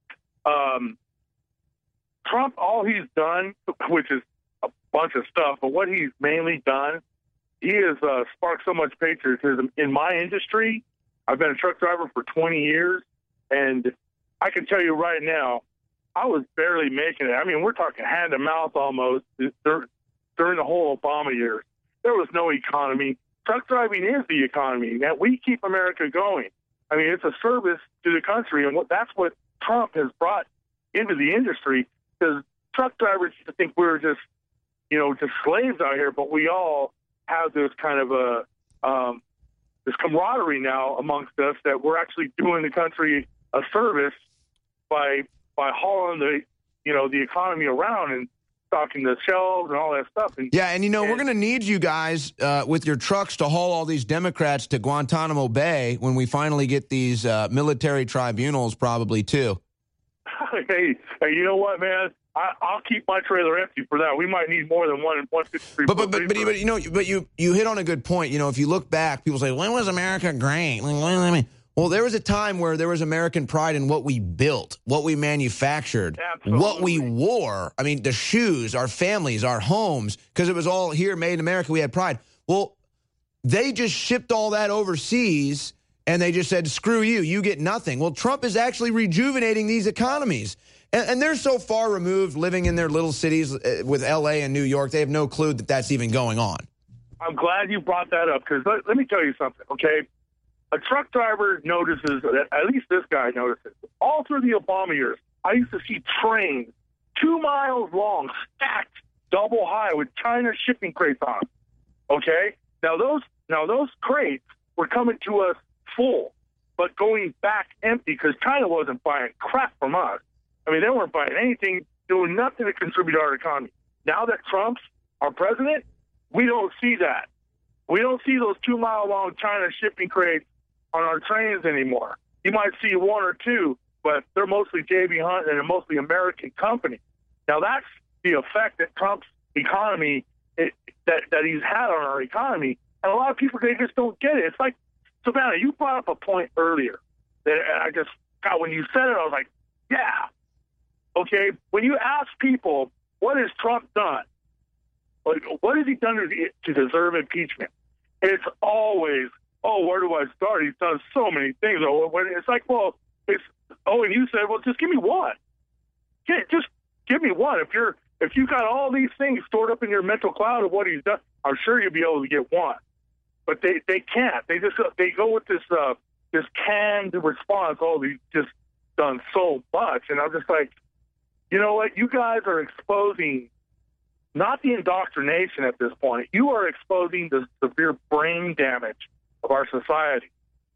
Trump, all he's done, which is a bunch of stuff, but what he's mainly done, he has sparked so much patriotism. In my industry, I've been a truck driver for 20 years, and I can tell you right now, I was barely making it. I mean, we're talking hand to mouth almost during the whole Obama years. There was no economy. Truck driving is the economy. Now, we keep America going. I mean, it's a service to the country, and that's what Trump has brought into the industry. Because truck drivers used to think we were just slaves out here, but we all have this kind of this camaraderie now amongst us that we're actually doing the country a service by hauling the economy around and stocking the shelves and all that stuff. And we're going to need you guys with your trucks to haul all these Democrats to Guantanamo Bay when we finally get these military tribunals, probably too. Hey, you know what, man? I'll keep my trailer empty for that. We might need more than 153. But you hit on a good point. If you look back, people say, when was America great? Well, there was a time where there was American pride in what we built, what we manufactured, what we wore. I mean, the shoes, our families, our homes, because it was all here, made in America. We had pride. Well, they just shipped all that overseas, and they just said, screw you, you get nothing. Well, Trump is actually rejuvenating these economies. And they're so far removed living in their little cities with L.A. and New York, they have no clue that that's even going on. I'm glad you brought that up, because let me tell you something, okay? A truck driver notices, at least this guy notices, all through the Obama years, I used to see trains 2 miles long, stacked double high with China shipping crates on them, okay? Now those crates were coming to us full, but going back empty because China wasn't buying crap from us. I mean, they weren't buying anything, doing nothing to contribute to our economy. Now that Trump's our president, we don't see that. We don't see those 2 mile long China shipping crates on our trains anymore. You might see one or two, but they're mostly J.B. Hunt and they're mostly American companies. Now that's the effect that Trump's economy, that he's had on our economy. And a lot of people, they just don't get it. It's like, Savannah, you brought up a point earlier that I just, God, when you said it, I was like, yeah. Okay, when you ask people, what has Trump done? Like, what has he done to deserve impeachment? It's always, oh, where do I start? He's done so many things. It's like, well, and you said, well, just give me one. Just give me one. If you got all these things stored up in your mental cloud of what he's done, I'm sure you'll be able to get one. But they can't. They go with this canned response. Oh, he's just done so much, and I'm just like, you know what? You guys are exposing not the indoctrination at this point. You are exposing the severe brain damage of our society.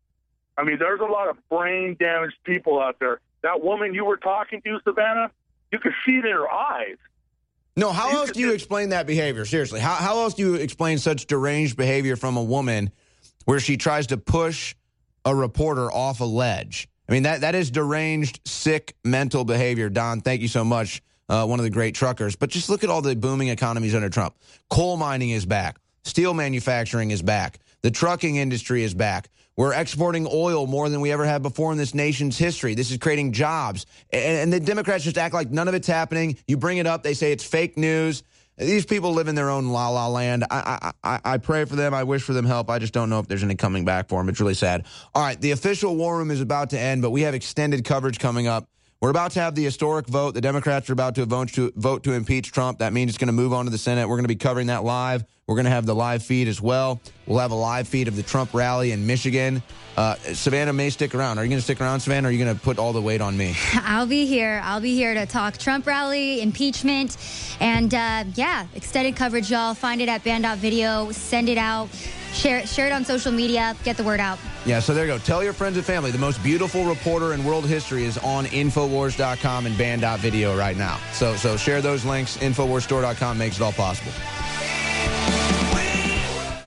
I mean, there's a lot of brain damaged people out there. That woman you were talking to, Savannah, you could see it in her eyes. No, how else do you explain that behavior? Seriously, how else do you explain such deranged behavior from a woman where she tries to push a reporter off a ledge? I mean, that is deranged, sick, mental behavior. Don, thank you so much, one of the great truckers. But just look at all the booming economies under Trump. Coal mining is back. Steel manufacturing is back. The trucking industry is back. We're exporting oil more than we ever have before in this nation's history. This is creating jobs. And the Democrats just act like none of it's happening. You bring it up, they say it's fake news. These people live in their own la-la land. I pray for them. I wish for them help. I just don't know if there's any coming back for them. It's really sad. All right, the official war room is about to end, but we have extended coverage coming up. We're about to have the historic vote. The Democrats are about to vote to impeach Trump. That means it's going to move on to the Senate. We're going to be covering that live. We're going to have the live feed as well. We'll have a live feed of the Trump rally in Michigan. Savannah may stick around. Are you going to stick around, Savannah, or are you going to put all the weight on me? I'll be here. I'll be here to talk Trump rally, impeachment, and, extended coverage, y'all. Find it at band.video. Send it out. Share it on social media. Get the word out. Yeah, so there you go. Tell your friends and family. The most beautiful reporter in world history is on Infowars.com and band.video right now. So share those links. Infowarsstore.com makes it all possible.